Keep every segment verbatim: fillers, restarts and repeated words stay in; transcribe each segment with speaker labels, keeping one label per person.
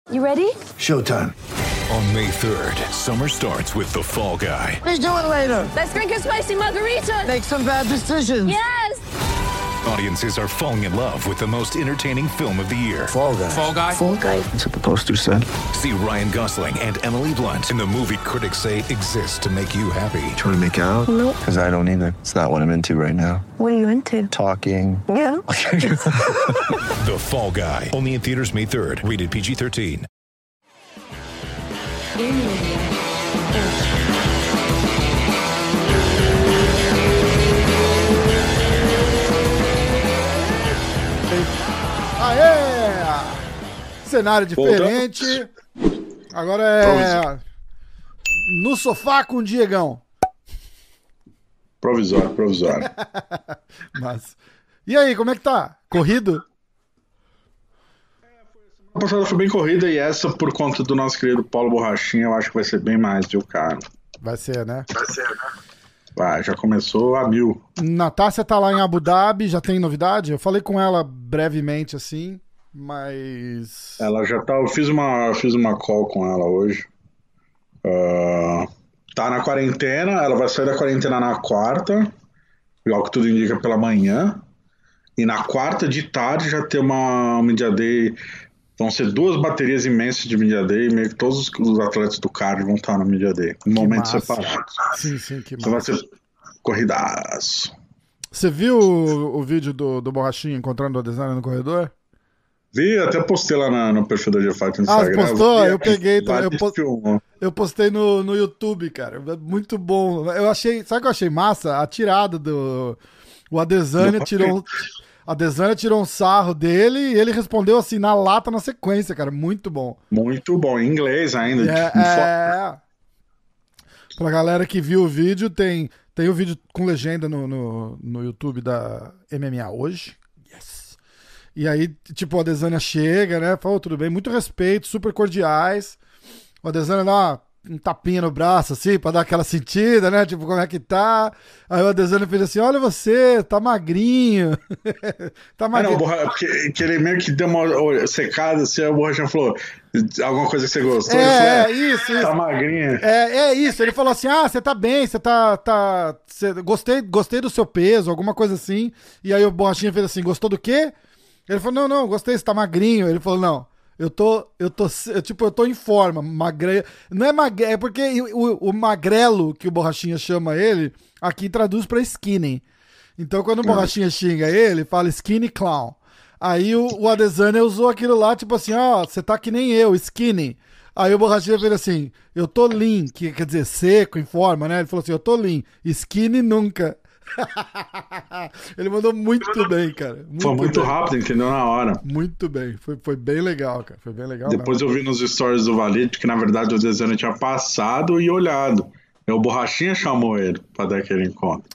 Speaker 1: You ready?
Speaker 2: Showtime.
Speaker 3: On May third, summer starts with The Fall Guy.
Speaker 4: Let's do it later.
Speaker 1: Let's drink a spicy margarita.
Speaker 4: Make some bad decisions.
Speaker 1: Yes!
Speaker 3: Audiences are falling in love with the most entertaining film of the year.
Speaker 2: Fall Guy.
Speaker 3: Fall Guy?
Speaker 1: Fall guy.
Speaker 2: That's what the poster said.
Speaker 3: See Ryan Gosling and Emily Blunt in the movie critics say exists to make you happy.
Speaker 2: Trying to make it out?
Speaker 1: Nope.
Speaker 2: Because I don't either. It's not what I'm into right now.
Speaker 1: What are you into?
Speaker 2: Talking.
Speaker 1: Yeah.
Speaker 3: The Fall Guy. Only in theaters May third. Rated P G thirteen.
Speaker 5: Aê! Cenário diferente. Agora é no sofá com o Diegão.
Speaker 6: Provisório, provisório.
Speaker 5: Mas e aí, como é que tá? Corrido?
Speaker 6: A passada foi bem corrida e essa, por conta do nosso querido Paulo Borrachinha, eu acho que vai ser bem mais, viu, cara?
Speaker 5: Vai ser, né?
Speaker 6: Vai ser, né? Vai, já começou a mil.
Speaker 5: Natácia tá lá em Abu Dhabi, já tem novidade? Eu falei com ela brevemente assim, mas...
Speaker 6: Ela já tá, eu fiz uma, fiz uma call com ela hoje. Uh, tá na quarentena, ela vai sair da quarentena na quarta, igual que tudo indica pela manhã. E na quarta de tarde já tem uma Media Day. Vão ser duas baterias imensas de Media Day, meio que todos os atletas do card vão estar no Media Day, em momentos
Speaker 5: massa.
Speaker 6: separados.
Speaker 5: Sim, sim, que
Speaker 6: Então vai
Speaker 5: massa.
Speaker 6: ser corridaço.
Speaker 5: Você viu o, o vídeo do, do Borrachinha encontrando o designer no corredor?
Speaker 6: Vi, até postei lá na- no perfil da G Fight no
Speaker 5: Ah,
Speaker 6: Instagram.
Speaker 5: postou?
Speaker 6: Vi,
Speaker 5: Eu peguei também, eu
Speaker 6: vários
Speaker 5: pos-
Speaker 6: filmes.
Speaker 5: Eu postei no, no YouTube, cara. Muito bom. Eu achei. Sabe o que eu achei massa? A tirada do. O Adesanya
Speaker 6: Do
Speaker 5: tirou. um- A Adesanya tirou um sarro dele e ele respondeu assim na lata na sequência, cara. Muito bom.
Speaker 6: Muito bom, em inglês ainda.
Speaker 5: É,
Speaker 6: tipo, fo-
Speaker 5: é... Pra galera que viu o vídeo, tem, tem o vídeo com legenda no, no, no YouTube da M M A hoje. Yes. E aí, tipo, o Adesanya chega, né? Fala, "Ô, tudo bem, muito respeito, super cordiais. O Adesanya dá uma, um tapinha no braço, assim, pra dar aquela sentida, né? Tipo, como é que tá? Aí o Adesanya fez assim, olha você, tá magrinho. Tá
Speaker 6: Ah, não,
Speaker 5: magrinho.
Speaker 6: borra... que, que ele meio que deu uma secada, assim, aí o Borrachinha falou, alguma coisa que você gostou?
Speaker 5: É,
Speaker 6: Ele falou,
Speaker 5: é, isso, isso.
Speaker 6: tá magrinha.
Speaker 5: É, é isso, ele falou assim, ah, você tá bem, você tá, tá cê- gostei, gostei do seu peso, alguma coisa assim, e aí o Borrachinha fez assim, gostou do quê? Ele falou, não, não, gostei, você tá magrinho, ele falou, não, eu tô, eu tô, eu, tipo, eu tô em forma, magre... não é magre, é porque o, o magrelo, que o Borrachinha chama ele, aqui traduz pra skinny, então quando o Borrachinha xinga ele, fala skinny clown, aí o, o Adesanya usou aquilo lá, tipo assim, ó, você tá que nem eu, skinny. Aí o Borrachinha fez assim, eu tô lean, que quer dizer seco, em forma, né? Ele falou assim, eu tô lean, skinny nunca. Ele mandou muito bem, cara. Muito
Speaker 6: Foi muito
Speaker 5: bem.
Speaker 6: rápido, entendeu? Na hora.
Speaker 5: Muito bem, foi, foi bem legal, cara. Foi bem legal.
Speaker 6: Depois
Speaker 5: mesmo.
Speaker 6: eu vi nos stories do Valide que, na verdade, o Adesanya tinha passado e olhado. E o Borrachinha chamou ele pra dar aquele encontro.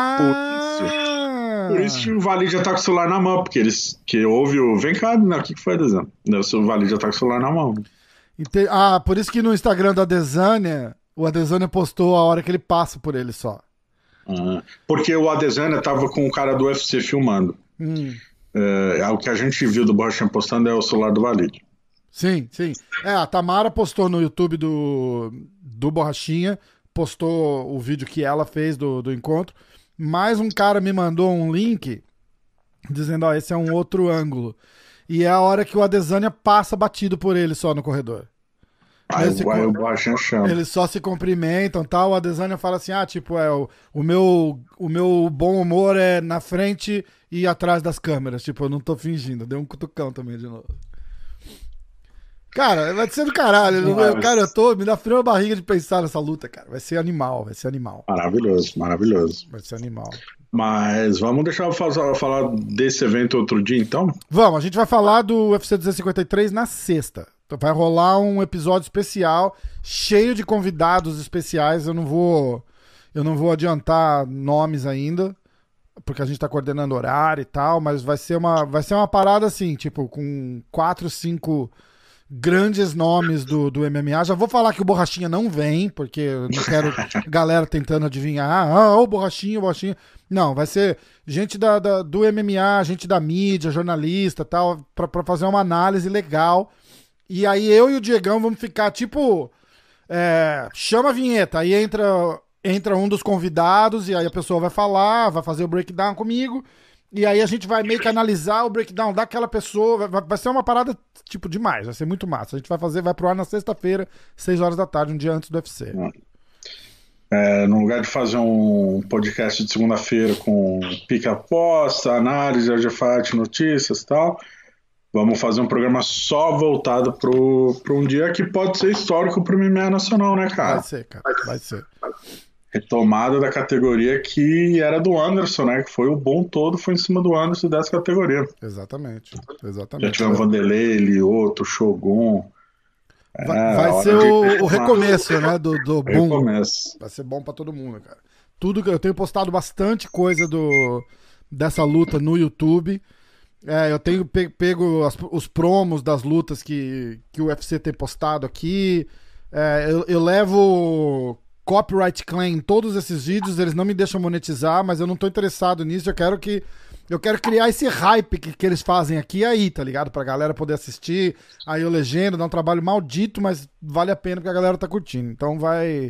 Speaker 5: Ah!
Speaker 6: Por isso que o Valide já tá com o celular na mão, porque eles que ouve o... Vem cá, né? O que que foi, Adesanya? O Valide já tá com o celular na mão.
Speaker 5: Ente- Ah, por isso que no Instagram do Adesanya, o Adesanya postou a hora que ele passa por ele só.
Speaker 6: Ah, porque o Adesanya tava com o cara do U F C filmando.
Speaker 5: Hum.
Speaker 6: É, o que a gente viu do Borrachinha postando é o celular do Valide.
Speaker 5: Sim, sim. É, a Tamara postou no YouTube do, do Borrachinha, postou o vídeo que ela fez do, do encontro, mais um cara me mandou um link dizendo, ó, esse é um outro ângulo. E é a hora que o Adesanya passa batido por ele só no corredor.
Speaker 6: Aí,
Speaker 5: Esse
Speaker 6: o- aí
Speaker 5: co-
Speaker 6: o Borrachinha chama.
Speaker 5: Eles só se cumprimentam e tal. O Adesanya fala assim: ah, tipo, é, o, o, meu, o meu bom humor é na frente e atrás das câmeras. Tipo, eu não tô fingindo. Deu um cutucão também de novo. Cara, vai ser do caralho. Eu, cara, eu tô. Me dá frio na barriga de pensar nessa luta, cara. Vai ser animal, vai ser animal.
Speaker 6: Maravilhoso, maravilhoso.
Speaker 5: Vai ser animal.
Speaker 6: Mas vamos deixar eu fa- falar desse evento outro dia, então?
Speaker 5: Vamos, a gente vai falar do U F C duzentos e cinquenta e três na sexta. Então vai rolar um episódio especial, cheio de convidados especiais. Eu não vou, eu não vou adiantar nomes ainda, porque a gente tá coordenando horário e tal, mas vai ser uma, vai ser uma parada assim, tipo, com quatro, cinco grandes nomes do, do M M A. Já vou falar que o Borrachinha não vem, porque eu não quero galera tentando adivinhar. Ah, o Borrachinha, o Borrachinha. Não, vai ser gente da, da- do M M A, gente da mídia, jornalista e tal, pra, pra fazer uma análise legal E aí eu e o Diegão vamos ficar tipo... É, chama a vinheta, aí entra, entra um dos convidados e aí a pessoa vai falar, vai fazer o breakdown comigo e aí a gente vai meio que analisar o breakdown daquela pessoa. Vai, vai ser uma parada tipo demais, vai ser muito massa. A gente vai fazer, vai pro ar na sexta-feira, seis horas da tarde, um dia antes do U F C.
Speaker 6: É, no lugar de fazer um podcast de segunda-feira com pique aposta, análise, artefato, notícias e tal, vamos fazer um programa só voltado para um dia que pode ser histórico para o M M A nacional, né, cara?
Speaker 5: Vai ser, cara, vai ser.
Speaker 6: Retomada da categoria que era do Anderson, né? Que foi o bom todo, foi em cima do Anderson dessa categoria.
Speaker 5: Exatamente, exatamente.
Speaker 6: Já tivemos Vanderlei, Lioto, Shogun.
Speaker 5: Vai,
Speaker 6: é,
Speaker 5: vai ser o, o recomeço, né, do, do boom.
Speaker 6: Recomeço.
Speaker 5: Vai ser bom para todo mundo, cara. Tudo que eu tenho postado bastante coisa do, dessa luta no YouTube. É, eu tenho pe- pego as, os promos das lutas que, que o U F C tem postado aqui. É, eu, eu levo copyright claim em todos esses vídeos, eles não me deixam monetizar, mas eu não tô interessado nisso. Eu quero que eu quero criar esse hype que, que eles fazem aqui aí, tá ligado? Pra galera poder assistir. Aí eu legendo, dá um trabalho maldito, mas vale a pena porque a galera tá curtindo. Então vai...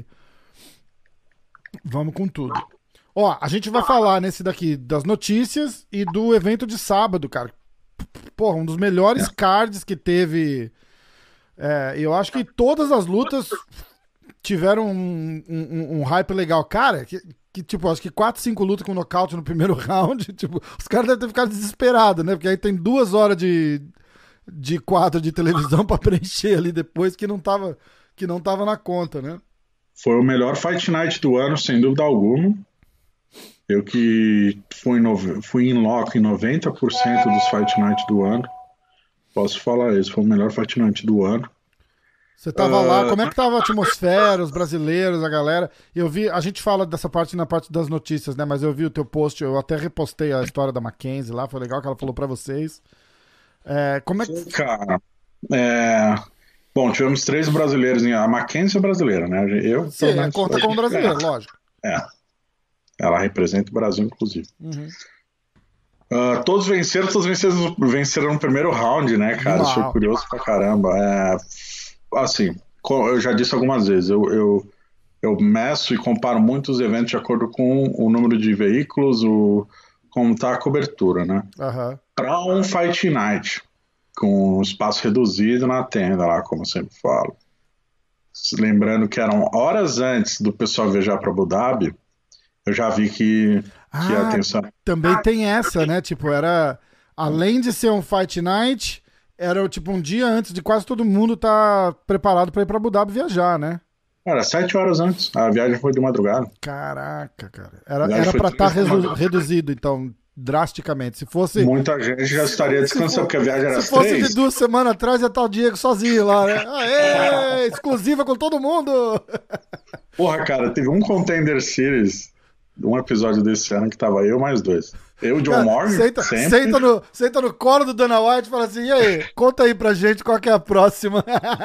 Speaker 5: Vamos com tudo. Ó, a gente vai falar nesse daqui das notícias e do evento de sábado, cara. Porra, um dos melhores cards que teve. É, eu acho que todas as lutas tiveram um, um, um hype legal. Cara, que, que tipo, acho que quatro, cinco lutas com nocaute no primeiro round. Tipo, os caras devem ter ficado desesperados, né? Porque aí tem duas horas de, de quadro de televisão pra preencher ali depois que não tava, que não tava na conta, né?
Speaker 6: Foi o melhor Fight Night do ano, sem dúvida alguma. Eu que fui, no, fui em loco em noventa por cento dos Fight Night do ano. Posso falar isso, foi o melhor Fight Night do ano.
Speaker 5: Você tava
Speaker 6: uh,
Speaker 5: lá, como é que tava a atmosfera, os brasileiros, a galera? Eu vi, a gente fala dessa parte na parte das notícias, né? Mas eu vi o teu post, eu até repostei a história da Mackenzie lá, foi legal que ela falou pra vocês. É, como é que...
Speaker 6: Cara, é... Bom, tivemos três brasileiros, a Mackenzie é brasileira, né? Eu,
Speaker 5: Sim, menos, conta como brasileiro, é, lógico.
Speaker 6: É. Ela representa o Brasil, inclusive.
Speaker 5: Uhum.
Speaker 6: Uh, todos venceram, todos venceram, venceram no primeiro round, né, cara? Isso foi curioso pra caramba. É, assim, eu já disse algumas vezes, eu, eu, eu meço e comparo muitos eventos de acordo com o número de veículos, o, como tá a cobertura, né?
Speaker 5: Uhum.
Speaker 6: Pra um Fight Night, com um espaço reduzido na tenda lá, como eu sempre falo. Lembrando que eram horas antes do pessoal viajar pra Abu Dhabi, eu já vi que,
Speaker 5: ah,
Speaker 6: que a atenção...
Speaker 5: Também tem essa, né? Tipo, era... Além de ser um Fight Night, era tipo um dia antes de quase todo mundo tá preparado pra ir pra Abu Dhabi viajar, né?
Speaker 6: Era sete horas antes. A viagem foi de madrugada.
Speaker 5: Caraca, cara. Era, era pra estar tá redu- reduzido, então, drasticamente. Se fosse...
Speaker 6: Muita gente já estaria descansando, for, porque a viagem era
Speaker 5: Se fosse
Speaker 6: três.
Speaker 5: de duas semanas atrás, ia estar o Diego sozinho lá, né? Aê! Exclusiva com todo mundo!
Speaker 6: Porra, cara, teve um Contender Series... um episódio desse ano que tava eu mais dois. Eu, John Morgan,
Speaker 5: senta, senta, no, senta no colo do Dana White e fala assim, e aí, conta aí pra gente qual que é a próxima.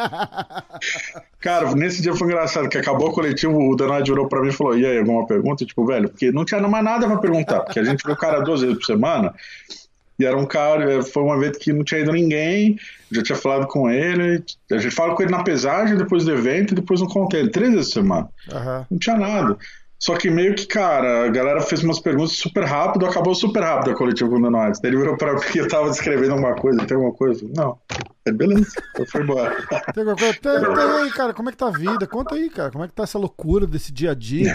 Speaker 6: Cara, nesse dia foi engraçado, que acabou o coletivo, o Dana White virou pra mim e falou, e aí, alguma pergunta? Tipo, velho, porque não tinha mais nada pra perguntar, porque a gente viu o cara duas vezes por semana, e era um cara, foi uma vez que não tinha ido ninguém, já tinha falado com ele, a gente fala com ele na pesagem, depois do evento, e depois no Contender, três vezes por semana.
Speaker 5: Uhum.
Speaker 6: Não tinha nada. Só que meio que, cara, a galera fez umas perguntas super rápido, acabou super rápido a coletiva com o Dana White. Ele virou pra mim que eu tava descrevendo alguma coisa, tem alguma coisa? Não. É beleza, eu fui embora.
Speaker 5: Tem alguma coisa? Tem, tem aí, cara, como é que tá a vida? Conta aí, cara, como é que tá essa loucura desse dia a dia?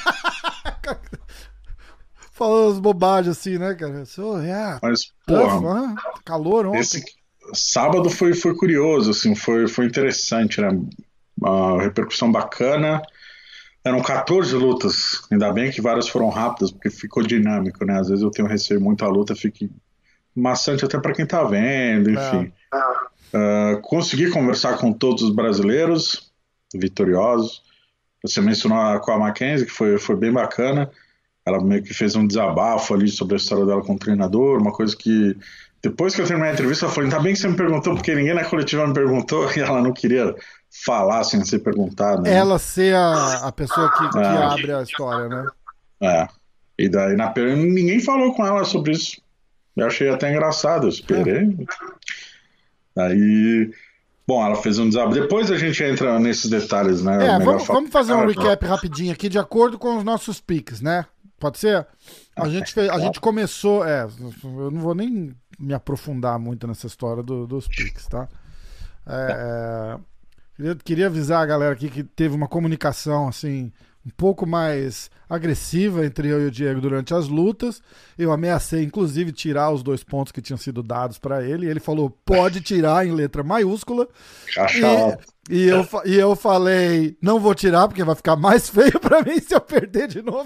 Speaker 5: Falando as bobagens assim, né, cara? So, yeah,
Speaker 6: Mas, porra,
Speaker 5: tough, hein? Calor ontem.
Speaker 6: Esse sábado foi, foi curioso, assim, foi, foi interessante, né? Uma repercussão bacana. Eram quatorze lutas, ainda bem que várias foram rápidas, porque ficou dinâmico, né? Às vezes eu tenho receio muito a luta, fica maçante até para quem tá vendo, enfim. É. Uh, consegui conversar com todos os brasileiros vitoriosos. Você mencionou com a Mackenzie, que foi, foi bem bacana. Ela meio que fez um desabafo ali sobre a história dela com o treinador, uma coisa que... Depois que eu terminei a entrevista, ela falou, ainda bem que você me perguntou, porque ninguém na coletiva me perguntou, e ela não queria falar sem ser perguntada. Né?
Speaker 5: Ela ser a, a pessoa que, que é. abre a história, né?
Speaker 6: É. E daí na ninguém falou com ela sobre isso. Eu achei até engraçado, eu esperei. É. Aí Bom, ela fez um desabafo. Depois a gente entra nesses detalhes, né?
Speaker 5: É,
Speaker 6: Melhor
Speaker 5: vamos,
Speaker 6: falar.
Speaker 5: vamos fazer um recap rapidinho aqui, de acordo com os nossos picks, né? Pode ser? A gente, fez, a gente começou... É, eu não vou nem me aprofundar muito nessa história do- dos picks, tá? É, é, queria, queria avisar a galera aqui que teve uma comunicação, assim, um pouco mais agressiva entre eu e o Diego durante as lutas. Eu ameacei, inclusive, tirar os dois pontos que tinham sido dados pra ele. E ele falou, pode tirar, em letra maiúscula.
Speaker 6: Caixa alta.
Speaker 5: E, e, eu, fa- e eu falei, não vou tirar, porque vai ficar mais feio pra mim se eu perder de novo.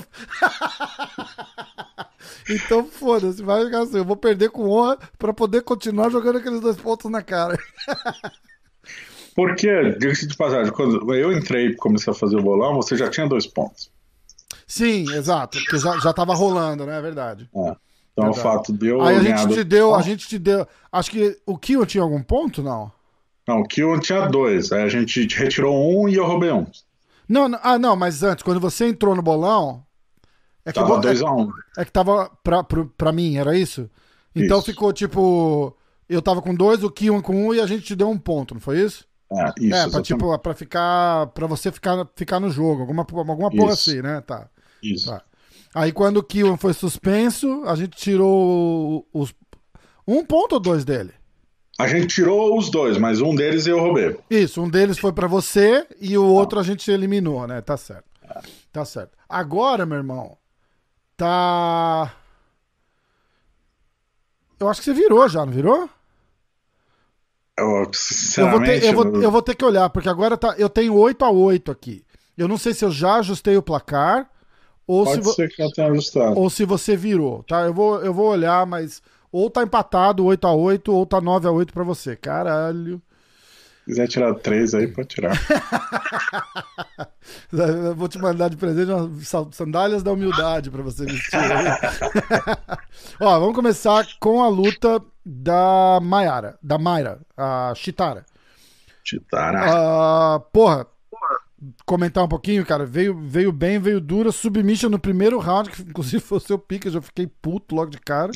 Speaker 5: Então, foda-se, vai ficar assim. Eu vou perder com honra pra poder continuar jogando aqueles dois pontos na cara.
Speaker 6: Porque, diga-se de passagem, quando eu entrei e comecei a fazer o bolão, você já tinha dois pontos.
Speaker 5: Sim, exato, porque já, já tava rolando, né? É verdade.
Speaker 6: É. Então,
Speaker 5: Verdade.
Speaker 6: o fato de eu
Speaker 5: Aí a
Speaker 6: ganhar
Speaker 5: gente te
Speaker 6: dois
Speaker 5: deu, a
Speaker 6: pontos-
Speaker 5: gente te deu. Acho que o Kill tinha algum ponto, não?
Speaker 6: Não, o Kill tinha dois. Aí a gente retirou um e eu roubei um.
Speaker 5: Não, não, ah, não, mas antes, quando você entrou no bolão. É que,
Speaker 6: Tava
Speaker 5: vo-
Speaker 6: dois a um.
Speaker 5: é, é que tava pra, pro- pra mim, era isso? Então
Speaker 6: Isso.
Speaker 5: ficou tipo. Eu tava com dois, o Kill com um e a gente te deu um ponto, não foi isso?
Speaker 6: É, isso.
Speaker 5: é, pra,
Speaker 6: exatamente.
Speaker 5: tipo, pra ficar. Pra você ficar, ficar no jogo. Alguma, alguma porra
Speaker 6: Isso.
Speaker 5: assim, né? Tá.
Speaker 6: Isso.
Speaker 5: Tá. Aí quando o Kill foi suspenso, a gente tirou os. Um ponto ou dois dele?
Speaker 6: A gente tirou os dois, mas um deles eu roubei.
Speaker 5: Isso, um deles foi pra você e o outro a gente eliminou, né? Tá certo. Tá certo. Agora, meu irmão, tá. Eu acho que você virou já, não virou?
Speaker 6: Eu,
Speaker 5: Eu vou,
Speaker 6: sinceramente,
Speaker 5: ter, eu, vou, eu vou ter que olhar, porque agora tá, eu tenho oito a oito aqui. Eu não sei se eu já ajustei o placar ou, se,
Speaker 6: pode
Speaker 5: vo-
Speaker 6: ser que eu tenha ajustado.
Speaker 5: ou se você virou, tá? Eu vou, eu vou olhar, mas ou tá empatado oito a oito ou tá nove a oito pra você. Caralho.
Speaker 6: Se quiser tirar três aí, pode tirar.
Speaker 5: Eu vou te mandar de presente umas sal- sandálias da humildade pra você vestir. Ó, vamos começar com a luta da Mayara, da Mayra, a Chitara.
Speaker 6: Chitara.
Speaker 5: Ah, porra, comentar um pouquinho, cara. Veio, veio bem, veio dura. Submission no primeiro round, que inclusive foi o seu pique, eu já fiquei puto logo de cara.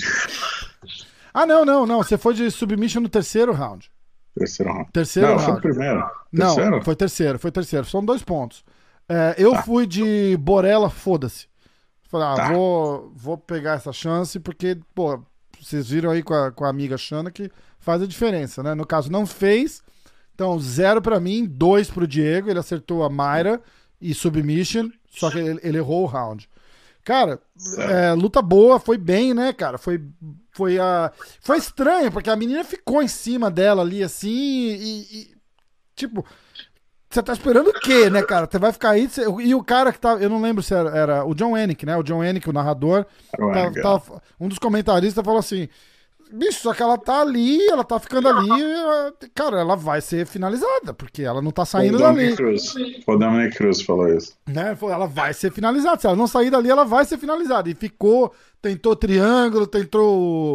Speaker 5: Ah, não, não, não. Você foi de submission no terceiro round.
Speaker 6: Terceiro round.
Speaker 5: Terceiro
Speaker 6: Não,
Speaker 5: round.
Speaker 6: foi o primeiro.
Speaker 5: Não,
Speaker 6: Terceiro?
Speaker 5: foi terceiro, foi terceiro. São dois pontos. É, eu
Speaker 6: Tá.
Speaker 5: fui de Borella, foda-se. Falei, ah,
Speaker 6: Tá.
Speaker 5: vou, vou pegar essa chance, porque, pô, vocês viram aí com a, com a amiga Xana que faz a diferença, né? No caso, não fez. Então, zero pra mim, dois pro Diego. Ele acertou a Mayra e submission, só que ele, ele errou o round. Cara, é, luta boa, foi bem, né, cara? Foi, foi, a, foi estranho, porque a menina ficou em cima dela ali, assim, e, e, tipo, você tá esperando o quê, né, cara? Você vai ficar aí, você- e o cara que tá, eu não lembro se era, era o John Anik, né? O John Anik, o narrador,
Speaker 6: Era o
Speaker 5: tá-
Speaker 6: Anik,
Speaker 5: tá- um dos comentaristas falou assim, bicho, só que ela tá ali, ela tá ficando ali, ela- cara, ela vai ser finalizada, porque ela não tá saindo
Speaker 6: o
Speaker 5: dali.
Speaker 6: Dominic Cruz. O Dominic Cruz falou isso.
Speaker 5: Né? Falou, ela vai ser finalizada. Se ela não sair dali, ela vai ser finalizada. E ficou, tentou triângulo, tentou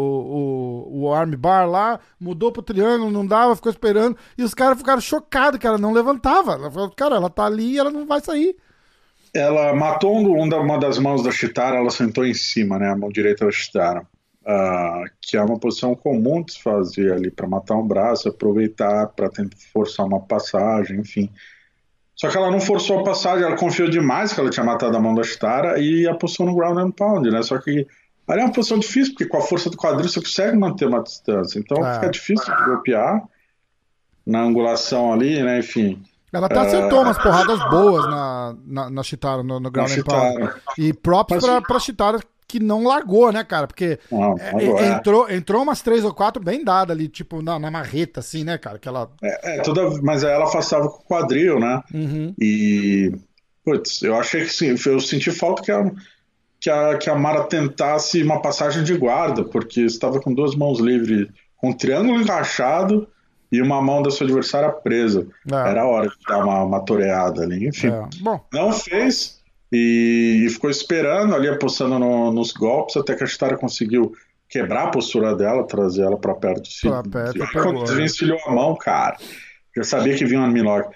Speaker 5: o, o, o armbar lá, mudou pro triângulo, não dava, ficou esperando. E os caras ficaram chocados que ela não levantava. Ela falou, cara, ela tá ali e ela não vai sair.
Speaker 6: Ela matou um, um da- uma das mãos da Chitara, ela sentou em cima, né? A mão direita da Chitara. Ah, que é uma posição comum de se fazer ali para matar um braço, aproveitar para tentar forçar uma passagem, enfim. Só que ela não forçou a passagem, ela confiou demais que ela tinha matado a mão da Chitara e apostou no ground and pound, né? Só que ali é uma posição difícil, porque com a força do quadril você consegue manter uma distância. Então
Speaker 5: Ah.
Speaker 6: fica difícil de golpear na angulação ali, né? Enfim.
Speaker 5: Ela até acertou umas porradas boas na, na, na Chitara, no, no ground
Speaker 6: Na
Speaker 5: and pound.
Speaker 6: Chitara.
Speaker 5: E props
Speaker 6: Mas-
Speaker 5: pra, pra Chitara que não largou, né, cara? Porque
Speaker 6: Não,
Speaker 5: é,
Speaker 6: agora-
Speaker 5: entrou, entrou umas três ou quatro bem dadas ali, tipo, na, na marreta, assim, né, cara? Que ela...
Speaker 6: É, é, toda, mas aí ela afastava com o quadril, né?
Speaker 5: Uhum.
Speaker 6: E, putz, eu achei que sim, eu senti falta que a, que a, que a Mara tentasse uma passagem de guarda, porque estava com duas mãos livres, com um triângulo encaixado e uma mão da sua adversária presa.
Speaker 5: É.
Speaker 6: Era a hora de dar uma, uma toreada ali, enfim.
Speaker 5: É. Bom,
Speaker 6: Não fez e, e ficou esperando ali, apostando no- nos golpes, até que a Chitara conseguiu quebrar a postura dela, trazer ela para perto de si.
Speaker 5: Pra perto,
Speaker 6: Aí,
Speaker 5: pegou,
Speaker 6: quando
Speaker 5: né?
Speaker 6: desvencilhou a mão, cara, já sabia que vinha um armlock.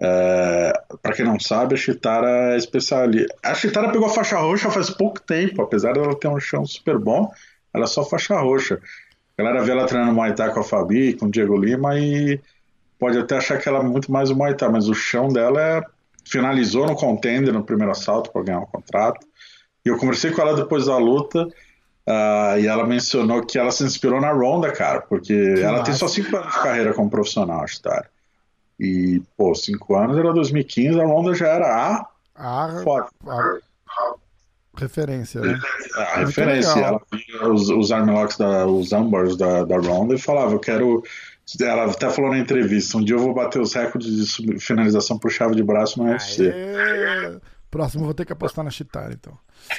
Speaker 6: É, para quem não sabe, a Chitara é especialista. A Chitara pegou a faixa roxa faz pouco tempo, apesar dela ter um chão super bom, ela é só faixa roxa. A galera vê ela treinando Muay Thai com a Fabi, com o Diego Lima e pode até achar que ela é muito mais um Muay Thai, mas o chão dela é... finalizou no contender no primeiro assalto para ganhar um contrato. E eu conversei com ela depois da luta, uh, e ela mencionou que ela se inspirou na Ronda, cara, porque que ela massa. Tem só cinco anos de carreira como profissional, Chitara. E, pô, cinco anos era dois mil e quinze, a Ronda já era a...
Speaker 5: A, a referência, né?
Speaker 6: A Muito referência. Legal. Ela via os, os armlocks, da, os ambars da, da Ronda e falava, eu quero... Ela até falou na entrevista, um dia eu vou bater os recordes de finalização por chave de braço no U F C.
Speaker 5: Próximo vou ter que apostar na Chitara, então.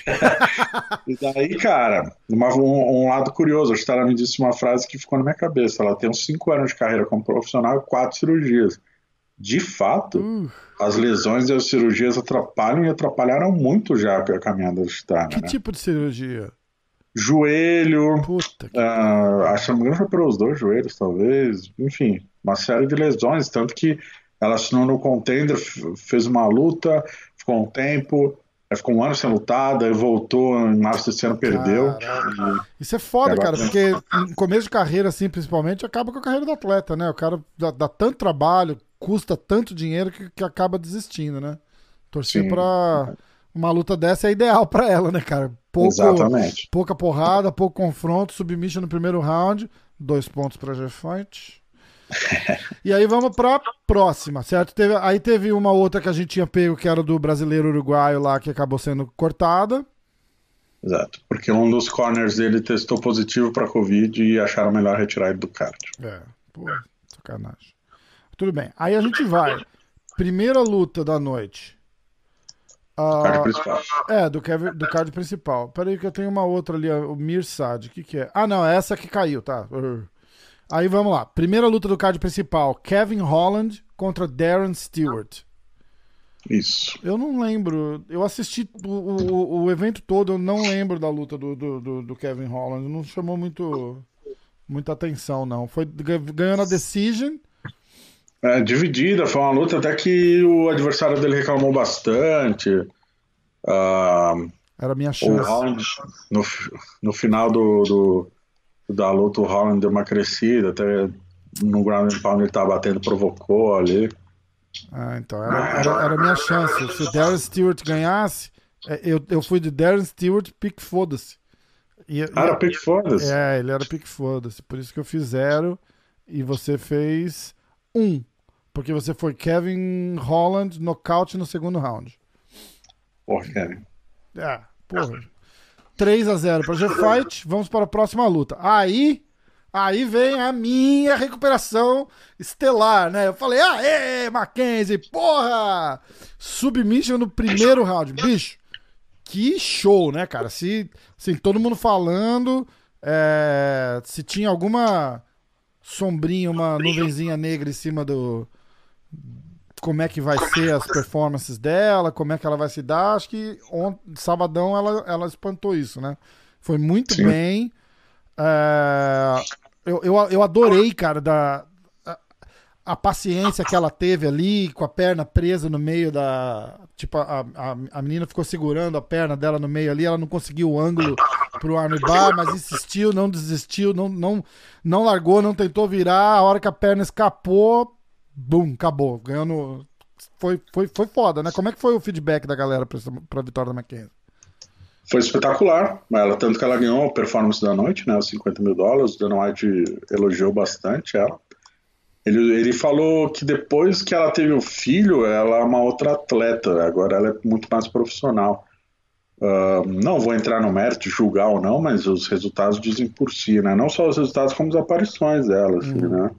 Speaker 6: E daí, cara, uma, um, um lado curioso, a Chitara me disse uma frase que ficou na minha cabeça. Ela tem uns cinco anos de carreira como profissional e quatro cirurgias. De fato, uh. as lesões e as cirurgias atrapalham e atrapalharam muito já a caminhada da Chitara.
Speaker 5: Que
Speaker 6: né?
Speaker 5: tipo de cirurgia?
Speaker 6: Joelho,
Speaker 5: Puta que
Speaker 6: uh, acho que não me engano foi para os dois joelhos, talvez. Enfim, uma série de lesões. Tanto que ela assinou no contender, fez uma luta, ficou um tempo, ficou um ano sem lutar, daí voltou em março desse ano, perdeu.
Speaker 5: E... Isso é foda, cara, porque no começo de carreira, assim, principalmente, acaba com a carreira do atleta, né? O cara dá, dá tanto trabalho, custa tanto dinheiro que, que acaba desistindo, né? Torcer Sim. pra uma luta dessa é ideal pra ela, né, cara? Pouco,
Speaker 6: Exatamente.
Speaker 5: Pouca porrada, pouco confronto, submission no primeiro round, dois pontos pra G-Fight. E aí vamos pra próxima, certo? Teve, aí teve uma outra que a gente tinha pego, que era do brasileiro uruguaio lá, que acabou sendo cortada.
Speaker 6: Exato, porque um dos corners dele testou positivo pra Covid e acharam melhor retirar ele do card.
Speaker 5: É, pô, sacanagem. Tudo bem, aí a gente vai. Primeira luta da noite.
Speaker 6: Uh, card principal.
Speaker 5: É, do, Kevin, do card principal. Peraí que eu tenho uma outra ali, o Mirsad. O que que é? Ah, não, é essa que caiu, tá? Uh. Aí vamos lá. Primeira luta do card principal. Kevin Holland contra Darren Stewart.
Speaker 6: Isso.
Speaker 5: Eu não lembro. Eu assisti o, o, o evento todo, eu não lembro da luta do, do, do, do Kevin Holland. Não chamou muito, muita atenção, não. Foi ganhando a decision.
Speaker 6: É, dividida, foi uma luta até que o adversário dele reclamou bastante. Uh,
Speaker 5: Era a minha chance.
Speaker 6: O Holland, no, no final do, do, da luta, o Holland deu uma crescida, até no ground and pound ele tava batendo, provocou ali.
Speaker 5: Ah, então, era, era, era a minha chance. Se o Darren Stewart ganhasse, eu, eu fui de Darren Stewart, pique foda-se. E,
Speaker 6: ah, era pique foda-se?
Speaker 5: É, ele era pique foda-se. Por isso que eu fiz zero e você fez um. Porque você foi Kevin Holland, nocaute no segundo round.
Speaker 6: Porra, Kevin.
Speaker 5: É, porra. três a zero para G-Fight. Vamos para a próxima luta. Aí, aí vem a minha recuperação estelar, né? Eu falei, aê, Mackenzie, porra! Submission no primeiro round. Bicho, que show, né, cara? Se, assim, todo mundo falando, é, se tinha alguma sombrinha, uma nuvenzinha negra em cima do... como é que vai ser as performances dela, como é que ela vai se dar. Acho que ontem, sabadão ela, ela espantou isso, né? Foi muito Sim. bem. É, eu, eu, eu adorei, cara, da, a, a paciência que ela teve ali, com a perna presa no meio da... Tipo, a, a, a menina ficou segurando a perna dela no meio ali, ela não conseguiu o ângulo pro armbar, mas insistiu, não desistiu, não, não, não largou, não tentou virar. A hora que a perna escapou... Bum, acabou. Ganhando. Foi, foi, foi foda, né? Como é que foi o feedback da galera pra, pra vitória da Mackenzie?
Speaker 6: Foi espetacular. Ela, tanto que ela ganhou a performance da noite, né? Os cinquenta mil dólares. O Dana White elogiou bastante ela. Ele, ele falou que depois que ela teve o filho, ela é uma outra atleta. Agora ela é muito mais profissional. Uh, não vou entrar no mérito de julgar ou não, mas os resultados dizem por si, né? Não só os resultados, como as aparições dela, assim, uhum. né?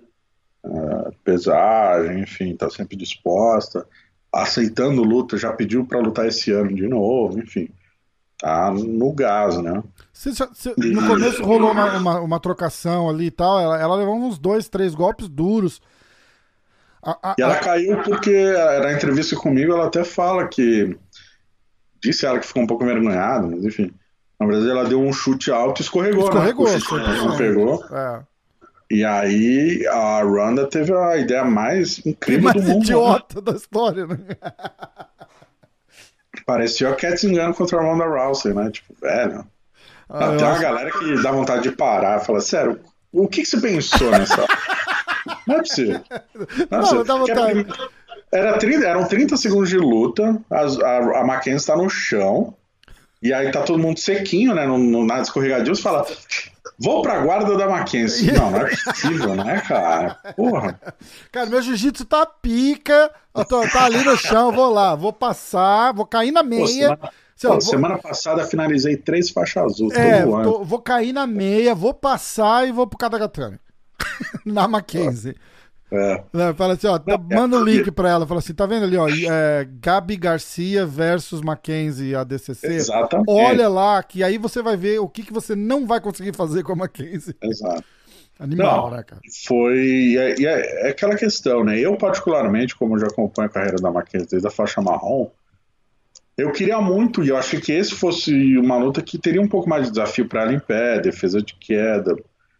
Speaker 6: Uh, pesagem, enfim, tá sempre disposta, aceitando luta, já pediu pra lutar esse ano de novo, enfim, tá no gás, né?
Speaker 5: Cê, cê, no começo rolou uma, uma, uma trocação ali e tal, ela, ela levou uns dois, três golpes duros. A, a,
Speaker 6: e ela
Speaker 5: a...
Speaker 6: caiu porque na entrevista comigo ela até fala que, disse ela que ficou um pouco envergonhada, mas enfim, na verdade ela deu um chute alto e escorregou,
Speaker 5: escorregou,
Speaker 6: né?
Speaker 5: Escorregou,
Speaker 6: não pegou.
Speaker 5: É.
Speaker 6: E aí a Ronda teve a ideia mais incrível
Speaker 5: mais
Speaker 6: do mundo.
Speaker 5: idiota, né? Da história, né?
Speaker 6: Parecia a Cat Zingano contra a Ronda Rousey, né? Tipo, velho. Ah, tem uma acho... galera que dá vontade de parar e fala, sério, o que, que você pensou nessa? Não é possível. Não, é
Speaker 5: Não,
Speaker 6: possível.
Speaker 5: dá vontade.
Speaker 6: Era trinta, eram trinta segundos de luta, a, a, a Mackenzie tá no chão, e aí tá todo mundo sequinho, né, no, no nada escorregadio, você fala, vou pra guarda da Mackenzie. Não, não é possível, né, cara? Porra.
Speaker 5: Cara, meu jiu-jitsu tá pica, eu tô, tá ali no chão, vou lá, vou passar, vou cair na
Speaker 6: Pô,
Speaker 5: meia.
Speaker 6: semana,
Speaker 5: Assim, ó,
Speaker 6: pô,
Speaker 5: vou,
Speaker 6: semana passada finalizei três faixas azul,
Speaker 5: é,
Speaker 6: tô voando.
Speaker 5: tô- vou cair na meia, vou passar e vou pro Katagatame. Na Mackenzie.
Speaker 6: É.
Speaker 5: Né, fala assim, ó, tá-
Speaker 6: Não, é
Speaker 5: manda o
Speaker 6: porque-
Speaker 5: link pra ela, fala assim, tá vendo ali, ó, é, Gabi Garcia versus Mackenzie A D C C.
Speaker 6: Exatamente.
Speaker 5: Olha lá, que aí você vai ver o que, que você não vai conseguir fazer com a Mackenzie.
Speaker 6: Exato.
Speaker 5: Animal,
Speaker 6: Não,
Speaker 5: né, cara?
Speaker 6: Foi. E é, e é- é aquela questão, né? Eu, particularmente, como já acompanho a carreira da Mackenzie desde a faixa marrom, eu queria muito, e eu achei que esse fosse uma luta que teria um pouco mais de desafio para ela em pé, defesa de queda.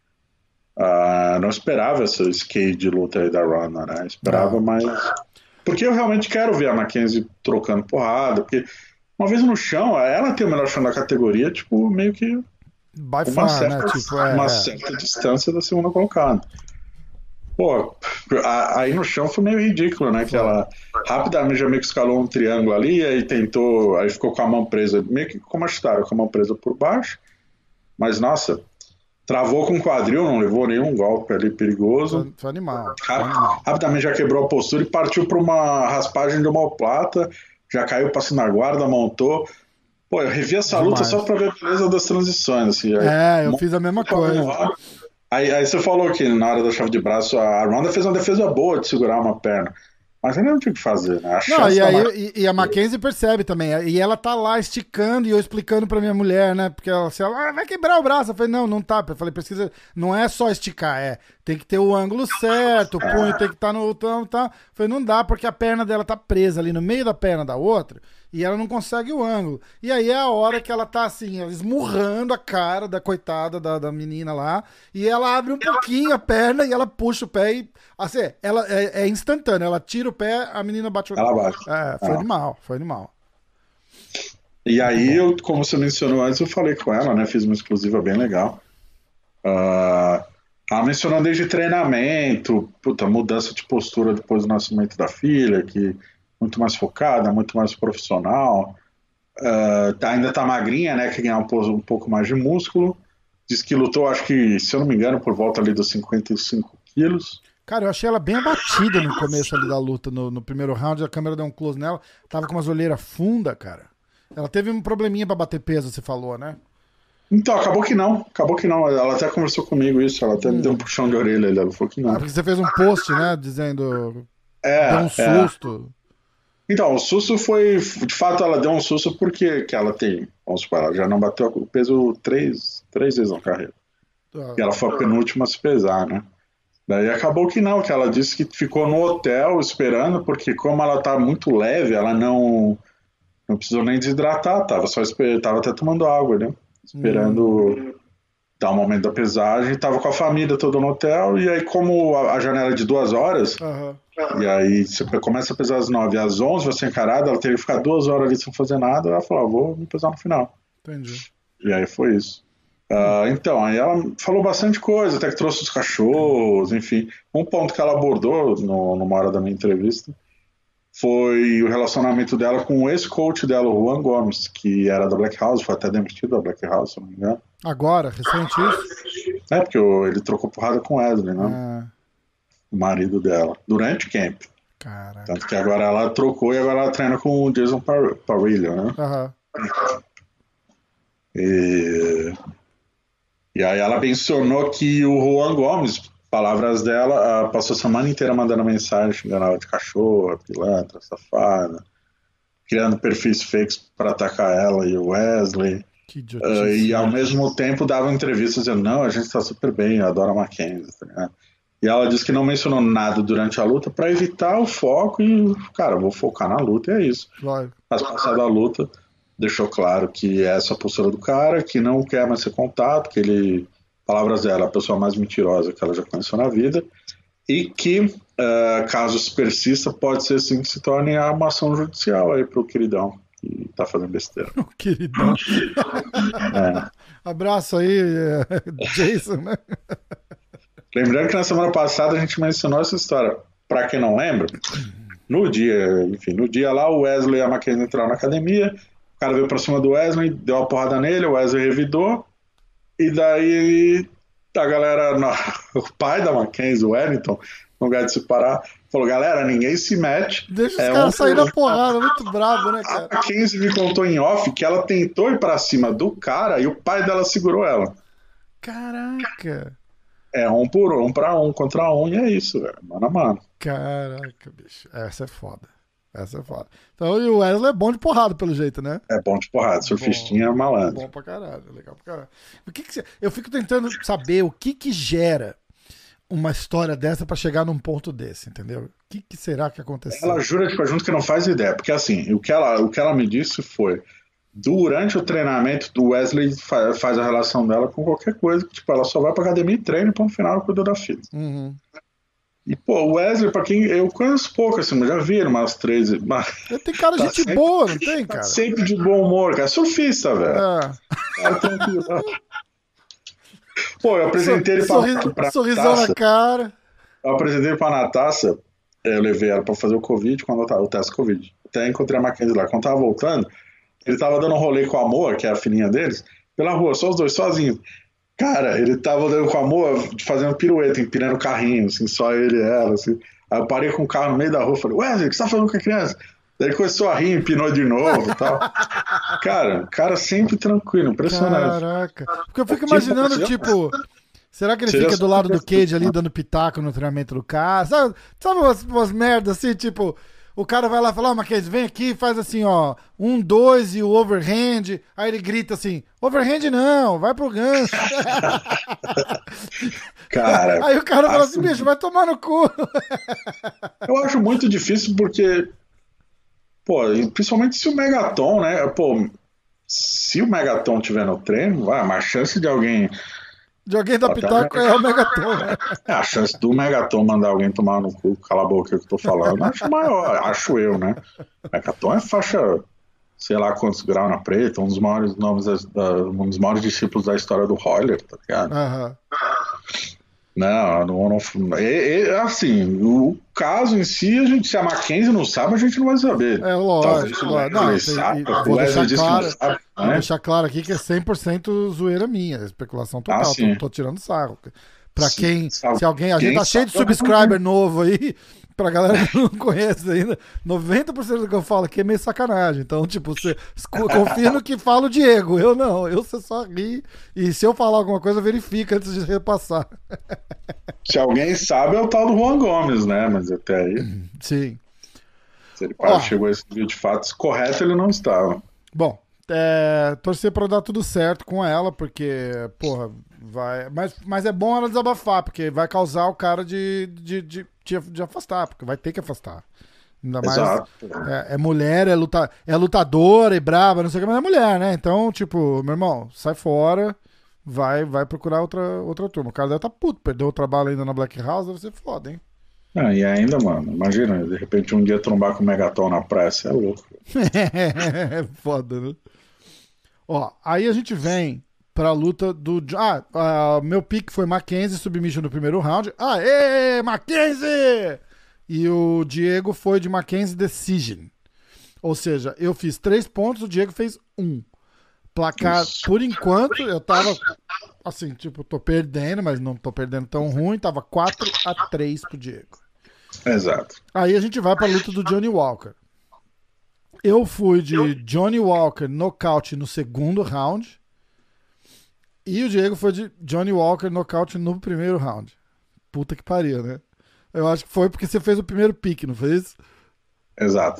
Speaker 6: Ah, não esperava esse skate de luta aí da Ronda, né? Esperava
Speaker 5: Não.
Speaker 6: mais. Porque eu realmente quero ver a Mackenzie trocando porrada, porque uma vez no chão, ela tem o melhor chão da categoria, tipo, meio que
Speaker 5: By
Speaker 6: uma
Speaker 5: far,
Speaker 6: certa,
Speaker 5: né? Tipo, é,
Speaker 6: uma
Speaker 5: é.
Speaker 6: certa distância da segunda colocada. Pô, a- aí no chão foi meio ridículo, né? Que ela rapidamente já meio que escalou um triângulo ali, aí tentou, aí ficou com a mão presa, meio que como a Chitara, com a mão presa por baixo, mas nossa, travou com o quadril, não levou nenhum golpe ali perigoso.
Speaker 5: Foi, foi animal. Foi
Speaker 6: Ra-
Speaker 5: animal.
Speaker 6: Rapidamente já quebrou a postura e partiu para uma raspagem de omoplata, já caiu para cima da guarda, montou. Pô, eu revi essa luta
Speaker 5: Demais.
Speaker 6: só para ver a beleza das transições. Assim, aí-
Speaker 5: É, eu fiz a mesma coisa.
Speaker 6: Aí, aí você falou que na hora da chave de braço a Ronda fez uma defesa boa de segurar uma perna. Mas aí não tinha o que fazer, né? A
Speaker 5: Não,
Speaker 6: chance
Speaker 5: e,
Speaker 6: da
Speaker 5: aí,
Speaker 6: Mar-
Speaker 5: e, e a Mackenzie percebe também. E ela tá lá esticando e eu explicando pra minha mulher, né? Porque ela assim, ela, ah, vai quebrar o braço. Eu falei, não, não tá. Eu falei, precisa. Não é só esticar, é. Tem que ter o ângulo certo, o punho tem que estar no. Tá, tá. Eu falei, não dá, porque a perna dela tá presa ali no meio da perna da outra e ela não consegue o ângulo. E aí é a hora que ela tá assim, esmurrando a cara da coitada da, da menina lá. E ela abre um pouquinho a perna e ela puxa o pé e. Assim, ela é, é instantâneo. Ela tira o pé, a menina bate o
Speaker 6: Ela bate.
Speaker 5: É, foi
Speaker 6: Ah.
Speaker 5: animal, foi animal.
Speaker 6: E aí, eu, como você mencionou antes, eu falei com ela, né? Fiz uma exclusiva bem legal. Ah, ela mencionou desde treinamento, puta, mudança de postura depois do nascimento da filha, que muito mais focada, muito mais profissional. Ah, tá- ainda tá magrinha, né? Quer ganhar um, po- um pouco mais de músculo. Diz que lutou, acho que, se eu não me engano, por volta ali dos cinquenta e cinco quilos.
Speaker 5: Cara, eu achei ela bem abatida no começo ali da luta, no, no primeiro round, a câmera deu um close nela, tava com umas olheiras fundas, cara. Ela teve um probleminha pra bater peso, você falou, né?
Speaker 6: Então, acabou que não, acabou que não. Ela até conversou comigo isso, ela até me deu um puxão de orelha ali, ela falou que
Speaker 5: Ah,
Speaker 6: não.
Speaker 5: porque você fez um post, né, dizendo,
Speaker 6: É,
Speaker 5: deu um
Speaker 6: é.
Speaker 5: susto.
Speaker 6: Então, o susto foi, de fato, ela deu um susto porque que ela tem, vamos supor, ela já não bateu o peso três, três vezes na carreira.
Speaker 5: Ah,
Speaker 6: E ela foi a penúltima a se pesar, né? Daí acabou que não, que ela disse que ficou no hotel esperando, porque como ela tá muito leve, ela não, não precisou nem desidratar, tava só esper- tava até tomando água, né? Esperando dar o momento da pesagem, tava com a família toda no hotel, e aí como a, a janela é de duas horas,
Speaker 5: aham.
Speaker 6: e aí você começa a pesar às nove, às onze você encarada, ela teve que ficar duas horas ali sem fazer nada, ela falou, ah, vou me pesar no final.
Speaker 5: Entendi.
Speaker 6: E aí foi isso. Ah, então, aí ela falou bastante coisa, até que trouxe os cachorros, enfim. Um ponto que ela abordou no, numa hora da minha entrevista foi o relacionamento dela com o ex-coach dela, o Juan Gomes, que era da Black House, foi até demitido da Black House, se não me engano.
Speaker 5: Agora, recente isso?
Speaker 6: É, porque o- ele trocou porrada com o Wesley, né?
Speaker 5: Ah,
Speaker 6: O marido dela, durante o camp.
Speaker 5: caraca.
Speaker 6: Tanto que agora ela trocou e agora ela treina com o Jason Par- Parillo, né?
Speaker 5: Aham.
Speaker 6: E... e aí ela mencionou que o Juan Gomes, palavras dela, ah, passou a semana inteira mandando mensagem xingando ela de cachorra, pilantra, safada, criando perfis fakes para atacar ela e o Wesley.
Speaker 5: Que
Speaker 6: Ah,
Speaker 5: idiotice.
Speaker 6: e ao mesmo tempo dava entrevistas dizendo, não, a gente tá super bem, eu adoro a Mackenzie, tá ligado? E ela disse que não mencionou nada durante a luta para evitar o foco e, cara, vou focar na luta e é isso.
Speaker 5: Lógico.
Speaker 6: Mas passada a luta, deixou claro que é essa a postura do cara, que não quer mais ser contato, que ele, palavras dela, é a pessoa mais mentirosa que ela já conheceu na vida, e que, ah, caso isso persista, pode ser sim que se torne uma ação judicial aí pro queridão, que tá fazendo besteira.
Speaker 5: Queridão.
Speaker 6: É.
Speaker 5: Abraço aí, eh, Jason, né?
Speaker 6: Lembrando que na semana passada a gente mencionou essa história. Pra quem não lembra, no dia, enfim, no dia lá, o Wesley e a Mackenzie entraram na academia, o cara veio pra cima do Wesley, deu uma porrada nele, o Wesley revidou, e daí a galera, o pai da Mackenzie, o Wellington, no lugar de se parar, falou, galera, ninguém se mete.
Speaker 5: Deixa os
Speaker 6: é
Speaker 5: caras
Speaker 6: um...
Speaker 5: sair da porrada, muito bravo, né, cara?
Speaker 6: A Mackenzie me contou em off que ela tentou ir pra cima do cara e o pai dela segurou ela.
Speaker 5: Caraca.
Speaker 6: É um por um, um pra um, contra um, e é isso, velho. Mano a mano.
Speaker 5: Caraca, bicho. Essa é foda. Essa é foda. Então, e o Wesley é bom de porrada, pelo jeito, né?
Speaker 6: É bom de porrada, surfistinha é malandro.
Speaker 5: Bom pra caralho, legal pra caralho. O que que você... Eu fico tentando saber o que que gera uma história dessa pra chegar num ponto desse, entendeu? O que que será que aconteceu?
Speaker 6: Ela jura de junto que não faz ideia, porque assim, o que ela, o que ela me disse foi, durante o treinamento, do Wesley fa- faz a relação dela com qualquer coisa, que tipo, ela só vai pra academia e treina e, no final, cuida da filha.
Speaker 5: Uhum.
Speaker 6: E, pô, o Wesley, pra quem eu conheço pouco, assim, mas já vi umas três. Mas...
Speaker 5: Ele tem cara de
Speaker 6: tá
Speaker 5: gente
Speaker 6: sempre,
Speaker 5: boa, não tem,
Speaker 6: tá
Speaker 5: cara?
Speaker 6: sempre de bom humor, cara. Surfista, velho.
Speaker 5: É.
Speaker 6: Cara, tranquilo. Pô, eu apresentei ele pra,
Speaker 5: Sorri...
Speaker 6: pra
Speaker 5: Sorrisão
Speaker 6: Natasha.
Speaker 5: na cara.
Speaker 6: Eu apresentei pra Natasha, eu levei ela pra fazer o Covid, quando eu tava, o teste Covid. Até encontrei a Mackenzie lá. Quando tava voltando, ele tava dando um rolê com a Moa, que é a filhinha deles, pela rua, só os dois, sozinhos. Cara, ele tava dando com a Moa, fazendo pirueta, empinando o carrinho, assim, só ele e ela, assim. Aí eu parei com o carro no meio da rua, falei, Wesley, o que você tá fazendo com a criança? Daí ele começou a rir, empinou de novo e tal. Cara, cara sempre tranquilo, impressionante.
Speaker 5: Caraca. Porque eu fico imaginando, tipo... Será que ele
Speaker 6: Seria
Speaker 5: fica do lado do
Speaker 6: super-
Speaker 5: Cage ali, dando pitaco no treinamento do cara? Sabe, sabe umas, umas merdas assim, tipo... O cara vai lá e fala, ó, Mackenzie, vem aqui e faz assim, ó, um, dois e o overhand. Aí ele grita assim, overhand não, vai pro gancho.
Speaker 6: Cara,
Speaker 5: Aí o cara fala
Speaker 6: acho-
Speaker 5: assim, bicho, vai tomar no cu.
Speaker 6: eu acho muito difícil porque, pô, e principalmente se o Megaton, né, pô, se o Megaton tiver no treino, vai, mas a chance de alguém,
Speaker 5: De alguém dar pitaco é o Megaton, né?
Speaker 6: é, a chance do Megaton mandar alguém tomar no cu, cala a boca que eu tô falando, acho maior, acho eu, né, Megaton é faixa, sei lá quantos graus na preta, um dos maiores nomes, da, da- um dos maiores discípulos da história do Roller, tá ligado?
Speaker 5: Aham.
Speaker 6: Não, não, não é, é, assim, o caso em si, a gente, se a Mackenzie não sabe, a gente não vai saber.
Speaker 5: É lógico,
Speaker 6: Talvez o
Speaker 5: lógico.
Speaker 6: Wesley
Speaker 5: Não,
Speaker 6: saiba,
Speaker 5: tem- e
Speaker 6: o
Speaker 5: vou
Speaker 6: Wesley
Speaker 5: deixar
Speaker 6: disse que
Speaker 5: claro-
Speaker 6: não sabe,
Speaker 5: Vou
Speaker 6: né?
Speaker 5: deixar claro aqui que é cem por cento zoeira minha, especulação total,
Speaker 6: Ah, sim.
Speaker 5: tô, tô tirando sarro. Pra
Speaker 6: Sim,
Speaker 5: quem,
Speaker 6: sabe.
Speaker 5: se alguém, a gente
Speaker 6: Quem
Speaker 5: tá cheio de
Speaker 6: sabe,
Speaker 5: subscriber novo aí, pra galera que não conhece ainda, noventa por cento do que eu falo aqui é meio sacanagem, então, tipo, você escu- confia no que fala o Diego, eu não, eu você só ri, e se eu falar alguma coisa, verifica antes de repassar.
Speaker 6: Se alguém sabe, é o tal do Juan Gomes, né? Mas até aí,
Speaker 5: Sim.
Speaker 6: se ele
Speaker 5: Ó.
Speaker 6: chegou a esse vídeo de fatos correto, ele não estava.
Speaker 5: Bom, é, torcer pra dar tudo certo com ela, porque, porra, vai. Mas, mas é bom ela desabafar, porque vai causar o cara de, de, de, de, de afastar, porque vai ter que afastar. Ainda mais.
Speaker 6: Exato.
Speaker 5: É, é mulher, é, luta, é lutadora, é braba, não sei o que, mas é mulher, né? Então, tipo, meu irmão, sai fora, vai, vai procurar outra, outra turma. O cara deve tá puto, perdeu o trabalho ainda na Black House, deve ser foda, hein?
Speaker 6: Ah, e ainda, mano, imagina, de repente um dia trombar com o Megaton na praia, você é louco.
Speaker 5: É foda, né? Ó, aí a gente vem pra luta do... Ah, ah, meu pick foi Mackenzie submission no primeiro round. Aê, Mackenzie! E o Diego foi de Mackenzie decision. Ou seja, eu fiz três pontos, o Diego fez um. Placar,
Speaker 6: Isso.
Speaker 5: por enquanto, eu tava assim, tipo, tô perdendo, mas não tô perdendo tão ruim. Tava quatro a três pro Diego.
Speaker 6: Exato.
Speaker 5: Aí a gente vai pra luta do Johnny Walker. Eu fui de Johnny Walker nocaute no segundo round. E o Diego foi de Johnny Walker nocaute no primeiro round. Puta que pariu, né? Eu acho que foi porque você fez o primeiro pique, não fez?
Speaker 6: Exato.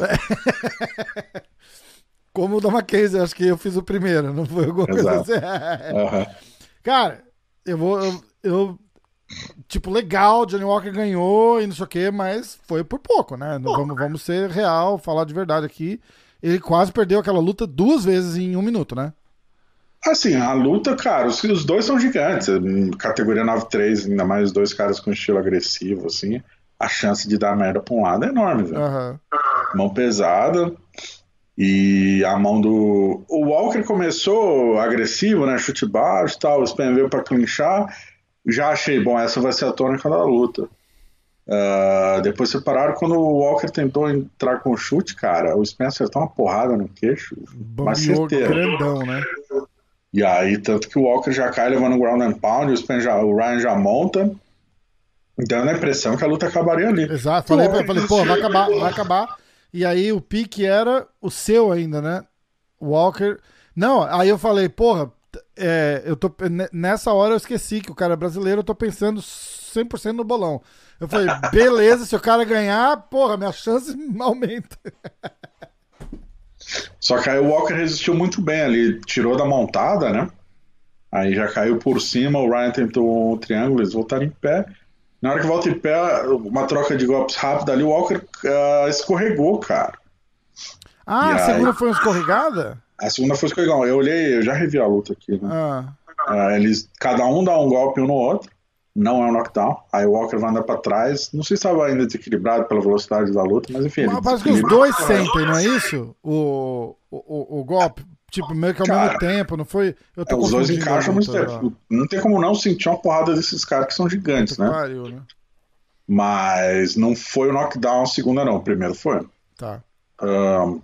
Speaker 5: Como o da Mackenzie, acho que eu fiz o primeiro, não foi alguma coisa
Speaker 6: Exato.
Speaker 5: assim.
Speaker 6: Aham.
Speaker 5: Cara, eu vou. Eu, eu- tipo, legal, Johnny Walker ganhou e não sei o que, mas foi por pouco, né? Não Vamos, vamos ser real, falar de verdade aqui. Ele quase perdeu aquela luta duas vezes em um minuto, né?
Speaker 6: Assim, a luta, cara, os, os dois são gigantes. Em categoria nove três, ainda mais dois caras com estilo agressivo, assim, a chance de dar merda pra um lado é enorme, velho.
Speaker 5: Aham.
Speaker 6: Mão pesada. E a mão do. O Walker começou agressivo, né? Chute baixo e tal. O Spam veio pra clinchar. já achei, bom, essa vai ser a tônica da luta. Uh, depois separaram quando o Walker tentou entrar com o chute, cara, o Spencer acertou uma porrada no queixo, mas certeira.
Speaker 5: Grandão, né?
Speaker 6: E aí, tanto que o Walker já cai levando o ground and pound, o, Spencer já, o Ryan já monta, dando a impressão que a luta acabaria ali.
Speaker 5: Exato, falei, eu falei, pô, vai acabar, vai acabar. E aí o pique era o seu ainda, né? O Walker. Não, aí eu falei, porra, é, eu tô, nessa hora eu esqueci que o cara é brasileiro, eu tô pensando cem por cento no bolão. Eu falei, beleza, se o cara ganhar, porra, minha chance aumenta.
Speaker 6: Só que aí o Walker resistiu muito bem ali, tirou da montada, né? Aí já caiu por cima, o Ryan tentou um triângulo, eles voltaram em pé. Na hora que volta em pé, uma troca de golpes rápida ali, o Walker uh, escorregou, cara.
Speaker 5: Ah,
Speaker 6: e
Speaker 5: a segunda
Speaker 6: aí...
Speaker 5: foi uma escorregada?
Speaker 6: A segunda foi escorregada. Eu olhei, eu já revi a luta aqui, né?
Speaker 5: Ah.
Speaker 6: Uh, eles, cada um dá um golpe um no outro, não é um knockdown. Aí o Walker vai andar pra trás. Não sei se estava ainda desequilibrado pela velocidade da luta, mas enfim.
Speaker 5: Mas parece que os dois sentem, não é isso? O, o, o golpe, tipo, meio que ao
Speaker 6: cara,
Speaker 5: mesmo tempo, não foi? Eu tô
Speaker 6: é, os dois encaixam, mas
Speaker 5: luta,
Speaker 6: não tem como não sentir uma porrada desses caras que são gigantes, né?
Speaker 5: Pariu, né?
Speaker 6: Mas não foi o knockdown a segunda, não. O primeiro foi.
Speaker 5: Tá.
Speaker 6: Um,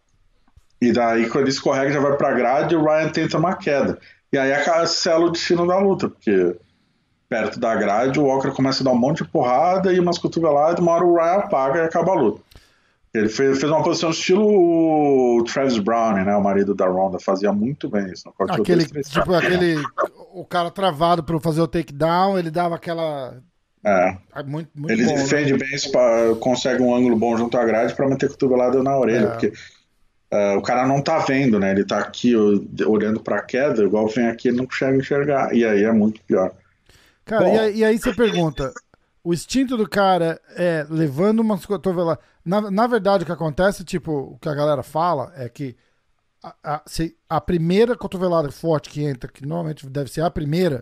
Speaker 6: e daí, quando ele escorrega, já vai pra grade e o Ryan tenta uma queda. E aí sela o destino da luta, porque perto da grade o Walker começa a dar um monte de porrada e umas cotoveladas, uma hora o Ryan apaga e acaba a luta. Ele fez, fez uma posição estilo o Travis Browne, né? O marido da Ronda, fazia muito bem isso.
Speaker 5: Aquele, dois, tipo, aquele, o cara travado pra fazer o takedown, ele dava aquela...
Speaker 6: É.
Speaker 5: Muito, muito
Speaker 6: ele
Speaker 5: bom,
Speaker 6: defende
Speaker 5: né?
Speaker 6: bem, pra, consegue um ângulo bom junto à grade pra manter a cotovelada na orelha, é. porque uh, o cara não tá vendo, né? Ele tá aqui olhando pra queda, igual vem aqui, ele não consegue enxergar, e aí é muito pior.
Speaker 5: Cara, bom, e, aí, e aí você pergunta, o instinto do cara é levando umas cotoveladas. Na, na verdade, o que acontece, tipo, o que a galera fala é que a, a, se, a primeira cotovelada forte que entra, que normalmente deve ser a primeira,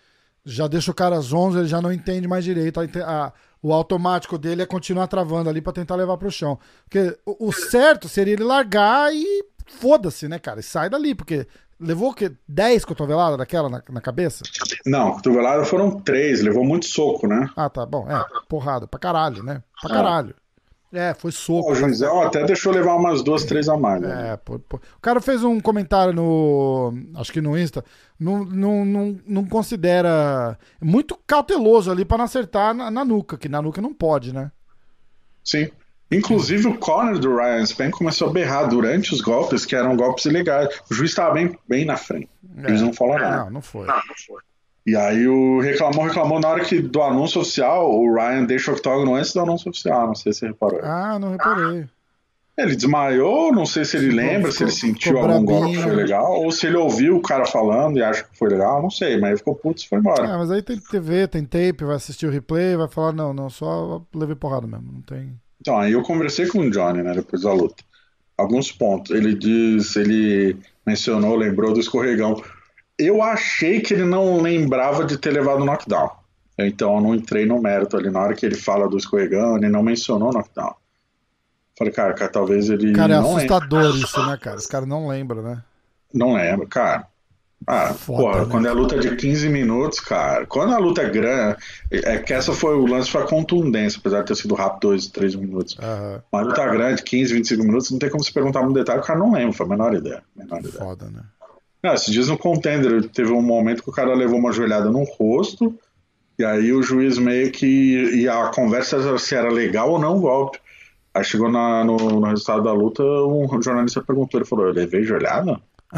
Speaker 5: já deixa o cara zonzo, ele já não entende mais direito. A, a, o automático dele é continuar travando ali pra tentar levar pro chão. Porque o, o certo seria ele largar e foda-se, né, cara? E sai dali, porque levou o quê? dez cotoveladas daquela na, na cabeça? Não,
Speaker 6: cotoveladas foram três, levou muito soco, né?
Speaker 5: Ah, tá, bom, é, porrada, pra caralho, né? Pra caralho. É, foi soco.
Speaker 6: O juizão até deixou levar umas duas, três a mais. Né?
Speaker 5: É, pô, pô. O cara fez um comentário no, acho que no Insta, não, não, não, não considera, muito cauteloso ali pra não acertar na, na nuca, que na nuca não pode, né?
Speaker 6: Sim. Inclusive o corner do Ryan Spann começou a berrar durante os golpes, que eram golpes ilegais. O juiz estava bem, bem na frente. Eles
Speaker 5: é.
Speaker 6: não falaram nada.
Speaker 5: Não, não foi.
Speaker 6: Não, não foi. E aí o reclamou, reclamou na hora que do anúncio oficial, o Ryan deixa o octógono antes do anúncio oficial, não sei se você reparou.
Speaker 5: Ah, não reparei.
Speaker 6: Ele desmaiou, não sei se ele ficou, lembra, ficou, se ele sentiu algum golpe que foi legal, ou se ele ouviu o cara falando e acha que foi legal, não sei, mas ele ficou puto e foi embora.
Speaker 5: Ah, mas aí tem T V, tem tape, vai assistir o replay, vai falar, não, não, só levei porrada mesmo, não tem...
Speaker 6: Então, aí eu conversei com o Johnny, né, depois da luta. Alguns pontos, ele diz, ele mencionou, lembrou do escorregão. Eu achei que ele não lembrava de ter levado o knockdown. Então eu não entrei no mérito ali. Na hora que ele fala do escorregão, ele não mencionou o knockdown. Falei, cara, cara talvez ele.
Speaker 5: Cara, é
Speaker 6: não
Speaker 5: assustador
Speaker 6: lembre.
Speaker 5: Isso, né, cara? Os caras não lembram, né?
Speaker 6: Não lembra, cara. Ah, Foda, porra, né? Quando é a luta de quinze minutos, cara. Quando a luta é grande. É que essa foi o lance, foi a contundência, apesar de ter sido rápido dois, três minutos.
Speaker 5: Uhum.
Speaker 6: Uma luta grande, quinze, vinte e cinco minutos, não tem como se perguntar muito detalhe, o cara não lembra, foi a menor ideia. Menor ideia.
Speaker 5: Foda, né?
Speaker 6: Ah, esses dias no Contender teve um momento que o cara levou uma joelhada no rosto e aí o juiz meio que... E a conversa se era legal ou não o golpe. Aí chegou na, no, no resultado da luta, um jornalista perguntou, ele falou, eu levei joelhada?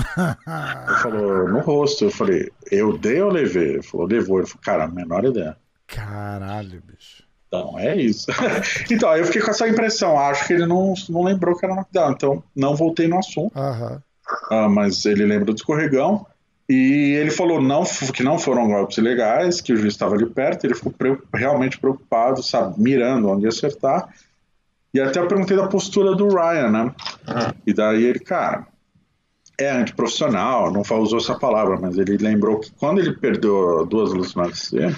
Speaker 6: Ele falou, no rosto. Eu falei, eu dei ou levei? Ele falou, levou. Ele falou, cara, menor ideia.
Speaker 5: Caralho, bicho.
Speaker 6: Então, é isso. Então, aí eu fiquei com essa impressão, acho que ele não, não lembrou que era knockdown, então não voltei no assunto.
Speaker 5: Aham. Uhum.
Speaker 6: Ah, mas ele lembra do escorregão e ele falou não, que não foram golpes ilegais, que o juiz estava ali perto, ele ficou pre- realmente preocupado, sabe, mirando onde ia acertar. E até eu perguntei da postura do Ryan, né? E daí ele, cara, é antiprofissional, não usou essa palavra, mas ele lembrou que quando ele perdeu duas lutas no U F C,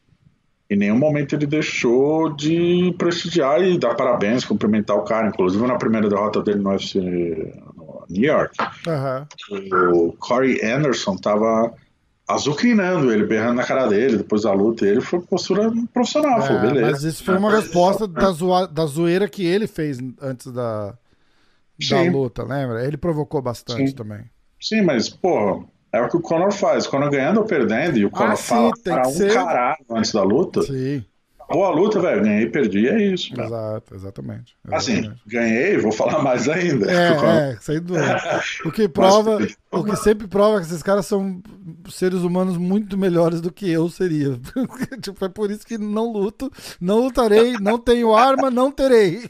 Speaker 6: em nenhum momento ele deixou de prestigiar e dar parabéns, cumprimentar o cara, inclusive na primeira derrota dele no U F C no New York,
Speaker 5: uhum.
Speaker 6: o Corey Anderson tava azucrinando ele, berrando na cara dele, depois da luta, ele foi postura profissional,
Speaker 5: É,
Speaker 6: foi beleza.
Speaker 5: mas isso foi uma resposta da, zoa, da zoeira que ele fez antes da, da
Speaker 6: Sim.
Speaker 5: luta, lembra? Ele provocou bastante
Speaker 6: Sim.
Speaker 5: também.
Speaker 6: Sim, mas, porra, é o que o Conor faz. Conor ganhando ou perdendo, e o Conor
Speaker 5: Ah, sim,
Speaker 6: fala
Speaker 5: tem
Speaker 6: para
Speaker 5: que
Speaker 6: um
Speaker 5: ser.
Speaker 6: caralho antes da luta.
Speaker 5: Sim,
Speaker 6: Acabou a luta, velho, ganhei, perdi, é isso. Cara.
Speaker 5: exato, exatamente.
Speaker 6: Assim,
Speaker 5: exatamente.
Speaker 6: ganhei, vou falar mais ainda.
Speaker 5: É, é, sem dúvida. O que prova, o que sempre prova que esses caras são seres humanos muito melhores do que eu seria. Tipo, é por isso que não luto, não lutarei, não tenho arma, não terei.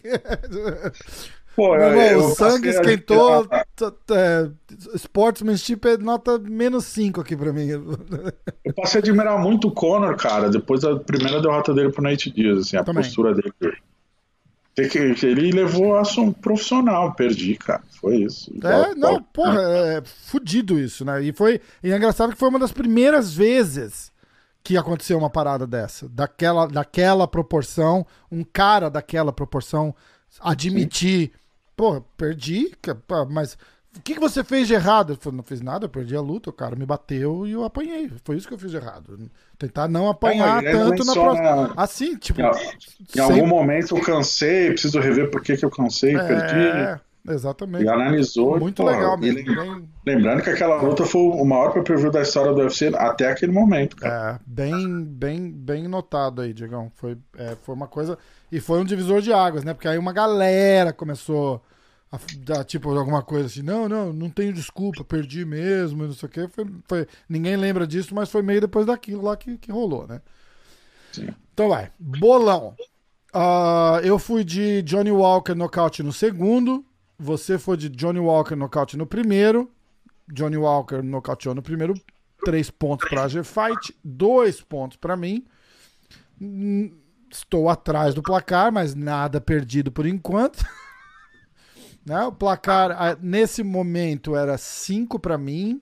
Speaker 6: Pô,
Speaker 5: Meu
Speaker 6: eu,
Speaker 5: irmão,
Speaker 6: eu
Speaker 5: o sangue
Speaker 6: passei a-
Speaker 5: esquentou. t- t- é, Sportsmanship é nota menos cinco aqui pra mim.
Speaker 6: Eu passei a admirar muito o Conor, cara, depois da primeira derrota dele pro Nate Diaz, assim, a
Speaker 5: Também.
Speaker 6: postura dele. Tem que, que ele levou a um profissional, perdi, cara. Foi isso.
Speaker 5: É,
Speaker 6: Igual-
Speaker 5: não,
Speaker 6: igual-
Speaker 5: porra, é fudido isso, né? E foi. E é engraçado que foi uma das primeiras vezes que aconteceu uma parada dessa. Daquela, daquela proporção, um cara daquela proporção admitir. Pô, perdi, ca- pá, mas o que, que você fez de errado? Eu falei, não fiz nada, eu perdi a luta, o cara me bateu e eu apanhei. Foi isso que eu fiz de errado. Tentar não apanhar
Speaker 6: É, ele
Speaker 5: tanto na
Speaker 6: menciona-
Speaker 5: próxima. Assim, tipo.
Speaker 6: Em, em
Speaker 5: sem-
Speaker 6: algum momento eu cansei, preciso rever por que, que eu cansei, perdi.
Speaker 5: É, exatamente.
Speaker 6: E analisou.
Speaker 5: Muito
Speaker 6: porra,
Speaker 5: legal
Speaker 6: e
Speaker 5: mesmo.
Speaker 6: lem-
Speaker 5: Bem,
Speaker 6: Lembrando que aquela luta foi o maior pay-per-view da história do U F C até aquele momento, cara.
Speaker 5: É, bem, bem, bem notado aí, Diegão. Foi, é, foi uma coisa. E foi um divisor de águas, né? Porque aí uma galera começou a f- dar, tipo, alguma coisa assim. Não, não, não tenho desculpa, perdi mesmo, não sei o quê. Foi, foi, ninguém lembra disso, mas foi meio depois daquilo lá que, que rolou, né?
Speaker 6: Sim.
Speaker 5: Então vai. Bolão. Ah, eu fui de Johnny Walker nocaute no segundo. Você foi de Johnny Walker nocaute no primeiro. Johnny Walker nocauteou no primeiro. Três pontos para a G-Fight. Dois pontos para mim. Hum, Estou atrás do placar, mas nada perdido por enquanto. Né? O placar, ah, nesse momento, era cinco para mim.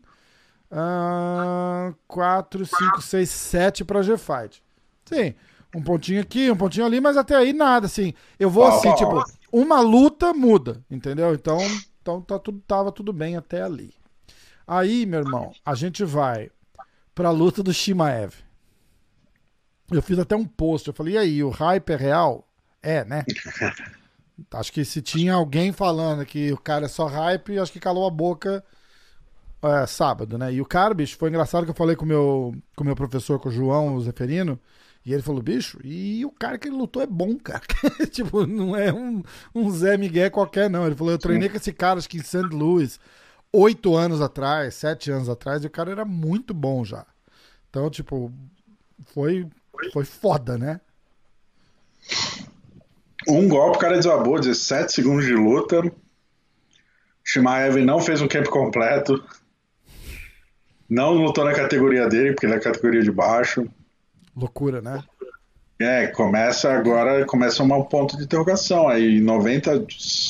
Speaker 5: quatro, cinco, seis, sete para a G-Fight. Sim, um pontinho aqui, um pontinho ali, mas até aí nada, assim. Eu vou
Speaker 6: Ó,
Speaker 5: assim,
Speaker 6: ó,
Speaker 5: tipo,
Speaker 6: ó.
Speaker 5: uma luta muda, entendeu? Então, então tá tudo, tava tudo bem até ali. Aí, meu irmão, a gente vai pra luta do Shimaev. Eu fiz até um post, eu falei, e aí, o hype é real? É, né? Acho que se tinha alguém falando que o cara é só hype, acho que calou a boca é, sábado, né? E o cara, bicho, foi engraçado que eu falei com o meu, com o meu professor, com o João Zeferino, e ele falou, bicho, e o cara que ele lutou é bom, cara. Tipo, não é um, um Zé Miguel qualquer, não. Ele falou, eu treinei com esse cara, acho que em Saint Louis, oito anos atrás, sete anos atrás, e o cara era muito bom já. Então, tipo, foi, foi foda, né?
Speaker 6: Um golpe, o cara desabou, dezessete segundos de luta. Shimaev não fez um camp completo. Não lutou na categoria dele, porque ele é categoria de baixo.
Speaker 5: Loucura, né?
Speaker 6: É, começa agora, começa um ponto de interrogação. Aí, noventa,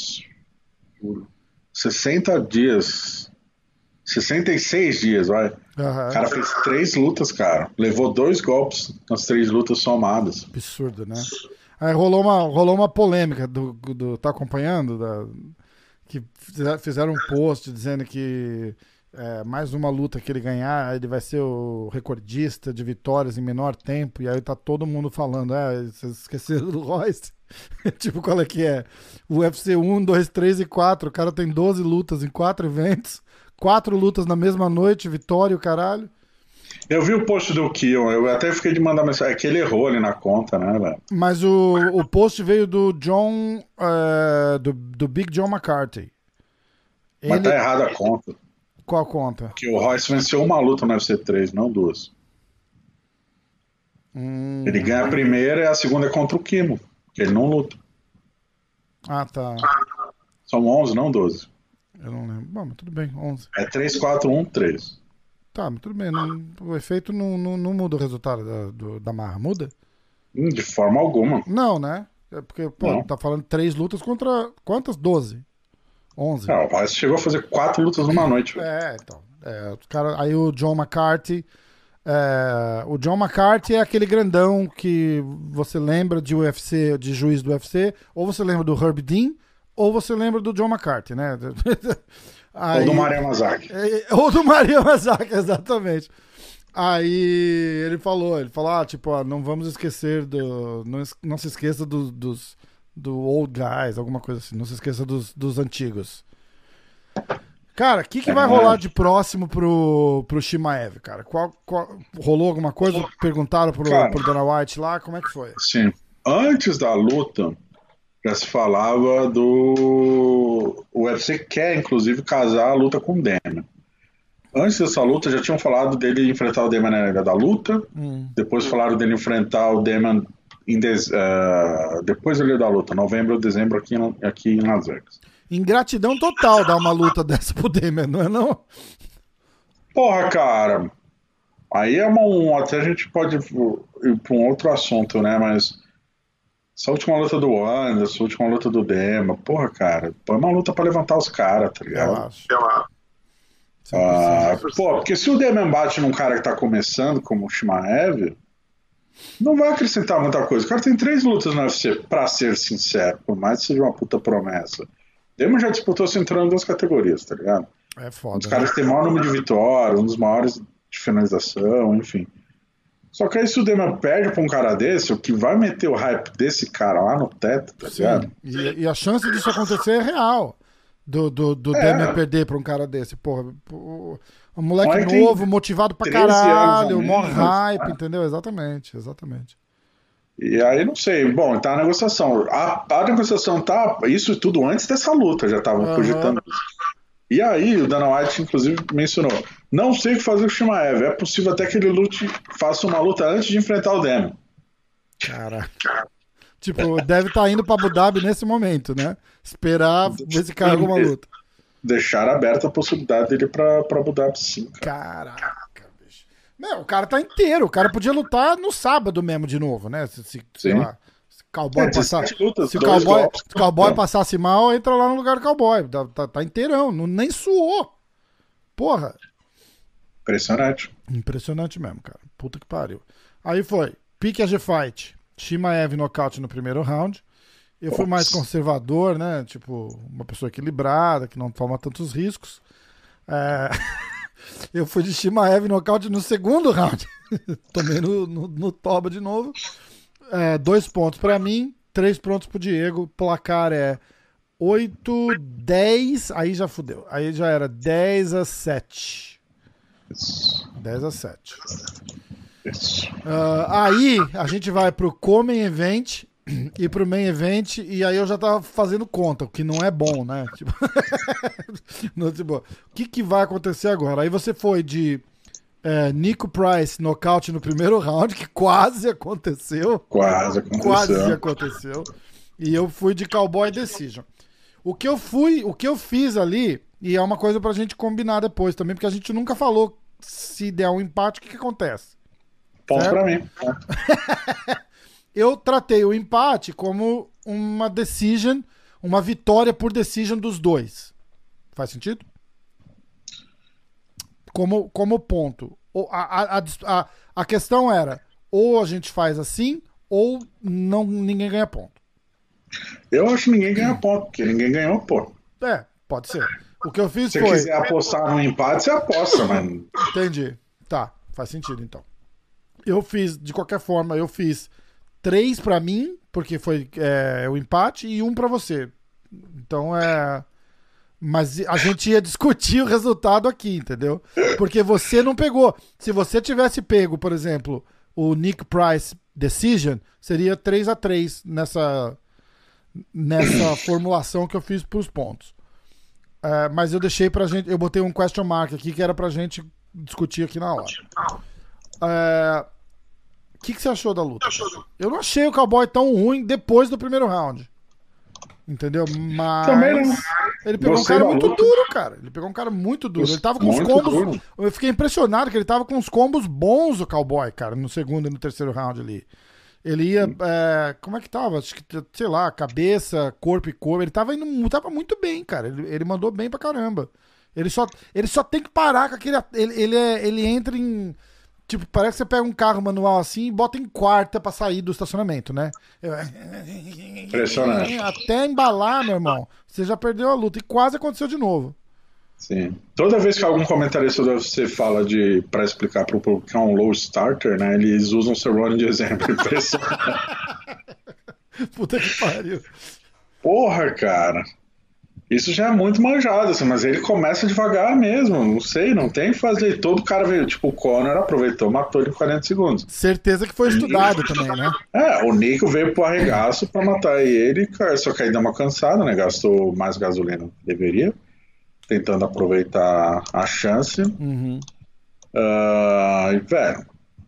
Speaker 6: sessenta dias, sessenta e seis dias, vai.
Speaker 5: Aham.
Speaker 6: O cara fez três lutas, cara. Levou dois golpes nas três lutas somadas.
Speaker 5: Absurdo, né? Aí rolou uma, rolou uma polêmica do, do tá acompanhando? Da, que fizer- fizeram um post dizendo que é, mais uma luta que ele ganhar, ele vai ser o recordista de vitórias em menor tempo. E aí tá todo mundo falando, ah, vocês esqueceram do Royce? Tipo, qual é que é? O U F C um, dois, três e quatro. O cara tem doze lutas em quatro eventos. Quatro lutas na mesma noite, vitória e o caralho.
Speaker 6: Eu vi o post do Kion, eu até fiquei de mandar mensagem. É que ele errou ali na conta, né, velho?
Speaker 5: Mas o, o post veio do John, eh, do, do Big John McCarthy.
Speaker 6: Mas
Speaker 5: Ele,
Speaker 6: tá errada a conta.
Speaker 5: qual conta?
Speaker 6: Que o Royce venceu uma luta no U F C três, não duas.
Speaker 5: Hum,
Speaker 6: Ele ganha a primeira e a segunda é contra o Kimo, que ele não luta.
Speaker 5: ah, tá.
Speaker 6: São onze, não doze.
Speaker 5: Eu não lembro. Bom, mas tudo bem, onze.
Speaker 6: É três, quatro, um, três.
Speaker 5: Tá, mas tudo bem. não- o efeito não, não, não muda o resultado da, do- da marra. Muda?
Speaker 6: Hum, De forma alguma.
Speaker 5: Não, né? É porque, pô,
Speaker 6: Não.
Speaker 5: tá falando três lutas contra quantas? doze? onze.
Speaker 6: Não, o Royce chegou a fazer quatro lutas numa noite. velho.
Speaker 5: É, então. É, os cara, aí o John McCarthy. é, o John McCarthy é aquele grandão que você lembra de U F C, de juiz do U F C, ou você lembra do Herb Dean, ou você lembra do John McCarthy, né?
Speaker 6: Ou
Speaker 5: Aí-
Speaker 6: do Maria Mazaki.
Speaker 5: é, ou do Maria Mazaki, exatamente. Aí ele falou, ele falou, ah, tipo, ó, não vamos esquecer do. Não, es- não se esqueça do- dos. Do old guys, alguma coisa assim. Não se esqueça dos, dos antigos. Cara, o que, que vai rolar de próximo pro, pro Shimaev, cara? Qual, qual- rolou alguma coisa? Perguntaram pro,
Speaker 6: Cara.
Speaker 5: pro Dana White lá, como é que foi?
Speaker 6: Sim. Antes da luta, já se falava do. O U F C quer, inclusive, casar a luta com o Demian. Antes dessa luta, já tinham falado dele enfrentar o Demian na era da luta.
Speaker 5: Hum.
Speaker 6: Depois falaram dele enfrentar o Demian em dez- eh, depois ali da luta, novembro ou dezembro, aqui em, aqui em Las Vegas.
Speaker 5: Ingratidão total dar uma luta dessa pro Demian, não é não?
Speaker 6: Porra, cara. Aí é uma, um, até a gente pode ir para um outro assunto, né? Mas essa última luta do Anderson, essa última luta do Dema, porra, cara, põe uma luta pra levantar os caras, tá
Speaker 5: Eu
Speaker 6: ligado?
Speaker 5: acho.
Speaker 6: Ah, pô, porque se o Demian bate num cara que tá começando, como o Shimaev, não vai acrescentar muita coisa. O cara tem três lutas no U F C, pra ser sincero, por mais que seja uma puta promessa. Demian já disputou cinturão em duas categorias, tá ligado?
Speaker 5: É
Speaker 6: Um
Speaker 5: foda.
Speaker 6: dos caras que tem o maior número de vitórias, um dos maiores de finalização, enfim. Só que aí se o Demian perde pra um cara desse, o que vai meter o hype desse cara lá no teto, tá ligado?
Speaker 5: Sim. E, e a chance disso acontecer é real. Do, do, do
Speaker 6: É.
Speaker 5: Demian perder pra um cara desse. Porra, pô, um moleque
Speaker 6: Moleque tem
Speaker 5: novo, motivado pra
Speaker 6: treze
Speaker 5: caralho,
Speaker 6: anos,
Speaker 5: mó
Speaker 6: né?
Speaker 5: hype, entendeu? Exatamente, exatamente.
Speaker 6: E aí, não sei. Bom, tá a negociação. A, a negociação tá. Isso tudo antes dessa luta, já estavam
Speaker 5: Aham.
Speaker 6: cogitando isso. E aí, o Dana White, inclusive, mencionou: não sei o que fazer com o Shimaev. É possível até que ele lute, faça uma luta antes de enfrentar o Demian.
Speaker 5: Caraca. Tipo, deve estar indo pra Abu Dhabi nesse momento, né? Esperar ver se cai alguma luta.
Speaker 6: Deixar aberta a possibilidade dele pra, pra Abu Dhabi, sim, cara.
Speaker 5: Caraca, bicho. Meu, o cara tá inteiro. O cara podia lutar no sábado mesmo de novo, né? Se, se, sei
Speaker 6: Sim.
Speaker 5: lá, se o cowboy,
Speaker 6: É,
Speaker 5: passar,
Speaker 6: dezessete lutas,
Speaker 5: se o
Speaker 6: dois
Speaker 5: cowboy,
Speaker 6: golpes.
Speaker 5: se o cowboy passasse mal, entra lá no lugar do cowboy. Tá, tá, tá inteirão. Não, nem suou. Porra.
Speaker 6: Impressionante.
Speaker 5: Impressionante mesmo, cara. Puta que pariu. Aí foi. Pique a G-Fight. Shimaev nocaute no primeiro round. Eu fui mais conservador, né? Tipo, uma pessoa equilibrada, que não toma tantos riscos. É... Eu fui de Shimaev nocaute no segundo round. Tomei no, no, no toba de novo. É, dois pontos pra mim, três pontos pro Diego. Placar é oito, dez. Aí já fudeu. Aí já era dez a sete.
Speaker 6: Isso.
Speaker 5: dez a sete.
Speaker 6: Isso.
Speaker 5: Ah, aí a gente vai pro Come Event e pro Main Event, e aí eu já tava fazendo conta, o que não é bom, né? Tipo, no, tipo, o que, que vai acontecer agora? Aí você foi de é, Nico Price nocaute no primeiro round, que quase aconteceu.
Speaker 6: Quase aconteceu.
Speaker 5: Quase aconteceu. E eu fui de Cowboy Decision. O que eu fui, o que eu fiz ali, e é uma coisa pra gente combinar depois também, porque a gente nunca falou se der um empate, o que, que acontece.
Speaker 6: Ponto
Speaker 5: Certo?
Speaker 6: pra mim.
Speaker 5: Eu tratei o empate como uma decision, uma vitória por decision dos dois. Faz sentido? Como, como ponto. O- A, a, a, a- a questão era, ou a gente faz assim, ou não, ninguém ganha ponto.
Speaker 6: Eu acho que ninguém ganha ponto, porque ninguém ganhou, pô.
Speaker 5: É, pode ser. O que eu fiz
Speaker 6: Se você
Speaker 5: foi...
Speaker 6: quiser apostar no empate, você aposta, mas
Speaker 5: Entendi. Tá, faz sentido então. Eu fiz, de qualquer forma, eu fiz três pra mim, porque foi é, o empate, e um pra você. Então é. Mas a gente ia discutir o resultado aqui, entendeu? Porque você não pegou. Se você tivesse pego, por exemplo, o Nick Price Decision, seria três a três nessa, nessa formulação que eu fiz pros pontos. É, mas eu deixei pra gente. Eu botei um question mark aqui que era pra gente discutir aqui na hora. É, o que, que você achou da luta? Eu não achei o Cowboy tão ruim depois do primeiro round. Entendeu? Mas.
Speaker 6: Também não.
Speaker 5: Ele pegou
Speaker 6: Gostei
Speaker 5: um cara
Speaker 6: da
Speaker 5: muito
Speaker 6: luta.
Speaker 5: duro, cara. Ele pegou um cara muito duro. Ele tava com uns
Speaker 6: Muito
Speaker 5: combos.
Speaker 6: duro.
Speaker 5: Eu fiquei impressionado que ele tava com uns combos bons, o Cowboy, cara, no segundo e no terceiro round ali. Ele ia. É, como é que tava? Acho que, sei lá, cabeça, corpo e corpo. Ele tava indo. Tava muito bem, cara. Ele, ele mandou bem pra caramba. Ele só, ele só tem que parar com aquele. Ele, ele, é, ele entra em. Tipo, parece que você pega um carro manual assim e bota em quarta pra sair do estacionamento, né? Eu-
Speaker 6: Impressionante.
Speaker 5: Até embalar, meu irmão, você já perdeu a luta. E quase aconteceu de novo.
Speaker 6: Sim. Toda vez que algum comentarista do U F C fala de pra explicar pro público que é um low starter, né? Eles usam o Cerrone de exemplo.
Speaker 5: Puta que pariu.
Speaker 6: Porra, cara. Isso já é muito manjado, assim, mas ele começa devagar mesmo. Não sei, não tem que fazer. Todo cara veio, tipo, o Conor aproveitou, matou ele em quarenta segundos.
Speaker 5: Certeza que foi estudado também, né?
Speaker 6: É, o Nico veio pro arregaço pra matar ele, cara, só que aí deu uma cansada, né? Gastou mais gasolina do que deveria, tentando aproveitar a chance.
Speaker 5: Uhum.
Speaker 6: Uh, e, velho.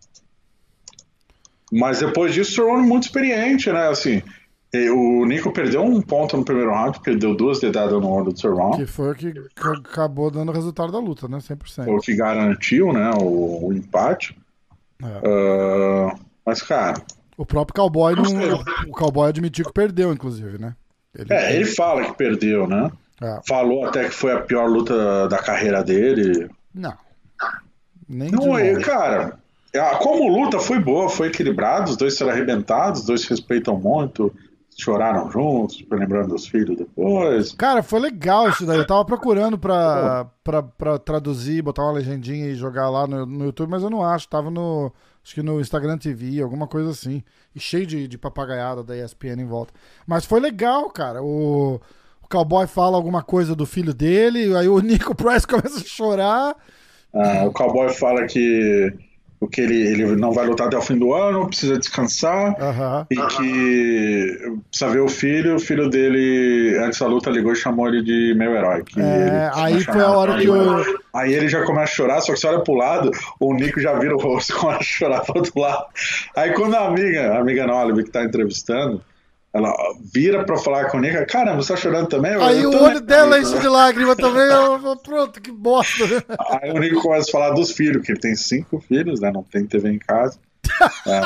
Speaker 6: Mas depois disso, o Cerrone muito experiente, né? Assim. O Nico perdeu um ponto no primeiro round, porque deu duas dedadas no olho do Cerrone.
Speaker 5: Que foi o que acabou dando o resultado da luta, né? cem por cento.
Speaker 6: Foi o que garantiu, né, o, o empate. É. Uh, mas, cara...
Speaker 5: O próprio Cowboy, não, o Cowboy admitiu que perdeu, inclusive, né? Ele,
Speaker 6: é, ele fala que perdeu, né? É. Falou até que foi a pior luta da carreira dele.
Speaker 5: Não. Nem
Speaker 6: não, ele, cara... Como luta foi boa, foi equilibrado, os dois foram arrebentados, os dois se respeitam muito... Choraram juntos, lembrando dos filhos depois.
Speaker 5: Cara, foi legal isso daí. Eu tava procurando pra, pra, pra traduzir, botar uma legendinha e jogar lá no, no YouTube, mas eu não acho. Tava no, acho que no Instagram T V, alguma coisa assim. E cheio de, de papagaiada da E S P N em volta. Mas foi legal, cara. O, o Cowboy fala alguma coisa do filho dele, aí o Nico Price começa a chorar.
Speaker 6: Ah, o Cowboy fala que... Porque ele, ele não vai lutar até o fim do ano, precisa descansar,
Speaker 5: uhum.
Speaker 6: e que precisa ver o filho. O filho dele, antes da luta, ligou e chamou ele de meu herói. Que
Speaker 5: é, aí foi a hora que eu...
Speaker 6: Aí ele já começa a chorar, só que você olha pro lado, o Nico já vira o rosto e começa a chorar pro outro lado. Aí quando a amiga, a amiga Nolive que tá entrevistando, ela vira pra falar com o Nico, caramba, você tá chorando também?
Speaker 5: Aí eu o olho dela enche de lágrima também, eu, pronto, que bosta.
Speaker 6: Aí o Nico começa a falar dos filhos, que ele tem cinco filhos, né, não tem T V em casa. É.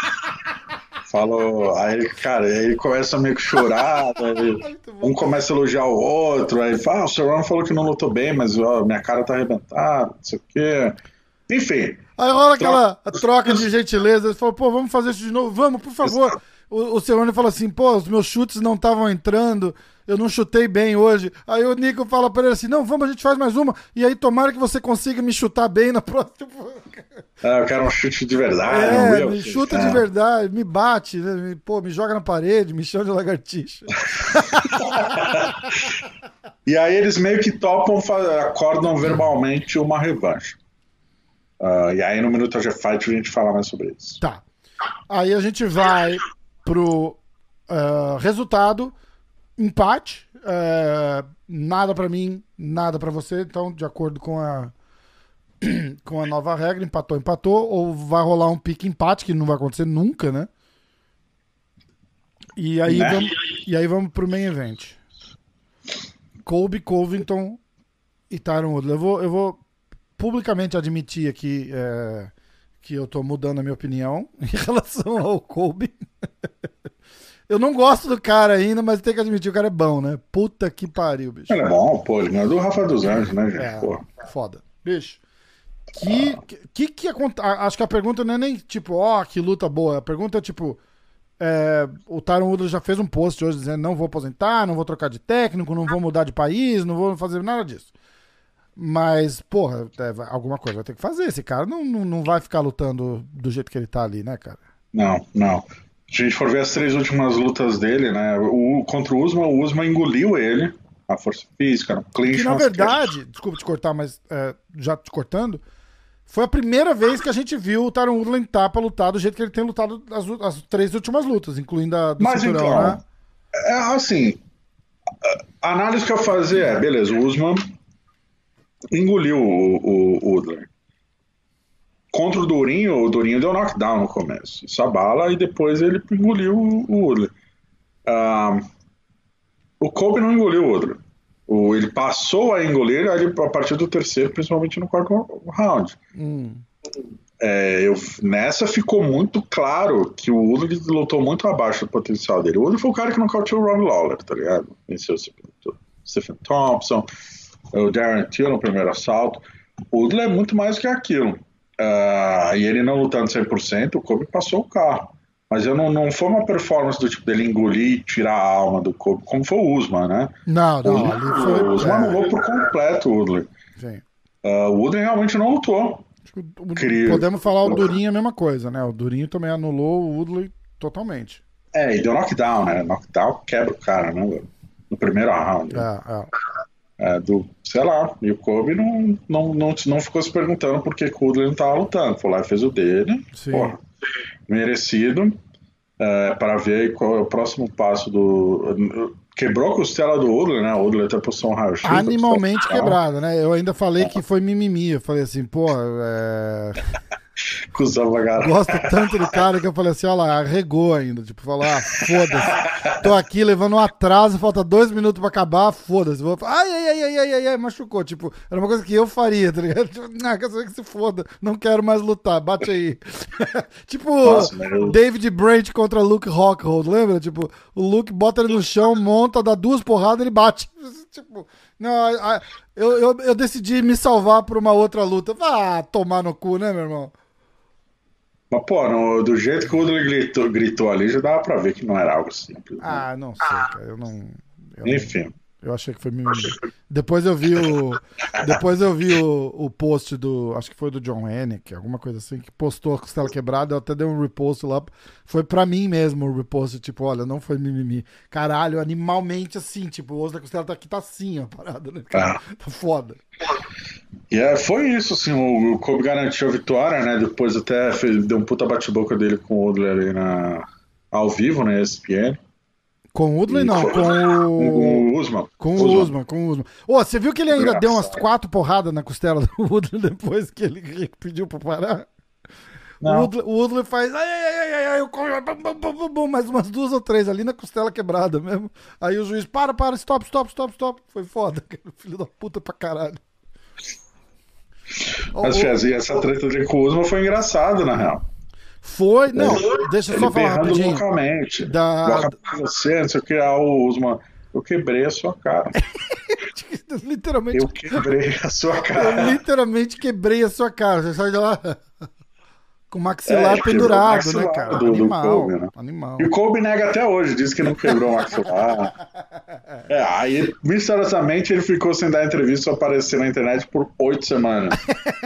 Speaker 6: Falou, aí, cara, aí ele começa a meio que chorar, aí, um começa a elogiar o outro, aí fala, ah, o Cerrone falou que não lutou bem, mas ó, minha cara tá arrebentada, não sei o quê. Enfim.
Speaker 5: Aí rola aquela troca de gentileza, ele falou, pô, vamos fazer isso de novo, vamos, por favor. O, o Cerrone fala assim, pô, os meus chutes não estavam entrando, eu não chutei bem hoje. Aí o Nico fala pra ele assim, não, vamos, a gente faz mais uma, e aí tomara que você consiga me chutar bem na próxima.
Speaker 6: É, eu quero um chute de verdade.
Speaker 5: É, um me chuta é. de verdade, me bate, né? me, pô, me joga na parede, me chama de lagartixa.
Speaker 6: E aí eles meio que topam, acordam verbalmente uma revanche. Uh, e aí no Minuto G Fight a gente fala mais sobre isso.
Speaker 5: Tá. Aí a gente vai pro uh, resultado, empate, uh, nada pra mim, nada pra você, então de acordo com a com a nova regra, empatou, empatou, ou vai rolar um pique empate, que não vai acontecer nunca, né? E aí, né? vamos, e aí vamos pro main event. Colby Covington e Tyron Woodley. Eu vou, eu vou publicamente admitir aqui é, que eu tô mudando a minha opinião em relação ao Colby. Eu não gosto do cara ainda, mas tem que admitir, o cara é bom, né? Puta que pariu, bicho.
Speaker 6: Ele é bom, pô, ele é do Rafa dos Anjos, né, gente?
Speaker 5: É,
Speaker 6: pô.
Speaker 5: Foda. Bicho, que que, que acontece? Acho que a pergunta não é nem tipo, ó, oh, que luta boa. A pergunta é tipo, é, o Tyron Woodley já fez um post hoje dizendo não vou aposentar, não vou trocar de técnico, não vou mudar de país, não vou fazer nada disso. Mas, porra, é, alguma coisa vai ter que fazer. Esse cara não, não, não vai ficar lutando do jeito que ele tá ali, né, cara?
Speaker 6: Não, não. Se a gente for ver as três últimas lutas dele, né? O, contra o Usman, o Usman engoliu ele, a força física, no clinch.
Speaker 5: Que na verdade, que... desculpa te cortar, mas é, já te cortando, foi a primeira vez que a gente viu o Tyron Woodley entrar pra lutar do jeito que ele tem lutado as, as três últimas lutas, incluindo a do
Speaker 6: mas
Speaker 5: cinturão,
Speaker 6: então,
Speaker 5: né?
Speaker 6: É assim, a análise que eu fazer é, beleza, o Usman engoliu o, o, o Woodley. Contra o Durinho, o Durinho deu knockdown no começo. Isso abala e depois ele engoliu o, o Woodley. Uh, o Colby não engoliu o Woodley. O, ele passou a engolir ali, a partir do terceiro, principalmente no quarto round.
Speaker 5: Hum.
Speaker 6: É, eu, nessa ficou muito claro que o Woodley lutou muito abaixo do potencial dele. O Woodley foi o cara que nocauteou o Robbie Lawler, tá ligado? Venceu o Stephen Thompson, o Darren Till no primeiro assalto. O Woodley é muito mais que aquilo. Uh, e ele não lutando cem por cento, o Colby passou o carro. Mas eu não, não foi uma performance do tipo dele engolir e tirar a alma do Kobe, como foi o Usman, né?
Speaker 5: Não, não,
Speaker 6: o,
Speaker 5: ali foi...
Speaker 6: o Usman
Speaker 5: é,
Speaker 6: anulou por completo o Woodley.
Speaker 5: sim.
Speaker 6: Uh, o Woodley realmente não lutou.
Speaker 5: Acho que o- o-
Speaker 6: Queria-
Speaker 5: Podemos falar o Durinho é a mesma coisa, né? O Durinho também anulou o Woodley totalmente.
Speaker 6: É, e deu knockdown, né? Knockdown quebra o cara, né? velho? No primeiro round.
Speaker 5: É, é.
Speaker 6: É, do, sei lá, e o Kobe não, não, não, não ficou se perguntando por que o Woodley não tava lutando. Foi lá e fez o dele.
Speaker 5: Sim.
Speaker 6: Porra, merecido. É, para ver aí qual é o próximo passo do. Quebrou a costela do Woodley, né? O Woodley até postou um raio-x.
Speaker 5: Animalmente quebrado, né? Eu ainda falei que foi mimimi. Eu falei assim, pô, é...
Speaker 6: Cusão pra caralho.
Speaker 5: gosto tanto do cara que eu falei assim, olha lá, arregou ainda. Tipo, falou, ah, foda-se. Tô aqui levando um atraso, falta dois minutos pra acabar, foda-se. Vou... Ai, ai, ai, ai, ai, ai, ai, machucou. Tipo, era uma coisa que eu faria, tá ligado? Tipo, ah, quer saber que se foda, não quero mais lutar, bate aí. Tipo,
Speaker 6: Nossa, meu...
Speaker 5: David Branch contra Luke Rockhold, lembra? Tipo, o Luke bota ele no chão, monta, dá duas porradas e ele bate. Tipo, não, a- a- eu, eu, eu decidi me salvar por uma outra luta. Ah, tomar no cu, né, meu irmão?
Speaker 6: Mas, pô, no- do jeito que o Woodley gritou, gritou ali, já dava pra ver que não era algo simples. né?
Speaker 5: Ah, não sei, cara. Eu não. Eu, não-
Speaker 6: Enfim.
Speaker 5: eu achei que foi mimimi. Depois eu vi o. Depois eu vi o, o post do. Acho que foi do John Hennick, alguma coisa assim, que postou a costela quebrada. Eu até dei um repost lá. Foi pra mim mesmo o repost, tipo, olha, não foi mimimi. Caralho, animalmente assim, tipo, o osso da costela tá aqui, tá assim, ó, parada, né? Cara? Tá foda.
Speaker 6: E é, foi isso, assim, o, o Kobe garantiu a vitória, né? Depois até fez, deu um puta bate-boca dele com o Woodley ali na, ao vivo, na E S P N.
Speaker 5: Com o Woodley, não,
Speaker 6: Foi-
Speaker 5: com o.
Speaker 6: Com o Usman.
Speaker 5: Com o Usman, com o Usman. Ô, você viu que ele ainda deu umas quatro porradas na costela do Woodley depois que ele pediu pra parar? O
Speaker 6: Não.
Speaker 5: Woodley, o Woodley faz. Ai, ai, ai, ai, ai, eu corro, bum, bum, bum, bum, bum, mais umas duas ou três ali na costela quebrada mesmo. Aí o juiz, para, para, stop, stop, stop, stop. Foi foda, cara. Filho da puta pra caralho.
Speaker 6: Mas,
Speaker 5: O- o-
Speaker 6: Fez, e essa treta dele com o Usman foi engraçada, na real.
Speaker 5: Foi, não, deixa eu
Speaker 6: Ele
Speaker 5: só falar
Speaker 6: berrando
Speaker 5: rapidinho.
Speaker 6: loucamente.
Speaker 5: Da-
Speaker 6: Vou acabar com você, não sei o que. Ah, o Usman, eu quebrei a sua cara.
Speaker 5: Literalmente,
Speaker 6: Eu quebrei a sua
Speaker 5: eu
Speaker 6: cara.
Speaker 5: literalmente quebrei a sua cara. Você sai de lá com o maxilar
Speaker 6: É, quebrou o
Speaker 5: pendurado,
Speaker 6: maxilar
Speaker 5: né, cara?
Speaker 6: do- do
Speaker 5: Animal,
Speaker 6: Kobe, né?
Speaker 5: animal.
Speaker 6: E o Kobe nega até hoje, diz que não quebrou o maxilar. É, aí, misteriosamente, ele ficou sem dar entrevista, só aparecer na internet por oito semanas.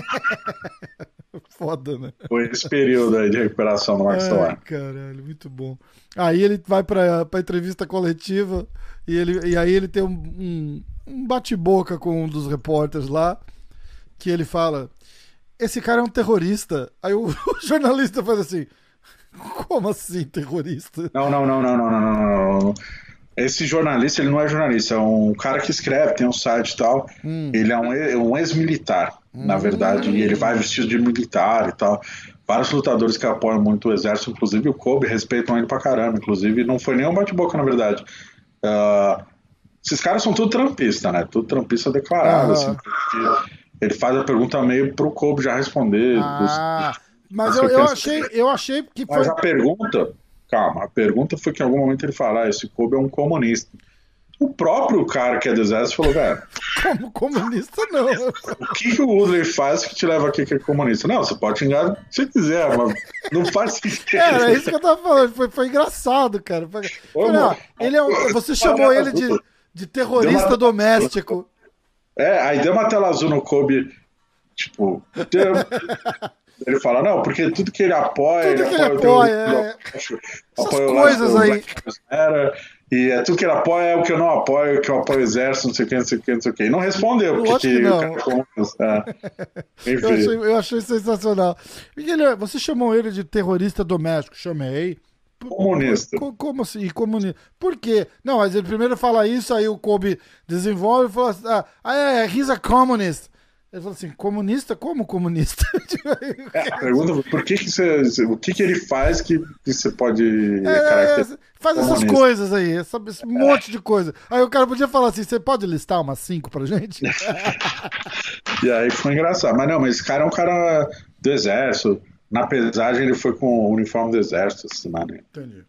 Speaker 5: Foda, né?
Speaker 6: Foi esse período aí de recuperação do
Speaker 5: Ai,
Speaker 6: maxilar.
Speaker 5: caralho, muito bom. Aí ele vai pra, pra entrevista coletiva e, ele, e aí ele tem um, um, um bate-boca com um dos repórteres lá, que ele fala, esse cara é um terrorista. Aí o, o jornalista faz assim, como assim terrorista?
Speaker 6: Não, não, não, não, não, não, não, não, não. Esse jornalista, ele não é jornalista, é um cara que escreve, tem um site e tal.
Speaker 5: Hum.
Speaker 6: Ele é um, e- um ex-militar, na verdade, e ele vai vestido de militar e tal. Vários lutadores que apoiam muito o exército, inclusive o Kobe, respeitam ele pra caramba. Inclusive, não foi nem um bate-boca, na verdade. Ah, esses caras são tudo trampista, né? Tudo trampista declarado,
Speaker 5: Aham.
Speaker 6: assim. porque Ele faz a pergunta meio pro Kobe já responder.
Speaker 5: Ah, mas
Speaker 6: Você
Speaker 5: eu, eu
Speaker 6: pensa
Speaker 5: achei,
Speaker 6: que-
Speaker 5: eu achei que foi...
Speaker 6: Mas a pergunta, calma, a pergunta foi que em algum momento ele fala, ah, esse Kobe é um comunista. O próprio cara que é do exército falou, velho,
Speaker 5: Como comunista, não.
Speaker 6: o que, que o Woodley faz que te leva aqui que é comunista? Não, você pode xingar se você quiser, mas não faz sentido.
Speaker 5: Era isso que eu tava falando. Foi, foi engraçado, cara. Foi-
Speaker 6: Ô,
Speaker 5: Falei,
Speaker 6: meu,
Speaker 5: ah, ele é um- você chamou ele de, de terrorista
Speaker 6: Deu uma-
Speaker 5: doméstico.
Speaker 6: É, aí deu uma tela azul no Kobe, tipo, deu- ele fala, não, porque tudo que ele apoia,
Speaker 5: Tudo que ele
Speaker 6: o
Speaker 5: apoia,
Speaker 6: terrorismo,
Speaker 5: é.
Speaker 6: apoia
Speaker 5: Essas
Speaker 6: o
Speaker 5: coisas
Speaker 6: lado do
Speaker 5: aí.
Speaker 6: Black Lives Matter, e é tudo que ele apoia é o que eu não apoio, que eu apoio o exército, não sei o que, não sei o que, não sei o que. E não respondeu, porque
Speaker 5: Lógico que
Speaker 6: que
Speaker 5: não.
Speaker 6: o cara é comunista. É.
Speaker 5: Eu
Speaker 6: Enfim.
Speaker 5: achei, eu achei sensacional. Miguel, você chamou ele de terrorista doméstico? Chamei.
Speaker 6: Comunista.
Speaker 5: Co- Como assim? E comunista? Por quê? Não, mas ele primeiro fala isso, aí o Kobe desenvolve e fala assim: ah, ah, é, he's a communist. Ele falou assim: comunista? Como comunista?
Speaker 6: É, a pergunta foi, por que que você, o que que ele faz que, que você pode
Speaker 5: É,
Speaker 6: caracterizar?
Speaker 5: faz essas
Speaker 6: comunista?
Speaker 5: coisas aí, essa- esse monte de coisa. Aí o cara podia falar assim: você pode listar umas cinco pra gente?
Speaker 6: E aí foi engraçado. Mas não, mas esse cara é um cara do exército. Na pesagem ele foi com o uniforme do exército, assim, né?
Speaker 5: Entendi.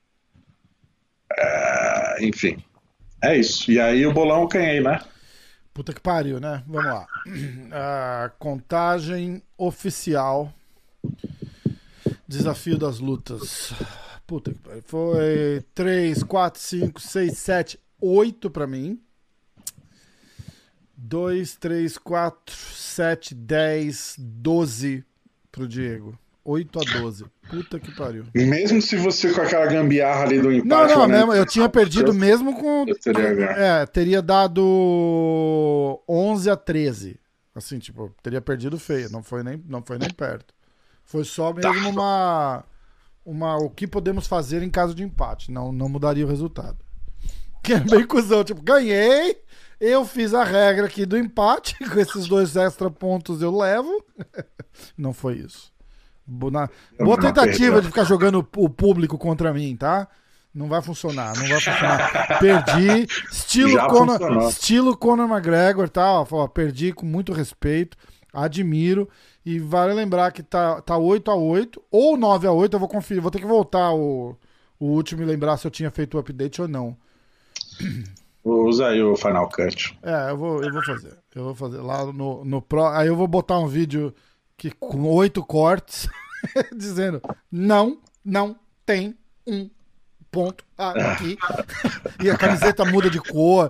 Speaker 6: É, enfim. É isso. E aí o bolão ganhei, né?
Speaker 5: Puta que pariu, né? Vamos lá. Ah, contagem oficial. Desafio das lutas. Puta que pariu. Foi três, quatro, cinco, seis, sete, oito pra mim. dois, três, quatro, sete, dez, doze pro Diego. oito a doze. Puta que pariu.
Speaker 6: Mesmo se você com aquela gambiarra ali do
Speaker 5: Não,
Speaker 6: empate...
Speaker 5: não,
Speaker 6: né?
Speaker 5: mesmo, eu tinha perdido mesmo com.
Speaker 6: Eu teria ganho.
Speaker 5: É, teria dado onze a treze. Assim, tipo, teria perdido feio. Não foi nem, não foi nem perto. Foi só mesmo uma. uma o que podemos fazer em caso de empate. Não, não mudaria o resultado. Que é bem cuzão. Tipo, ganhei. Eu fiz a regra aqui do empate. Com esses dois extra pontos eu levo. Não foi isso. Boa, boa tentativa de ficar jogando o público contra mim, tá? Não vai funcionar, não vai funcionar. Perdi, estilo Conor, estilo Conor McGregor, tá? Ó, perdi com muito respeito, admiro. E vale lembrar que tá, tá oito a oito ou nove a oito, eu vou conferir, vou ter que voltar o, o último e lembrar se eu tinha feito o update ou não.
Speaker 6: Usa aí o Final Cut.
Speaker 5: É, eu vou, eu vou fazer. Eu vou fazer lá no, no Pro. Aí eu vou botar um vídeo que, com oito cortes dizendo não, não tem um ponto aqui. E a camiseta muda de cor.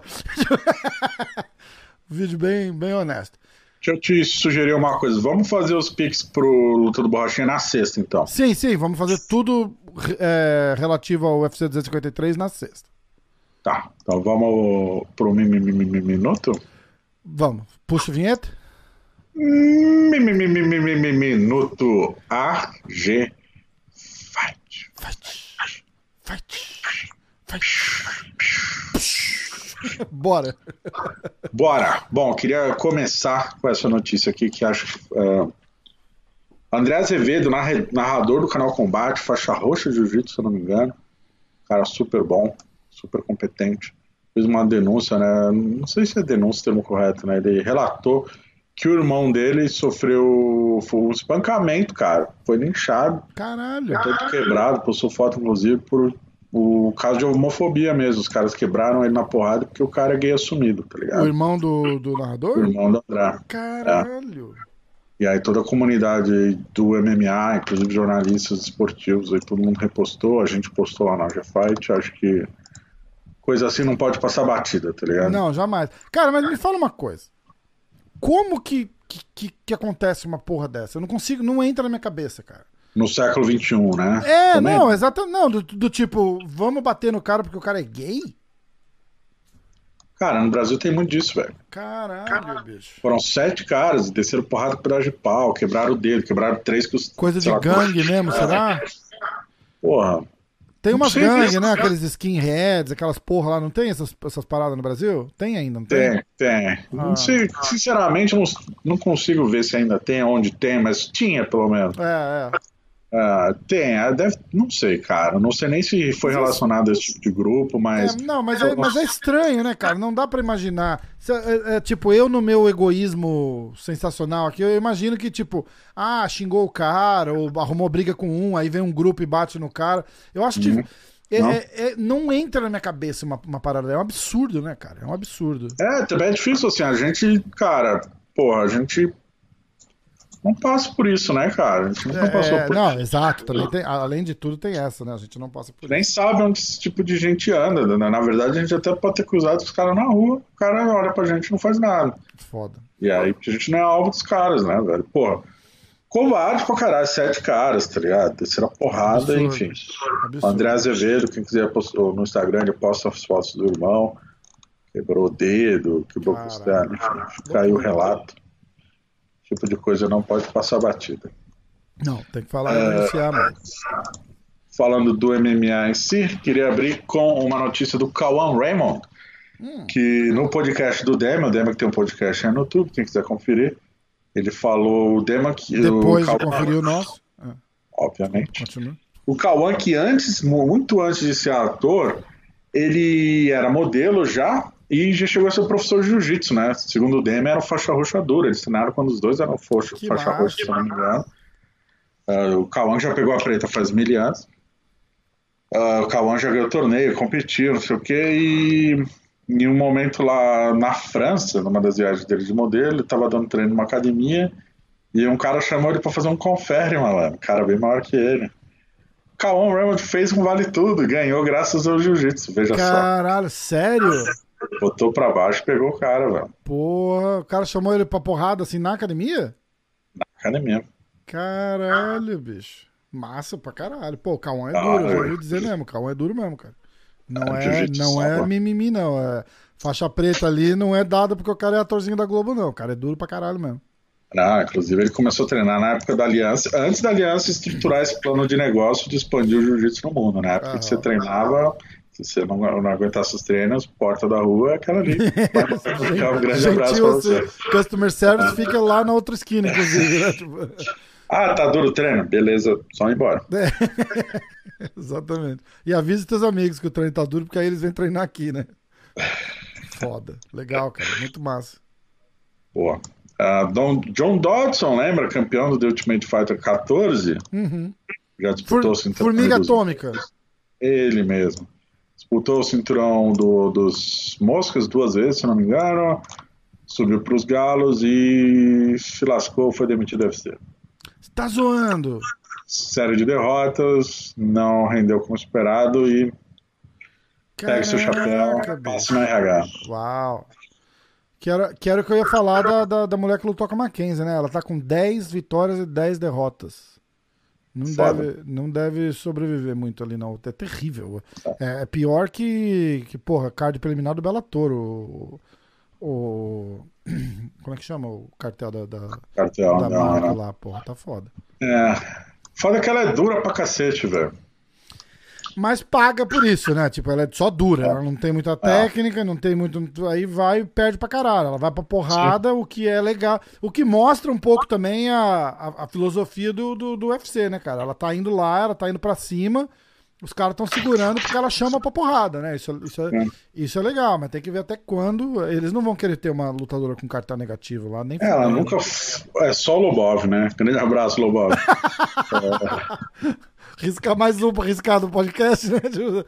Speaker 5: Vídeo bem, bem honesto.
Speaker 6: Deixa eu te sugerir uma coisa. Vamos fazer os pics pro Luta do Borrachinha na sexta, então.
Speaker 5: Sim, sim. Vamos fazer tudo é, relativo ao U F C duzentos e cinquenta e três na sexta.
Speaker 6: Tá. Então vamos pro mi, mi, mi, mi, minuto?
Speaker 5: Vamos. Puxa a vinheta?
Speaker 6: Mi, mi, mi, mi, mi, mi, mi, minuto A G Fight.
Speaker 5: Fight. Fight. Fight. Bora.
Speaker 6: Bora. Bom, queria começar com essa notícia aqui que acho que uh, André Azevedo, narrador do canal Combate, faixa roxa de jiu-jitsu, se eu não me engano. Cara super bom, super competente. Fez uma denúncia, né? Não sei se é denúncia o termo correto, né? Ele relatou que o irmão dele sofreu um espancamento, cara. Foi linchado.
Speaker 5: Caralho.
Speaker 6: Foi todo quebrado, postou foto, inclusive, por o caso de homofobia mesmo. Os caras quebraram ele na porrada porque o cara é gay assumido, tá ligado?
Speaker 5: O irmão do, do narrador?
Speaker 6: O irmão do André.
Speaker 5: Caralho.
Speaker 6: É. E aí toda a comunidade do M M A, inclusive jornalistas esportivos, aí todo mundo repostou, a gente postou lá na G Fight. Acho que coisa assim não pode passar batida, tá ligado?
Speaker 5: Não, jamais. Cara, mas me fala uma coisa. Como que, que, que acontece uma porra dessa? Eu não consigo, não entra na minha cabeça, cara.
Speaker 6: No século vinte e um, né?
Speaker 5: É, Também? não, exatamente. Não, do, do tipo, vamos bater no cara porque o cara é gay?
Speaker 6: Cara, no Brasil tem muito disso, velho.
Speaker 5: Caralho, Caralho, bicho.
Speaker 6: Foram sete caras, desceram porrada com pedaço de pau, quebraram o dedo, quebraram três com os...
Speaker 5: Coisa de gangue mesmo, será?
Speaker 6: Porra.
Speaker 5: Tem umas gangues, né? Aqueles skinheads, aquelas porra lá, não tem essas, essas paradas no Brasil? Tem ainda, não tem?
Speaker 6: Tem, tem. Ah. Não sei, sinceramente, eu não, não consigo ver se ainda tem, onde tem, mas tinha, pelo menos.
Speaker 5: É, é.
Speaker 6: Uh, tem, deve, não sei, cara. Não sei nem se foi relacionado a esse tipo de grupo, mas.
Speaker 5: É, não, mas é, mas é estranho, né, cara? Não dá pra imaginar. Se, é, é, tipo, eu no meu egoísmo sensacional aqui, eu imagino que, tipo, ah, xingou o cara, ou arrumou briga com um, aí vem um grupo e bate no cara. Eu acho que. Uhum. É, não. É, é, não entra na minha cabeça uma, uma parada. É um absurdo, né, cara? É um absurdo.
Speaker 6: É, também é difícil, assim. A gente, cara, porra, a gente. Não passa por isso, né, cara? A gente não
Speaker 5: é,
Speaker 6: passou por
Speaker 5: Não, exato. Também tem, além de tudo, tem essa, né? A gente não passa por
Speaker 6: Nem
Speaker 5: isso.
Speaker 6: Nem sabe onde esse tipo de gente anda, né? Na verdade, a gente até pode ter cruzado os caras na rua, o cara olha pra gente e não faz nada.
Speaker 5: Foda.
Speaker 6: E aí, a gente não é alvo dos caras, né, velho? Porra, covarde pra caralho, sete caras, tá ligado? Desceram a porrada, absurdo. Enfim. Absurdo. André Azevedo, quem quiser postou no Instagram, ele posta as fotos do irmão, quebrou o dedo, quebrou o costela, enfim, caiu o relato. Tipo de coisa não pode passar batida.
Speaker 5: Não, tem que falar e denunciar, mano.
Speaker 6: Falando do M M A em si, queria abrir com uma notícia do Cauã Raymond, hum. que no podcast do Dema, o Dema que tem um podcast aí no YouTube, quem quiser conferir, ele falou o Dema que...
Speaker 5: Depois
Speaker 6: o
Speaker 5: de conferir o nosso. É.
Speaker 6: Obviamente.
Speaker 5: Continua.
Speaker 6: O Cauã que antes, muito antes de ser ator, ele era modelo já, e já chegou a ser professor de jiu-jitsu, né? Segundo o Dema, era faixa roxa dura. Eles treinaram quando os dois eram faixa, faixa roxa, se não me engano. Uh, o Cauã já pegou a preta faz mil anos. Uh, o Cauã já ganhou torneio, competiu, não sei o quê. E em um momento lá na França, numa das viagens dele de modelo, ele estava dando treino numa academia e um cara chamou ele para fazer um confere, malandro. Um cara bem maior que ele. O Cauã Raymond fez um vale tudo, ganhou graças ao jiu-jitsu, veja
Speaker 5: Caralho, sério?
Speaker 6: só. Botou pra baixo e pegou o cara, velho.
Speaker 5: Porra, o cara chamou ele pra porrada assim na academia?
Speaker 6: Na academia.
Speaker 5: Caralho, bicho. Massa pra caralho. Pô, o Cauã é
Speaker 6: Ah,
Speaker 5: duro, eu já
Speaker 6: é.
Speaker 5: ouvi dizer mesmo. O Cauã é duro mesmo, cara. Não
Speaker 6: É,
Speaker 5: é,
Speaker 6: jiu-jitsu
Speaker 5: não é
Speaker 6: salva.
Speaker 5: mimimi, não. É faixa preta ali não é dada porque o cara é atorzinho da Globo, não. O cara é duro pra caralho mesmo.
Speaker 6: Não, inclusive ele começou a treinar na época da Aliança, antes da Aliança estruturar esse plano de negócio de expandir o jiu-jitsu no mundo. Na época
Speaker 5: Aham.
Speaker 6: que você treinava, se você não, não aguentasse os treinos, porta da rua é aquela ali. Um grande abraço pra você.
Speaker 5: Customer Service fica lá na outra esquina, inclusive, né? Tipo,
Speaker 6: Ah, tá duro o treino? Beleza, só ir embora.
Speaker 5: é. Exatamente. E avisa teus amigos que o treino tá duro, porque aí eles vêm treinar aqui, né? Foda. Legal, cara. Muito massa.
Speaker 6: Boa. Ah, Don- John Dodson, lembra? Campeão do The Ultimate Fighter catorze?
Speaker 5: Uhum.
Speaker 6: Já
Speaker 5: For-
Speaker 6: disputou o cinturão
Speaker 5: Formiga
Speaker 6: dos-
Speaker 5: atômica.
Speaker 6: Ele mesmo. Disputou o cinturão do- dos moscas duas vezes, se não me engano. Subiu pros galos e se lascou, foi demitido do U F C.
Speaker 5: Você tá zoando.
Speaker 6: Série de derrotas, não rendeu como esperado e pega seu chapéu,
Speaker 5: Caraca, bicho.
Speaker 6: passa no R H.
Speaker 5: Uau. Que era, que era o que eu ia falar da, da, da mulher que lutou com a Mackenzie, né? Ela tá com dez vitórias e dez derrotas. Não
Speaker 6: Foda.
Speaker 5: deve, não deve sobreviver muito ali, não. É terrível. É, é pior que, que, porra, card preliminar do Bellator. O, o- como é que chama o cartel da, da,
Speaker 6: Cartel,
Speaker 5: da
Speaker 6: não,
Speaker 5: marca
Speaker 6: não.
Speaker 5: lá, porra? Tá foda.
Speaker 6: É. Foda que ela é dura pra cacete, velho.
Speaker 5: Mas paga por isso, né? Tipo, ela é só dura, ela não tem muita técnica, não tem muito. Aí vai e perde pra caralho. Ela vai pra porrada, o que é legal. O que mostra um pouco também a, a, a filosofia do, do, do U F C, né, cara? Ela tá indo lá, ela tá indo pra cima, os caras estão segurando porque ela chama pra porrada, né? Isso, isso, é, isso é legal, mas tem que ver até quando. Eles não vão querer ter uma lutadora com cartão negativo lá, nem
Speaker 6: Ela
Speaker 5: fudendo.
Speaker 6: nunca. f- É só o Lobov, né? Grande abraço, Lobov.
Speaker 5: Riscar mais um pra riscar do podcast, né? Tipo,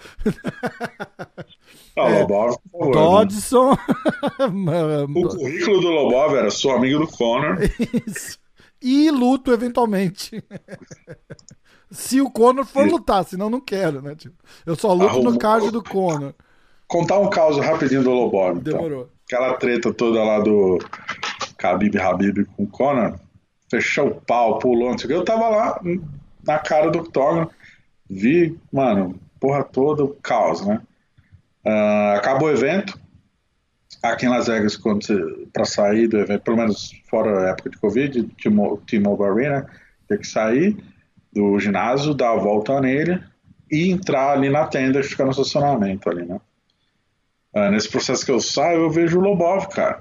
Speaker 6: Ah, Lobov, por favor. né?
Speaker 5: Dodson.
Speaker 6: O currículo do Lobov era sou amigo do Conor.
Speaker 5: Isso. E luto eventualmente. Se o Conor for lutar, senão não quero, né? Tipo, eu só luto
Speaker 6: Arrumou.
Speaker 5: no card do Conor.
Speaker 6: Contar um caos rapidinho do Lobov. Então.
Speaker 5: Demorou.
Speaker 6: Aquela treta toda lá do Khabib Habib com o Conor. Fechou o pau, pulou, não sei o que. Eu tava lá na cara do octógono. Vi, mano, porra toda, caos, né? Ah, acabou o evento. Aqui em Las Vegas, quando você, pra sair do evento, pelo menos fora a época de Covid, T-Mo- T-Mobile Arena, tem que sair do ginásio, dar a volta nele e entrar ali na tenda que fica no estacionamento ali, né? Ah, nesse processo que eu saio, eu vejo o Lobov, cara.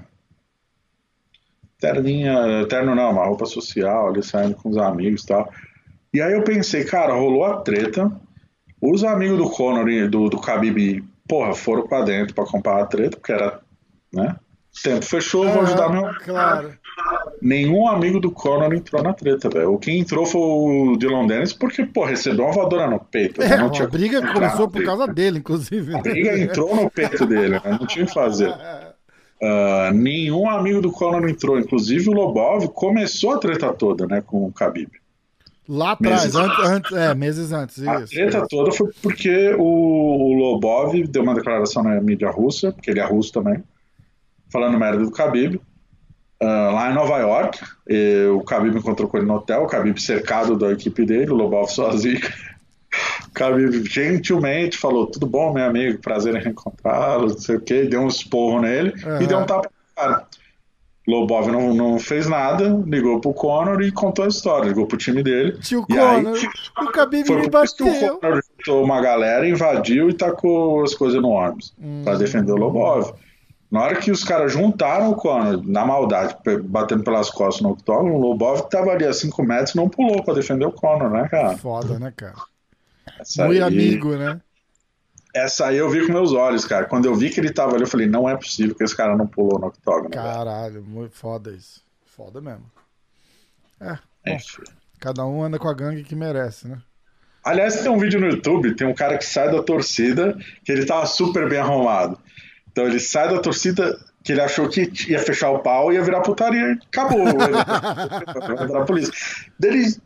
Speaker 6: Terninha, terno não, uma roupa social ali, saindo com os amigos e tal. E aí eu pensei, cara, rolou a treta, os amigos do Conor e do, do Khabib, porra, foram pra dentro pra comprar a treta, porque era, né? Tempo fechou, vou ajudar meu...
Speaker 5: Claro.
Speaker 6: Nenhum amigo do Conor entrou na treta, velho. O quem entrou foi o Dylan Dennis, porque, pô, recebeu uma voadora no peito.
Speaker 5: É,
Speaker 6: não
Speaker 5: a
Speaker 6: tinha
Speaker 5: briga
Speaker 6: como
Speaker 5: começou
Speaker 6: entrar,
Speaker 5: por causa dele, inclusive.
Speaker 6: A briga entrou no peito dele, né? Não tinha o que fazer. Uh, nenhum amigo do Conor entrou, inclusive o Lobov começou a treta toda, né, com o Khabib.
Speaker 5: Lá atrás,
Speaker 6: Meses
Speaker 5: antes, antes, é, meses antes.
Speaker 6: A
Speaker 5: Isso,
Speaker 6: treta
Speaker 5: isso.
Speaker 6: toda foi porque o, o Lobov deu uma declaração na mídia russa, porque ele é russo também, falando merda do Khabib. Uh, lá em Nova York, e o Khabib encontrou com ele no hotel, o Khabib cercado da equipe dele, o Lobov sozinho. O Khabib gentilmente falou, tudo bom, meu amigo, prazer em reencontrá-lo, não sei o que, deu um esporro nele
Speaker 5: Uhum.
Speaker 6: e deu um tapa no cara. Lobov não, não fez nada, ligou pro Conor e contou a história, ligou pro time dele.
Speaker 5: Tio
Speaker 6: E
Speaker 5: Conor,
Speaker 6: aí,
Speaker 5: o Khabib
Speaker 6: foi
Speaker 5: me
Speaker 6: por isso que o
Speaker 5: bateu.
Speaker 6: Conor juntou uma galera, invadiu e tacou as coisas no ônibus
Speaker 5: Hum.
Speaker 6: pra defender o Lobov. Na hora que os caras juntaram o Conor, na maldade, pe- batendo pelas costas no octógono, o Lobov tava ali a cinco metros e não pulou pra defender o Conor, né, cara?
Speaker 5: Foda, né, cara?
Speaker 6: Essa
Speaker 5: Muito
Speaker 6: aí,
Speaker 5: amigo, né?
Speaker 6: essa aí eu vi com meus olhos, cara. Quando eu vi que ele tava ali, eu falei, não é possível que esse cara não pulou no octógono. velho.
Speaker 5: Caralho, muito foda isso. Foda mesmo. É, bom,
Speaker 6: Enfim.
Speaker 5: cada um anda com a gangue que merece, né?
Speaker 6: Aliás, tem um vídeo no YouTube, tem um cara que sai da torcida, que ele tava super bem arrumado. Então ele sai da torcida, que ele achou que ia fechar o pau, ia virar putaria, e acabou. Ele vai entrar a polícia. Daí ele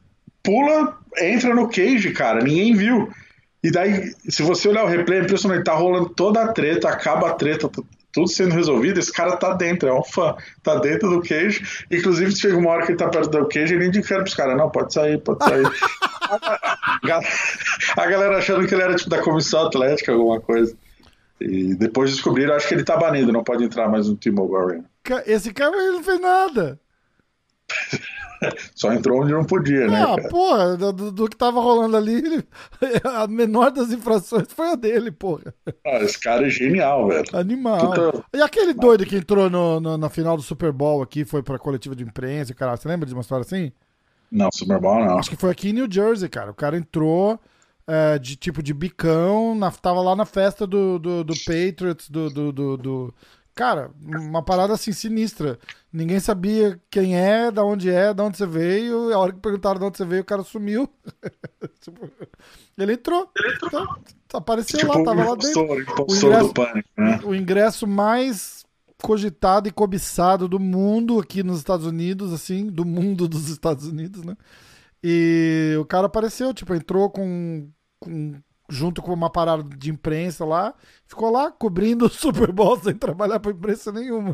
Speaker 6: pula, entra no cage, cara, ninguém viu. E daí, se você olhar o replay, é impressionante, tá rolando toda a treta, acaba a treta, t- tudo sendo resolvido, esse cara tá dentro, é um fã, tá dentro do cage, inclusive chega uma hora que ele tá perto do cage, ele indica pros caras, não, pode sair, pode sair. a, ga- a galera achando que ele era tipo da comissão atlética, alguma coisa. E depois descobriram, acho que ele tá banido, não pode entrar mais no T-Mobile Arena.
Speaker 5: Ca- Esse cara ele não fez nada.
Speaker 6: Só entrou onde não podia, né,
Speaker 5: Ah,
Speaker 6: cara?
Speaker 5: porra, do, do- do que tava rolando ali, ele- a menor das infrações foi a dele, porra.
Speaker 6: Ah, esse cara é genial, velho.
Speaker 5: Animal.
Speaker 6: Puta-
Speaker 5: E aquele doido que entrou no, no- na final do Super Bowl aqui, foi pra coletiva de imprensa, cara, você lembra de uma história assim?
Speaker 6: Não, Super Bowl não.
Speaker 5: Acho que foi aqui em New Jersey, cara. O cara entrou é, de tipo de bicão, na- tava lá na festa do, do, do Patriots, do, do, do, do- Cara, uma parada assim sinistra. Ninguém sabia quem é, da onde é, da onde você veio. E a hora que perguntaram de onde você veio, o cara sumiu. Tipo, ele entrou. Ele entrou. Então, apareceu
Speaker 6: Tipo
Speaker 5: lá, tava
Speaker 6: o
Speaker 5: lá dentro.
Speaker 6: impostor, impostor
Speaker 5: ingresso-
Speaker 6: do pânico, né?
Speaker 5: O ingresso mais cogitado e cobiçado do mundo aqui nos Estados Unidos, assim, do mundo dos Estados Unidos, né? E o cara apareceu, tipo, entrou com, com- junto com uma parada de imprensa lá, ficou lá cobrindo o Super Bowl sem trabalhar pra imprensa nenhuma.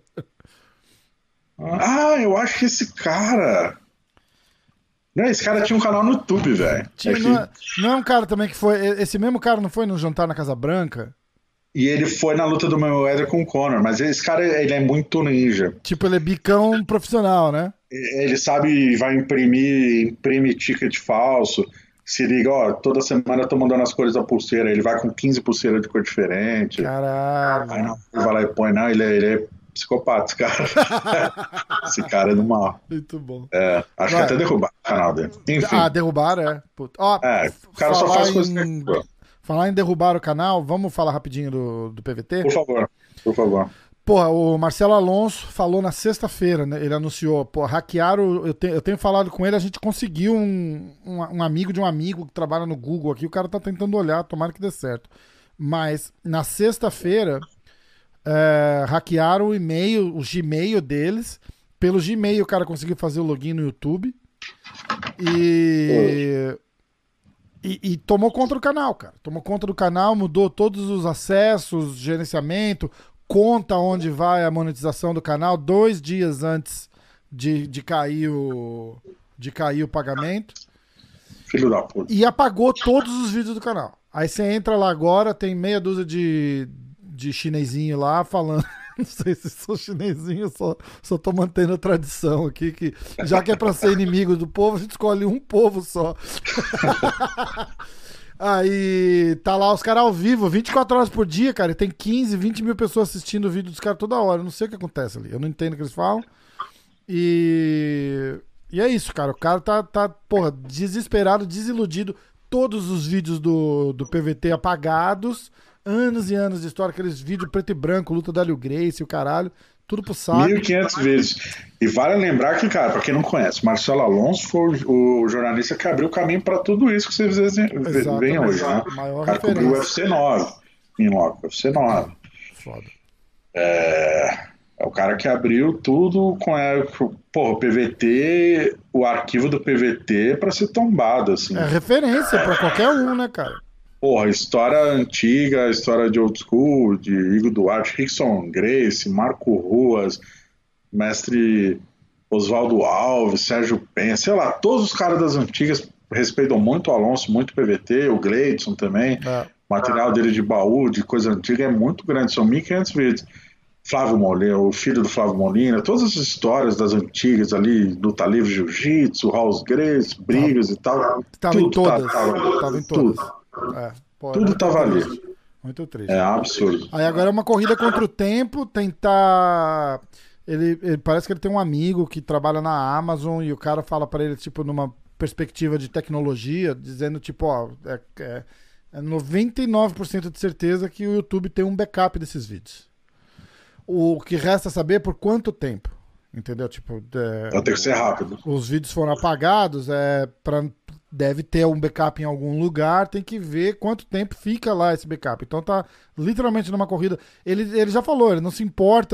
Speaker 6: Ah, eu acho que esse cara. Não, esse cara tinha um canal no YouTube, velho.
Speaker 5: Tinha-
Speaker 6: É que-
Speaker 5: não, é, não é um cara também que foi. Esse mesmo cara não foi no jantar na Casa Branca?
Speaker 6: E ele foi na luta do Mayweather com o Conor, mas esse cara, ele é muito ninja.
Speaker 5: Tipo, ele é bicão profissional, né?
Speaker 6: Ele sabe, vai imprimir, imprime ticket falso. Se liga, ó, toda semana eu tô mandando as cores da pulseira. Ele vai com quinze pulseiras de cor diferente.
Speaker 5: Caralho.
Speaker 6: Aí não, ele vai lá e põe, não, ele é, ele é psicopata, esse cara. Esse cara é do mal.
Speaker 5: Muito bom.
Speaker 6: É, acho
Speaker 5: Vai.
Speaker 6: que até derrubar o canal dele. Enfim.
Speaker 5: Ah, derrubaram, é. Puta. Ó,
Speaker 6: É, o cara só
Speaker 5: falar
Speaker 6: faz coisa
Speaker 5: em-
Speaker 6: que...
Speaker 5: Falar em derrubar o canal, vamos falar rapidinho do, do P V T?
Speaker 6: Por favor, por favor.
Speaker 5: Porra, o Marcelo Alonso falou na sexta-feira, né? Ele anunciou, pô, hackearam. Eu, te- eu tenho falado com ele, a gente conseguiu um, um, um amigo de um amigo que trabalha no Google aqui, o cara tá tentando olhar, tomara que dê certo. Mas na sexta-feira, é, hackearam o e-mail, o Gmail deles. Pelo Gmail o cara conseguiu fazer o login no YouTube. E. E, e tomou conta do canal, cara. Tomou conta do canal, mudou todos os acessos, gerenciamento, conta onde vai a monetização do canal dois dias antes de, de, cair, o, de cair o pagamento.
Speaker 6: Filho da puta.
Speaker 5: E apagou todos os vídeos do canal. Aí você entra lá agora, tem meia dúzia de, de chinesinho lá falando. Não sei se sou chinesinho, só, só tô mantendo a tradição aqui, que já que é pra ser inimigo do povo, a gente escolhe um povo só. Aí tá lá os caras ao vivo, vinte e quatro horas por dia, cara, e tem quinze, vinte mil pessoas assistindo o vídeo dos caras toda hora. Eu não sei o que acontece ali, eu não entendo o que eles falam. E, e é isso, cara. O cara tá, tá, porra, desesperado, desiludido. Todos os vídeos do, do P V T apagados. Anos e anos de história, aqueles vídeos preto e branco, luta da Hélio Gracie, o caralho. Tudo pro saco.
Speaker 6: mil e quinhentas vezes. E vale lembrar que, cara, pra quem não conhece, Marcelo Alonso foi o, o jornalista que abriu o caminho pra tudo isso que vocês
Speaker 5: Exatamente.
Speaker 6: veem hoje, né?
Speaker 5: Maior
Speaker 6: O cara cobriu o U F C nove. Em loco, U F C nove.
Speaker 5: Foda.
Speaker 6: É, é o cara que abriu tudo com a, porra, o P V T, o arquivo do P V T pra ser tombado, assim.
Speaker 5: É referência pra qualquer um, né, cara?
Speaker 6: Porra, história antiga, história de old school, de Igor Duarte, Rickson Gracie, Marco Ruas, mestre Oswaldo Alves, Sérgio Penha, sei lá, todos os caras das antigas respeitam muito o Alonso, muito o P V T, o Gleidson também.
Speaker 5: É.
Speaker 6: O material dele de baú, de coisa antiga é muito grande, são mil e quinhentos vídeos. Flávio Molina, o filho do Flávio Molina, todas as histórias das antigas ali, luta livre, jiu-jitsu, House Grace, brigas e tal.
Speaker 5: Tava em
Speaker 6: tudo
Speaker 5: todas.
Speaker 6: tava, tava,
Speaker 5: Tava em
Speaker 6: tudo.
Speaker 5: todas. É, pô,
Speaker 6: Tudo
Speaker 5: muito
Speaker 6: tava ali.
Speaker 5: triste. Muito triste.
Speaker 6: É absurdo.
Speaker 5: Aí agora é uma corrida contra o tempo, tentar. Ele, ele parece que ele tem um amigo que trabalha na Amazon e o cara fala pra ele, tipo, numa perspectiva de tecnologia, dizendo, tipo, ó, é, é, é noventa e nove por cento de certeza que o YouTube tem um backup desses vídeos. O que resta saber é por quanto tempo. Entendeu? Tipo, é,
Speaker 6: Vai ter que ser rápido.
Speaker 5: os vídeos foram apagados, é, pra, deve ter um backup em algum lugar, tem que ver quanto tempo fica lá esse backup. Então tá literalmente numa corrida. Ele, ele já falou, ele não se importa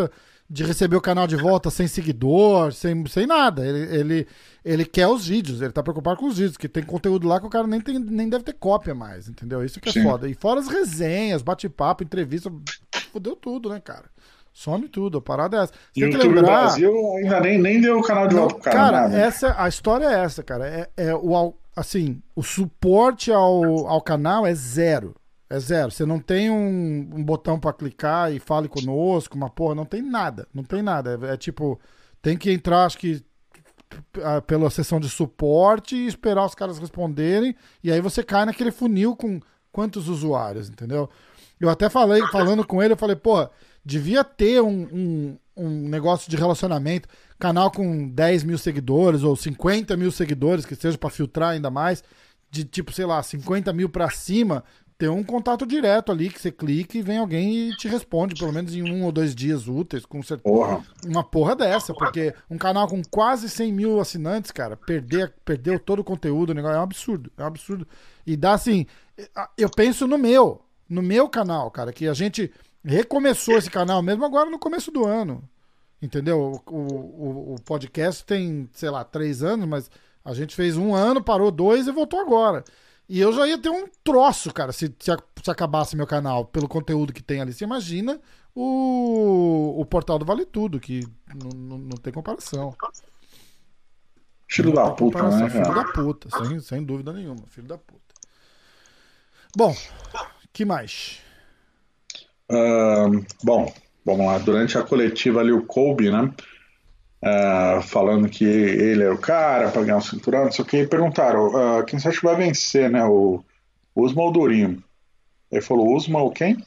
Speaker 5: de receber o canal de volta sem seguidor, sem, sem nada. Ele, ele, ele quer os vídeos, ele tá preocupado com os vídeos, que tem conteúdo lá que o cara nem, tem, nem deve ter cópia mais, entendeu? Isso que é
Speaker 6: Sim.
Speaker 5: foda. E fora as resenhas, bate-papo, entrevista, fodeu tudo, né, cara? Some tudo, a parada é essa. Você
Speaker 6: E
Speaker 5: tem
Speaker 6: o
Speaker 5: que
Speaker 6: YouTube
Speaker 5: lembrar...
Speaker 6: Brasil ainda nem, nem deu o canal de
Speaker 5: Não,
Speaker 6: volta pro cara.
Speaker 5: cara,
Speaker 6: nada.
Speaker 5: essa, a história é essa, cara. É, é o, au- assim, o suporte ao, ao canal é zero. É zero. Você não tem um, um botão pra clicar e fale conosco, uma porra, não tem nada. Não tem nada. É, é tipo, tem que entrar, acho que, p- pela sessão de suporte e esperar os caras responderem. E aí você cai naquele funil com quantos usuários, entendeu? Eu até falei, falando com ele, eu falei, porra, devia ter um, um, um negócio de relacionamento, canal com dez mil seguidores ou cinquenta mil seguidores, que seja pra filtrar ainda mais, de tipo, sei lá, cinquenta mil pra cima, ter um contato direto ali, que você clica e vem alguém e te responde, pelo menos em um ou dois dias úteis, com certeza.
Speaker 6: Porra.
Speaker 5: Uma porra dessa, porque um canal com quase cem mil assinantes, cara, perder, perdeu todo o conteúdo, o negócio é um absurdo, é um absurdo. E dá assim, eu penso no meu, no meu canal, cara, que a gente recomeçou esse canal mesmo agora no começo do ano, entendeu? O, o, o podcast tem, sei lá, três anos, mas a gente fez um ano, parou dois e voltou agora. E eu já ia ter um troço, cara, se, se, se acabasse meu canal, pelo conteúdo que tem ali. Você imagina o, o portal do Vale Tudo, que não, não, não tem comparação.
Speaker 6: Filho da
Speaker 5: Não tem
Speaker 6: puta,
Speaker 5: comparação,
Speaker 6: né,
Speaker 5: Filho
Speaker 6: cara?
Speaker 5: da puta, sem, sem dúvida nenhuma, filho da puta. Bom, que mais?
Speaker 6: Ahn, bom, vamos lá. Durante a coletiva ali, o Colby, né? ah, falando que ele é o cara pra ganhar o cinturão, não sei o que. E perguntaram: ah, quem você acha que vai vencer, né? O Usman ou o Durinho? Ele falou: Usman ou quem?